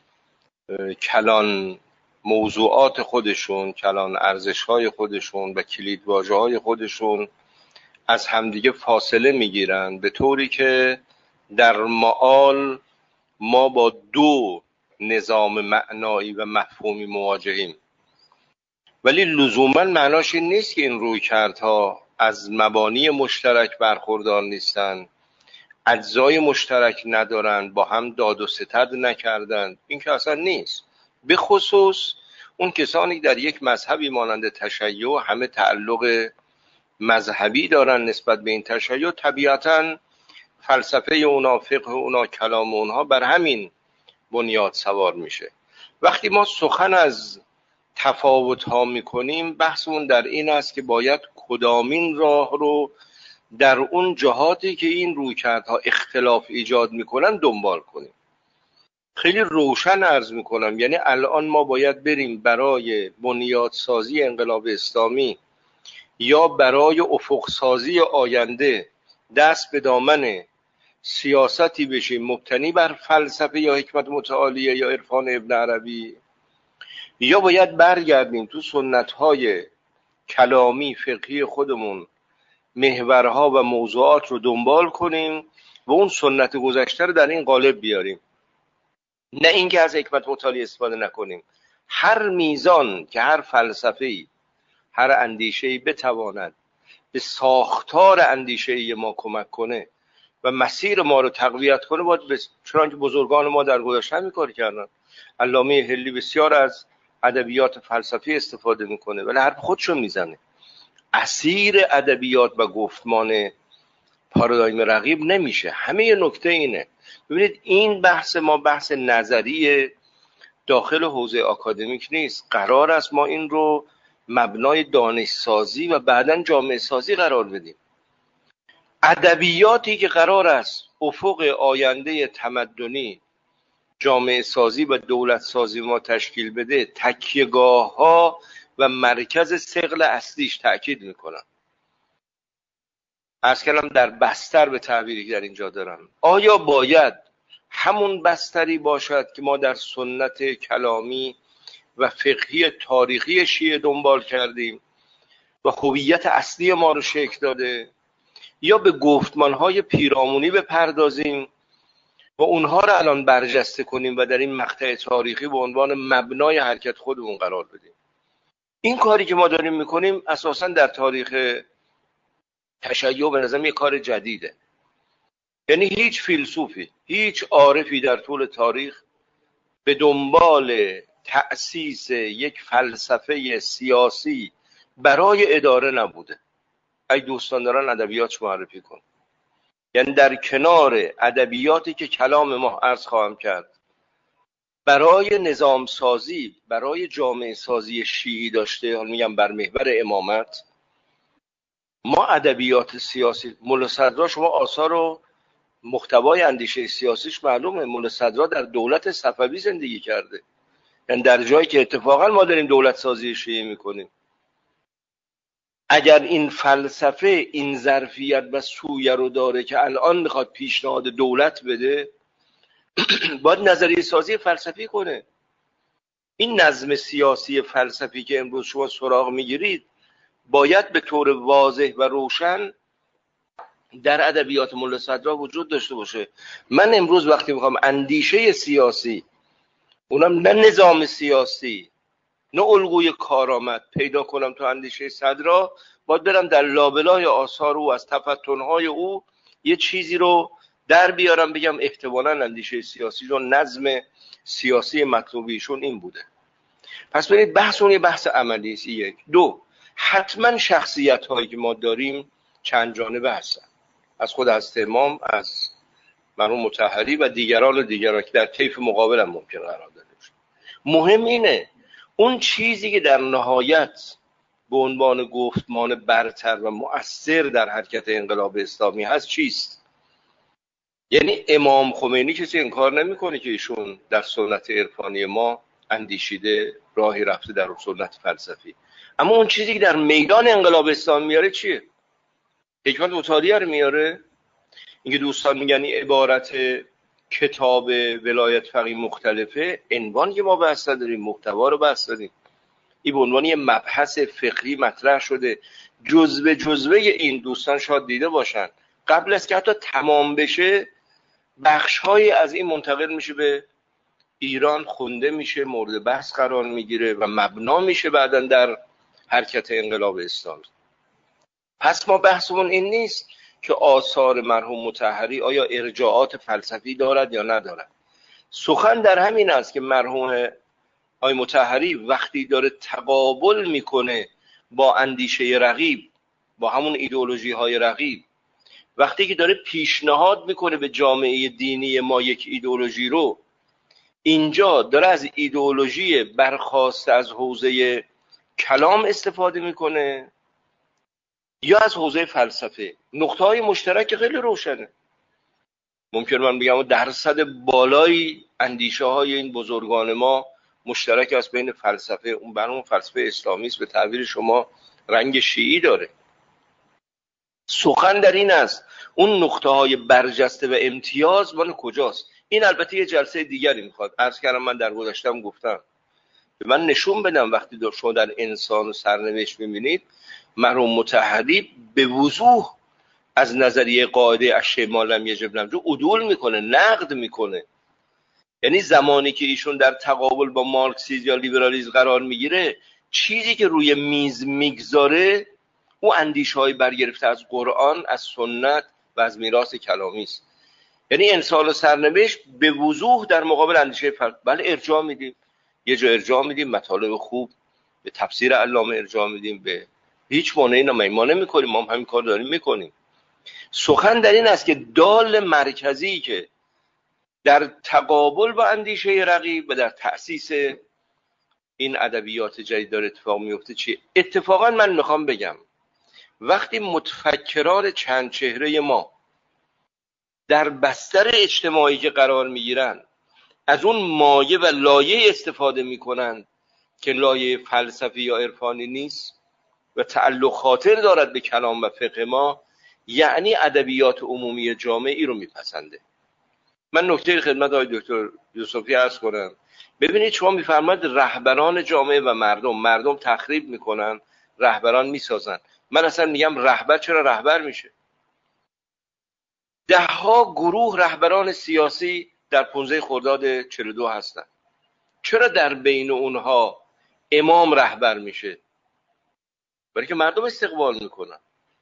کلان موضوعات خودشون، کلان ارزش‌های خودشون و کلیدواژه‌های خودشون از همدیگه فاصله میگیرن، به طوری که در معال ما با دو نظام معنایی و مفهومی مواجهیم. ولی لزوما معناش این نیست که این رویکردها از مبانی مشترک برخوردار نیستن، اجزای مشترک ندارن، با هم داد و ستد نکردن. این که اصلا نیست. به خصوص اون کسانی در یک مذهبی مانند تشیع همه تعلق مذهبی دارن نسبت به این تشیع، طبیعتاً فلسفه اونا، فقه اونا، کلام اونها بر همین بنیاد سوار میشه. وقتی ما سخن از تفاوت ها میکنیم، بحثمون در این است که باید کدامین راه رو در اون جهاتی که این رویکردها اختلاف ایجاد میکنن دنبال کنیم. خیلی روشن عرض میکنم، یعنی الان ما باید بریم برای بنیادسازی انقلاب اسلامی یا برای افق سازی آینده دست به دامن سیاستی بشیم مبتنی بر فلسفه یا حکمت متعالیه یا عرفان ابن عربی، یا باید برگردیم تو سنت‌های کلامی فقهی خودمون، محورها و موضوعات رو دنبال کنیم و اون سنت گذشته رو در این قالب بیاریم، نه اینکه از حکمت متعالی استفاده نکنیم. هر میزان که هر فلسفه‌ای، هر اندیشه‌ای بتواند به ساختار اندیشه‌ای ما کمک کنه و مسیر ما رو تقویت کنه باید بس... چنانکه بزرگان ما در گذشته همین کار کردن. علامه حلی بسیار از ادبیات فلسفی استفاده میکنه ولی حرف خودشو میزنه. اسیر ادبیات و گفتمان پارادایم رقیب نمیشه. همه نکته اینه. ببینید این بحث ما بحث نظری داخل حوزه آکادمیک نیست. قرار است ما این رو مبنای دانشسازی و بعداً جامعه سازی قرار بدیم. ادبیاتی که قرار است افق آینده تمدنی، جامعه سازی و دولت سازی ما تشکیل بده، تکیهگاه ها و مرکز ثقل اصلیش تأکید میکنن. عرض کردم در بستر به تعبیری که در اینجا دارم، آیا باید همون بستری باشد که ما در سنت کلامی و فقهی تاریخی شیعه دنبال کردیم و هویت اصلی ما رو شکل داده، یا به گفتمانهای پیرامونی بپردازیم و اونها رو الان برجسته کنیم و در این مقطع تاریخی به عنوان مبنای حرکت خودمون قرار بدیم؟ این کاری که ما داریم میکنیم اساساً در تاریخ تشیع به نظرم یک کار جدیده. یعنی هیچ فیلسوفی، هیچ عارفی در طول تاریخ به دنبال تأسیس یک فلسفه سیاسی برای اداره نبوده. اگه دوستان دارن ادبیات معرفی کن. یعنی در کنار ادبیاتی که کلام ما عرض خواهم کرد برای نظام سازی، برای جامعه سازی شیعی داشته، حالا میگم بر محور امامت، ما ادبیات سیاسی، ملا صدرا، شما آثار و محتوای اندیشه سیاسیش معلومه. ملا صدرا در دولت صفوی زندگی کرده، یعنی در جایی که اتفاقا ما داریم دولت سازی شیعی میکنیم. اگر این فلسفه این ظرفیت و سویه رو داره که الان میخواد پیشنهاد دولت بده، باید نظریه سازی فلسفی کنه. این نظم سیاسی فلسفی که امروز شما سراغ میگیرید باید به طور واضح و روشن در ادبیات ملا صدرا وجود داشته باشه. من امروز وقتی میخوام اندیشه سیاسی، اونم نه نظام سیاسی، نه الگوی کارآمد پیدا کنم تو اندیشه صدرا، باید برم در لابلای آثار او، از تفتنهای او یه چیزی رو در بیارم بگم احتمالاً اندیشه سیاسی و نظم سیاسی مطلوبیشون این بوده. پس ببینید بحث اون یه بحث عملی است. یک. دو، حتما شخصیت هایی که ما داریم چند جانبه هستن، از خود از امام، از مرحوم مطهری و دیگران و دیگران که در طیف مقابل هم ممکن قرار داده باشه. مهم اینه اون چیزی که در نهایت به عنوان گفتمان برتر و مؤثر در حرکت انقلاب اسلامی هست چیست؟ یعنی امام خمینی کسی انکار نمیکنه که ایشون در سنت عرفانی ما اندیشیده، راهی رفته در سنت فلسفی، اما اون چیزی که در میدان انقلاب اسلامی میاره چیه؟ حکمت متعالیه رو میاره. اینکه دوستان میگن این عبارت کتاب ولایت فقیه مختلفه، عنوان که ما بحث داریم، محتوا رو بحث داریم، این به عنوان یه مبحث فقهی مطرح شده. جزوه جزوه این دوستان شاید دیده باشن قبل از که حتی تمام بشه بخش‌هایی از این منتقل میشه به ایران، خونده میشه، مورد بحث قرار میگیره و مبنا میشه بعداً در حرکت انقلاب اسلامی. پس ما بحثمون این نیست که آثار مرحوم مطهری آیا ارجاعات فلسفی دارد یا ندارد. سخن در همین است که مرحوم آقای مطهری وقتی داره تقابل میکنه با اندیشه رقیب، با همون ایدئولوژی های رقیب، وقتی که داره پیشنهاد میکنه به جامعه دینی ما یک ایدئولوژی رو، اینجا داره از ایدئولوژی برخاسته از حوزه کلام استفاده میکنه یا از حوزه فلسفه. نقطه های مشترک خیلی روشنه. ممکن من بگم درصد بالایی اندیشه های این بزرگان ما مشترک است بین فلسفه، اون برنامه فلسفه اسلامی است، به تعبیر شما رنگ شیعی داره. سخن در این است اون نقطه های برجسته و امتیاز مال کجاست. این البته یه جلسه دیگری میخواد. عرض کردم من در گذشتم گفتم به من نشون بدم وقتی شما در انسان و سرنوشت میبینید مرحوم مطهری به وضوح از نظریه قاعده الشیء ما لم یجب نفیه عدول میکنه، نقد میکنه. یعنی زمانی که ایشون در تقابل با مارکسیسم یا لیبرالیسم قرار میگیره، چیزی که روی میز میگذاره او اندیشه‌های برگرفته از قرآن، از سنت و از میراث کلامی است. یعنی انسان و سرنوشت به وضوح در مقابل اندیشه فرد. بله ارجاع میدیم، یه جا ارجاع میدیم، مطالب خوب به تفسیر علامه ارجاع میدیم، به هیچ مانعی نمیمانه میکنیم، ما هم همین کار داریم میکنیم. سخن در این است که دال مرکزی که در تقابل با اندیشه رقیب و در تأسیس این ادبیات جدید داره اتفاق میفته چیه؟ اتفاقا من میخوام بگم وقتی متفکران چند چهره ما در بستر اجتماعی که قرار میگیرن از اون مایه و لایه استفاده میکنن که لایه فلسفی یا عرفانی نیست و تعلق خاطر دارد به کلام و فقه ما، یعنی ادبیات عمومی جامعی رو میپسنده. من نکته خدمت آقای دکتر یوسفی عرض کنم. ببینید شما میفرمایید رهبران جامعه و مردم مردم تخریب میکنن، رهبران میسازن. من اصلا میگم رهبر چرا رهبر میشه؟ ده ها گروه رهبران سیاسی در پانزده خرداد چهل و دو هستن. چرا در بین اونها امام رهبر میشه؟ برای که مردم استقبال میکنن.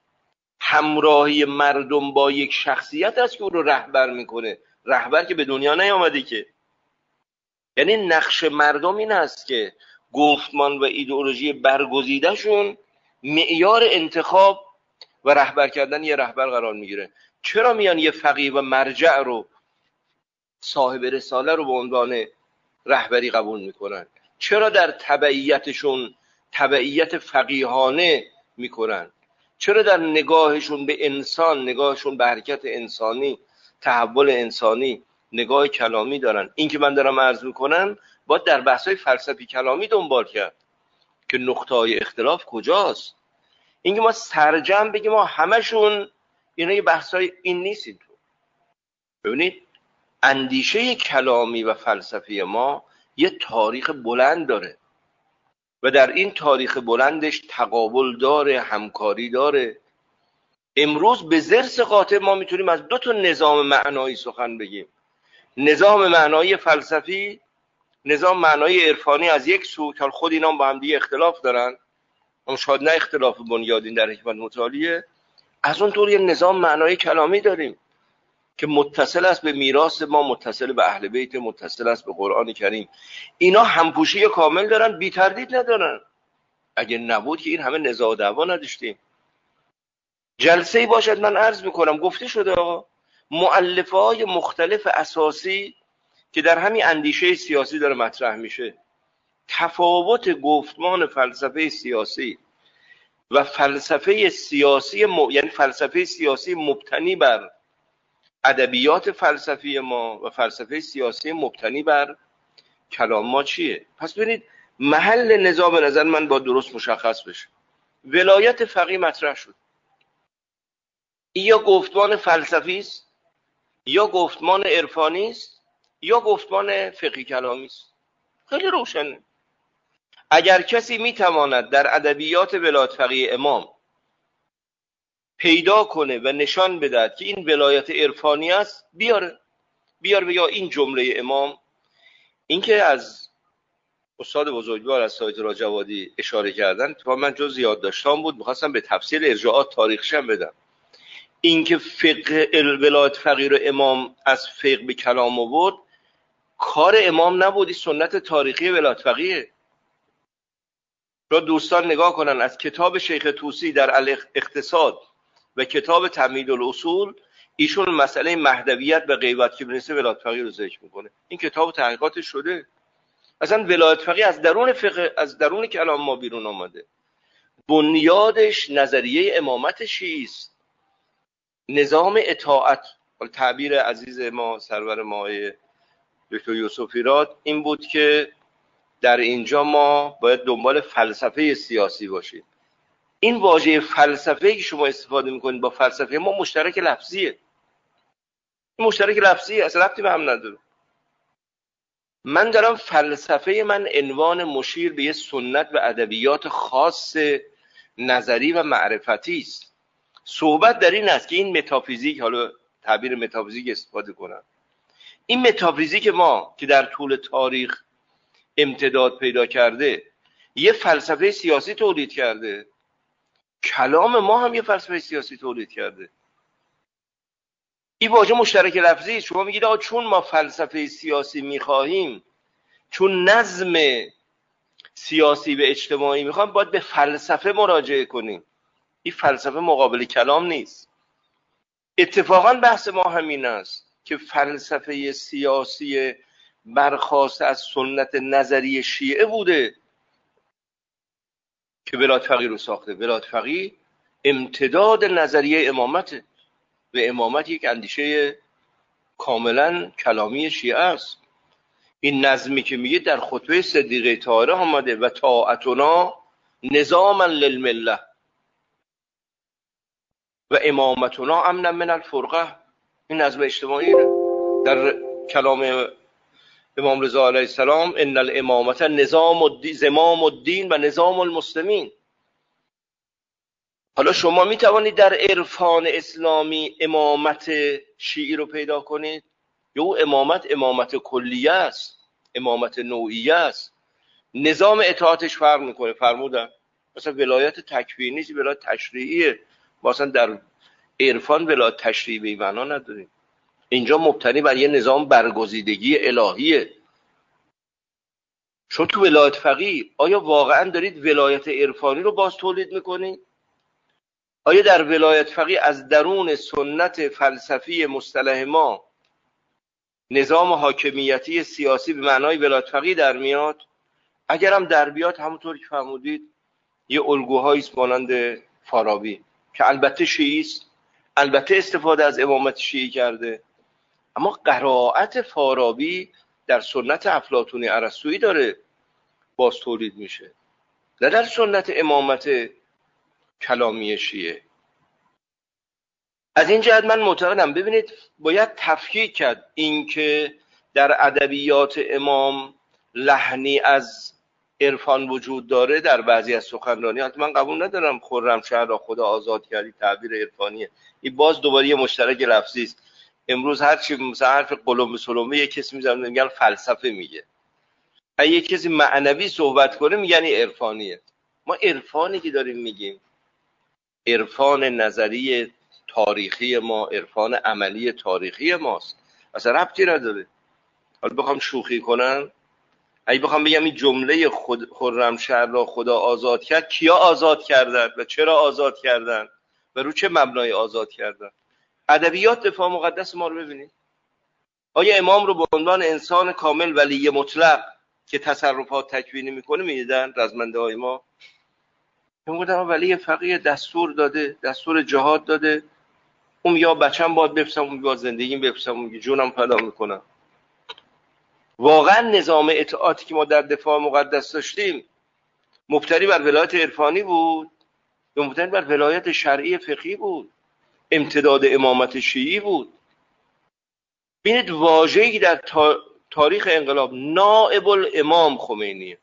همراهی مردم با یک شخصیت است که اون رو رهبر میکنه. رهبر که به دنیا نیامده که. یعنی نقش مردم این است که گفتمان و ایدئولوژی برگزیده شون معیار انتخاب و رهبر کردن یه رهبر قرار میگیره. چرا میان یه فقیه و مرجع رو، صاحب رساله رو به عنوان رهبری قبول میکنن؟ چرا در تبعیتشون تبعیت فقیهانه میکنن؟ چرا در نگاهشون به انسان، نگاهشون به حرکت انسانی، تحول انسانی نگاه کلامی دارن؟ این که من دارم عرض میکنم باید در بحث‌های فلسفی کلامی دنبال کرد که نقطه‌های اختلاف کجاست. اینکه ما سرجم بگیم ما همشون اینا یه بحث‌های این نیست. اینطور ببینید اندیشه کلامی و فلسفی ما یه تاریخ بلند داره و در این تاریخ بلندش تقابل داره، همکاری داره. امروز به ضرس قاطع ما میتونیم از دو تا نظام معنایی سخن بگیم. نظام معنایی فلسفی، نظام معنایی عرفانی از یک سو که خود اینا با هم دیگه اختلاف دارن، اون شاید نه اختلاف بنیادین در حکمت متعالیه. از اون طور یه نظام معنایی کلامی داریم که متصل است به میراث ما، متصل به اهل بیت، متصل است به قرآن کریم. اینا همپوشی کامل دارن، بی تردید ندارن. اگه نبود که این همه نزاع و دعوا نداشتیم. جلسه‌ای باشد من عرض میکنم گفته شده آقا مؤلفه‌های مختلف اساسی که در همین اندیشه سیاسی داره مطرح میشه، تفاوت گفتمان فلسفه سیاسی و فلسفه سیاسی م... یعنی فلسفه سیاسی مبتنی بر ادبیات فلسفی ما و فلسفه سیاسی مبتنی بر کلام ما چیه؟ پس ببینید محل نزاع به نظر من با درست مشخص بشه. ولایت فقیه مطرح شد. یا گفتمان فلسفی است، یا گفتمان عرفانی است، یا گفتمان فقهی کلامی است. خیلی روشنه. اگر کسی میتواند در ادبیات ولایت فقیه امام پیدا کنه و نشان بدهد که این ولایت عرفانی است، بیاره بیار بگه این جمله امام. این که از استاد بزرگوار از سایت راجوادی اشاره کردن تو من جز یاد داشتم بود، میخواستم به تفصیل ارجاعات تاریخشم بدم. این که فقه ولایت فقیه رو امام از فقه به کلام آورد کار امام نبودی، سنت تاریخی ولایت فقیه. را دوستان نگاه کنن از کتاب شیخ طوسی در الاقتصاد و کتاب تمهید الاصول، ایشون مسئله مهدویت و غیبت که بنویسه ولایت فقیه رو ذکر میکنه. این کتاب تحقیقاتش شده. اصلا ولایت فقیه از درون فقه، از درون کلام ما بیرون آمده. بنیادش نظریه امامت شیعی است. نظام اطاعت، تعبیر عزیز ما سرور ما دکتر یوسفی راد این بود که در اینجا ما باید دنبال فلسفه سیاسی باشیم. این واژه فلسفه که شما استفاده میکنید با فلسفه ما مشترک لفظیه. این مشترک لفظیه، اصلا ربطی به هم نداره. من دارم فلسفه من عنوان مشیر به یه سنت و ادبیات خاص نظری و معرفتی است. صحبت در این است که این متافیزیک، حالا تعبیر متافیزیک استفاده کنم، این متافیزیک ما که در طول تاریخ امتداد پیدا کرده یه فلسفه سیاسی تولید کرده، کلام ما هم یه فلسفه سیاسی تولید کرده. این واژه مشترک لفظی. شما میگید آقا چون ما فلسفه سیاسی میخواهیم، چون نظم سیاسی و اجتماعی میخوایم، باید به فلسفه مراجعه کنیم. این فلسفه مقابل کلام نیست. اتفاقا بحث ما همین است که فلسفه سیاسی برخاسته از سنت نظری شیعه بوده که ولایت فقیه رو ساخته. ولایت فقیه امتداد نظریه امامته و امامت یک اندیشه کاملا کلامی شیعه است. این نظمی که میگه در خطبه صدیقه طاهره آمده و طاعتنا نظاما للمله و امامتنا امنا من الفرقه. این نظم اجتماعی در کلام امام رضا علیه السلام ان الامامت نظام الدین زمام الدین و نظام المسلمین. حالا شما می توانید در عرفان اسلامی امامت شیعی رو پیدا کنید، یا او امامت امامت کلیه است، امامت نوعیه است. نظام اطاعتش فرق میکنه. فرمودن مثلا ولایت تکفیری نیست، ولایت تشریعیه. ما اصلا در عرفان ولایت تشریعی به این معنا نداریم. اینجا مبتنی بر یه نظام برگزیدگی الهیه. شما تو ولایت فقیه آیا واقعا دارید ولایت عرفانی رو باز تولید میکنید؟ آیا در ولایت فقیه از درون سنت فلسفی مصطلح ما نظام حاکمیتی سیاسی به معنای ولایت فقیه در میاد؟ اگر هم در بیاد، همونطور که فرمودید یه الگوهایی است مانند فارابی که البته شیعی است، البته استفاده از امامت شیعی کرده، اما قرائت فارابی در سنت افلاطونی ارسطویی داره باز تولید میشه، نه در سنت امامت کلامی شیعه. از این جهت من معتقدم ببینید باید تفکیک کرد این که در ادبیات امام لحنی از عرفان وجود داره در بعضی از سخنرانیات. من قبول ندارم خرمشهر را خدا آزاد کردی تعبیر عرفانیه. این باز دوباره یه مشترک لفظی است. امروز هر چی مثلا حرف قلم به سلمه یک کسی میزنه میگن فلسفه میگه، اگه یک کسی معنوی صحبت کنه میگن این عرفانیه. ما عرفانی که داریم میگیم عرفان نظری تاریخی ما، عرفان عملی تاریخی ماست، اصلا ربطی نداره. حالا بخوام شوخی کنم، اگه بخوام بگم این جمله خود خرمشهر را خدا آزاد کرد، کیا آزاد کردن و چرا آزاد کردن و رو چه مبنای آزاد کردن؟ ادبیات دفاع مقدس ما رو ببینید. آیا امام رو به عنوان انسان کامل ولی مطلق که تصرفات تکوینی میکنه میدیدن رزمنده های ما؟ میگفتن ولی فقیه دستور داده، دستور جهاد داده، اون یا بچم باید بپسم، اون یا زندگیم بپسم، اون جونم فدا میکنم. واقعا نظام اطاعتی که ما در دفاع مقدس داشتیم مبتنی بر ولایت عرفانی بود یا مبتنی بر ولایت شرعی فقهی بود، امتداد امامت شیعی بود؟ ببینید واژه‌ای که در تاریخ انقلاب نائب الامام خمینیه،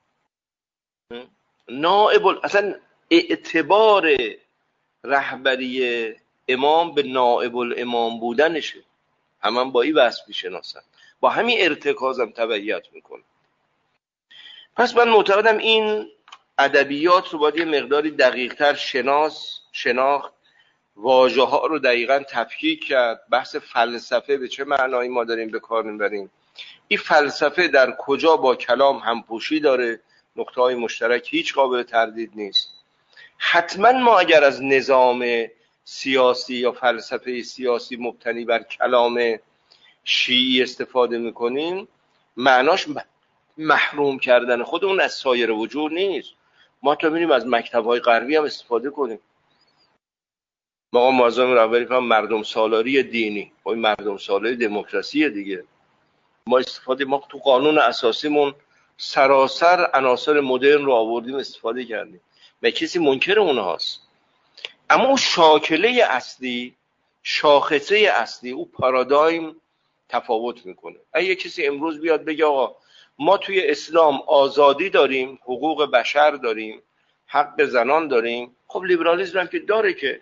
نائب اصلا اعتبار رهبری امام به نائب الامام بودنشه. هم, هم با این وصف میشناسن، با همین ارتکازم تبعیت میکنه. پس من معتقدم این ادبیات رو باید یه مقداری دقیق‌تر شناس شناخت، واژه ها رو دقیقاً تفکیک کرد. بحث فلسفه به چه معنایی ما داریم به کار میبریم، این فلسفه در کجا با کلام همپوشی داره، نقطه های مشترک هیچ قابل تردید نیست. حتما ما اگر از نظام سیاسی یا فلسفه سیاسی مبتنی بر کلام شیعی استفاده میکنیم، معناش محروم کردن خودمون از سایر وجود نیست. ما تا میریم از مکتب‌های غربی هم استفاده کنیم. ما معظم رهبری فهم مردم سالاری دینی، این مردم سالاری دموکراسی دیگه. ما استفاده ما تو قانون اساسیمون سراسر عناصر مدرن رو آوردیم استفاده کردیم. و کسی منکر اونهاست، اما اون شاکله اصلی، شاخصه اصلی، او پارادایم تفاوت میکنه. اگه کسی امروز بیاد بگه آقا ما توی اسلام آزادی داریم، حقوق بشر داریم، حق زنان داریم، خب لیبرالیسم هم که داره، که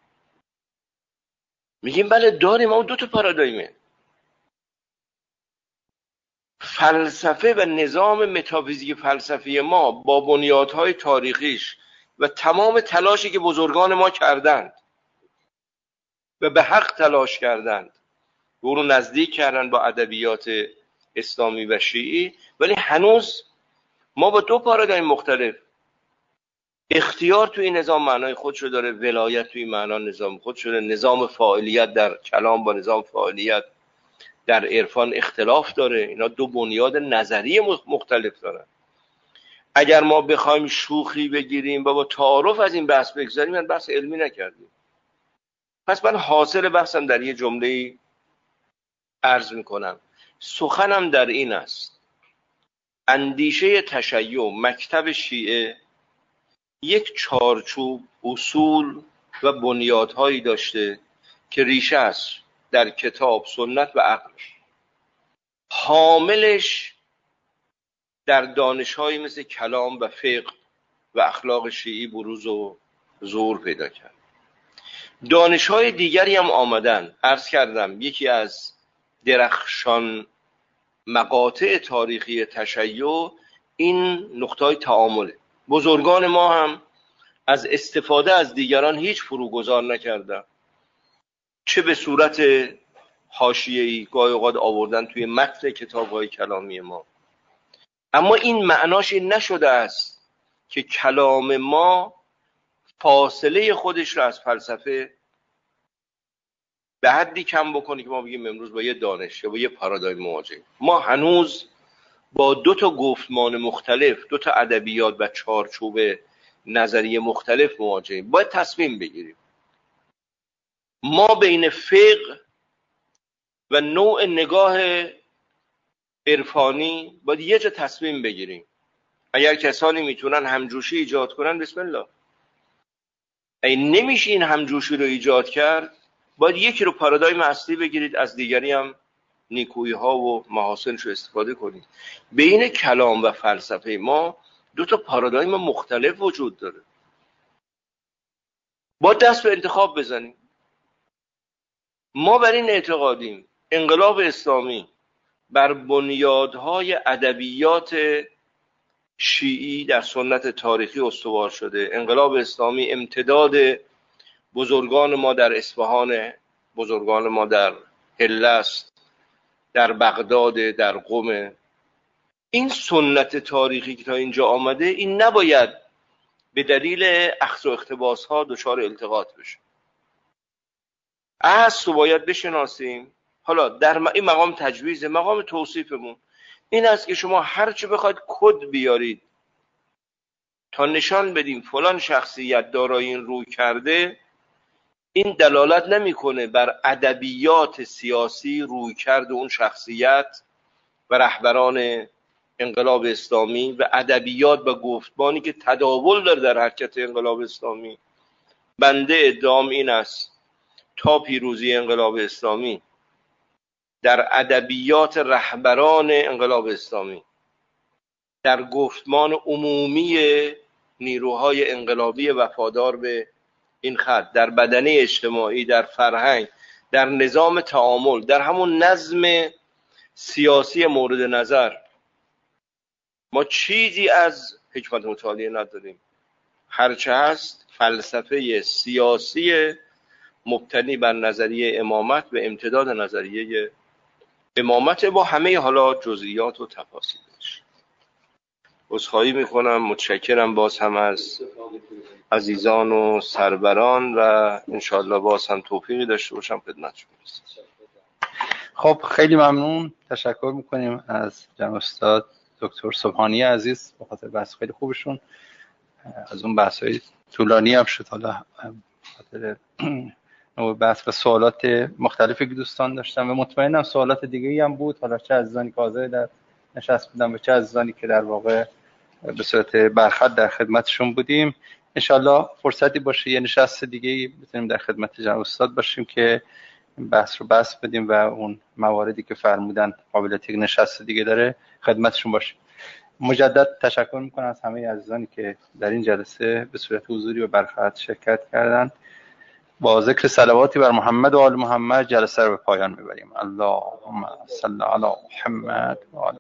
میگیم بله داریم، اما دو تا پارادایمه. فلسفه و نظام متافیزیک فلسفی ما با بنیادهای تاریخیش و تمام تلاشی که بزرگان ما کردند و به حق تلاش کردند و اون رو نزدیک کردن با ادبیات اسلامی و شیعی، ولی هنوز ما با دو پارادایم مختلف. اختیار توی این نظام معنای خودش رو داره، ولایت توی معنا نظام خودش شده، نظام فاعلیت در کلام با نظام فاعلیت در عرفان اختلاف داره. اینا دو بنیاد نظری مختلف دارن. اگر ما بخوایم شوخی بگیریم و با تعارف از این بحث بگذاریم، من بحث علمی نکردیم. پس من حاصل بحثم در یه جمله عرض میکنم، سخنم در این است: اندیشه تشیع، مکتب شیعه، یک چارچوب، اصول و بنیادهایی داشته که ریشه است در کتاب، سنت و عقل. حاملش در دانش‌هایی مثل کلام و فقه و اخلاق شیعی بروز و ظهور پیدا کرد. دانش‌های دیگری هم آمدن. عرض کردم یکی از درخشان مقاطع تاریخی تشیع این نقطه‌های تعامله. بزرگان ما هم از استفاده از دیگران هیچ فروگذار نکردن، چه به صورت حاشیه‌ای گاهی اوقات آوردن توی متن کتاب‌های کلامی ما، اما این معناش این نشده است که کلام ما فاصله خودش رو از فلسفه به حدی کم بکنه که ما بگیم امروز با یه دانش یا با یه پارادایم مواجهیم. ما هنوز با دو تا گفتمان مختلف، دو تا ادبیات و چارچوب نظریه مختلف مواجهیم. باید تصمیم بگیریم. ما بین فقه و نوع نگاه عرفانی باید یه جا تصمیم بگیریم. اگر کسانی میتونن همجوشی ایجاد کنن، بسم الله. اگه نمیشه این همجوشی رو ایجاد کرد، باید یکی رو پارادایم اصلی بگیرید، از دیگری هم نیکویی ها و محاسنش رو استفاده کنید. بین کلام و فلسفه ما دو تا پارادایم مختلف وجود داره. با دست به انتخاب بزنیم. ما بر این اعتقادیم انقلاب اسلامی بر بنیادهای ادبیات شیعی در سنت تاریخی استوار شده. انقلاب اسلامی امتداد بزرگان ما در اصفهان، بزرگان ما در هلست، در بغداد، در قم. این سنت تاریخی که تا اینجا آمده، این نباید به دلیل اخذ و اقتباس ها دچار التقاط بشه. اصل رو باید بشناسیم. حالا در این مقام تجویز، مقام توصیفمون این است که شما هر چی بخواید کد بیارید تا نشان بدیم فلان شخصیت دارای این روی کرده، این دلالت نمیکنه بر ادبیات سیاسی روی کرده اون شخصیت و رهبران انقلاب اسلامی و ادبیات و گفتمانی که تداول داره در حرکت انقلاب اسلامی. بنده ادعام این است تا پیروزی انقلاب اسلامی در ادبیات رهبران انقلاب اسلامی، در گفتمان عمومی نیروهای انقلابی وفادار به این خط، در بدنه اجتماعی، در فرهنگ، در نظام تعامل، در همون نظم سیاسی مورد نظر، ما چیزی از حکمت متعالیه نداریم. هرچه هست فلسفه سیاسی مبتنی بر نظریه امامت و امتداد نظریه امامت با همه حالا جزئیات و تفاصیلش. عذرخواهی میکنم، متشکرم باز هم از عزیزان و سروران و انشاءالله باز هم توفیقی داشته باشم خدمتشون برسم. خب خیلی ممنون، تشکر میکنیم از جناب استاد دکتر سبحانی عزیز به خاطر بحث خیلی خوبشون. از اون بحث‌های طولانی هم شد، حالا خاطر نوع بحث و سوالات مختلفی که دوستان داشتن و مطمئنم سوالات دیگه‌ای هم بود، حالا چه عزیزانی که حاضر در نشست بودن و چه عزیزانی که در واقع به صورت برخط در خدمتشون بودیم. انشالله فرصتی باشه یه نشست دیگه بتونیم در خدمت جناب استاد باشیم که بحث رو بحث بدیم و اون مواردی که فرمودن قابلیت یک نشست دیگه داره خدمتشون باشیم. مجدد تشکر میکنم از همه عزیزانی که در این جلسه به صورت حضوری و برخط شرکت کردند. با ذکر صلواتی بر محمد و آل محمد جلسه رو به پایان میبریم. اللهم صل علی محمد و آل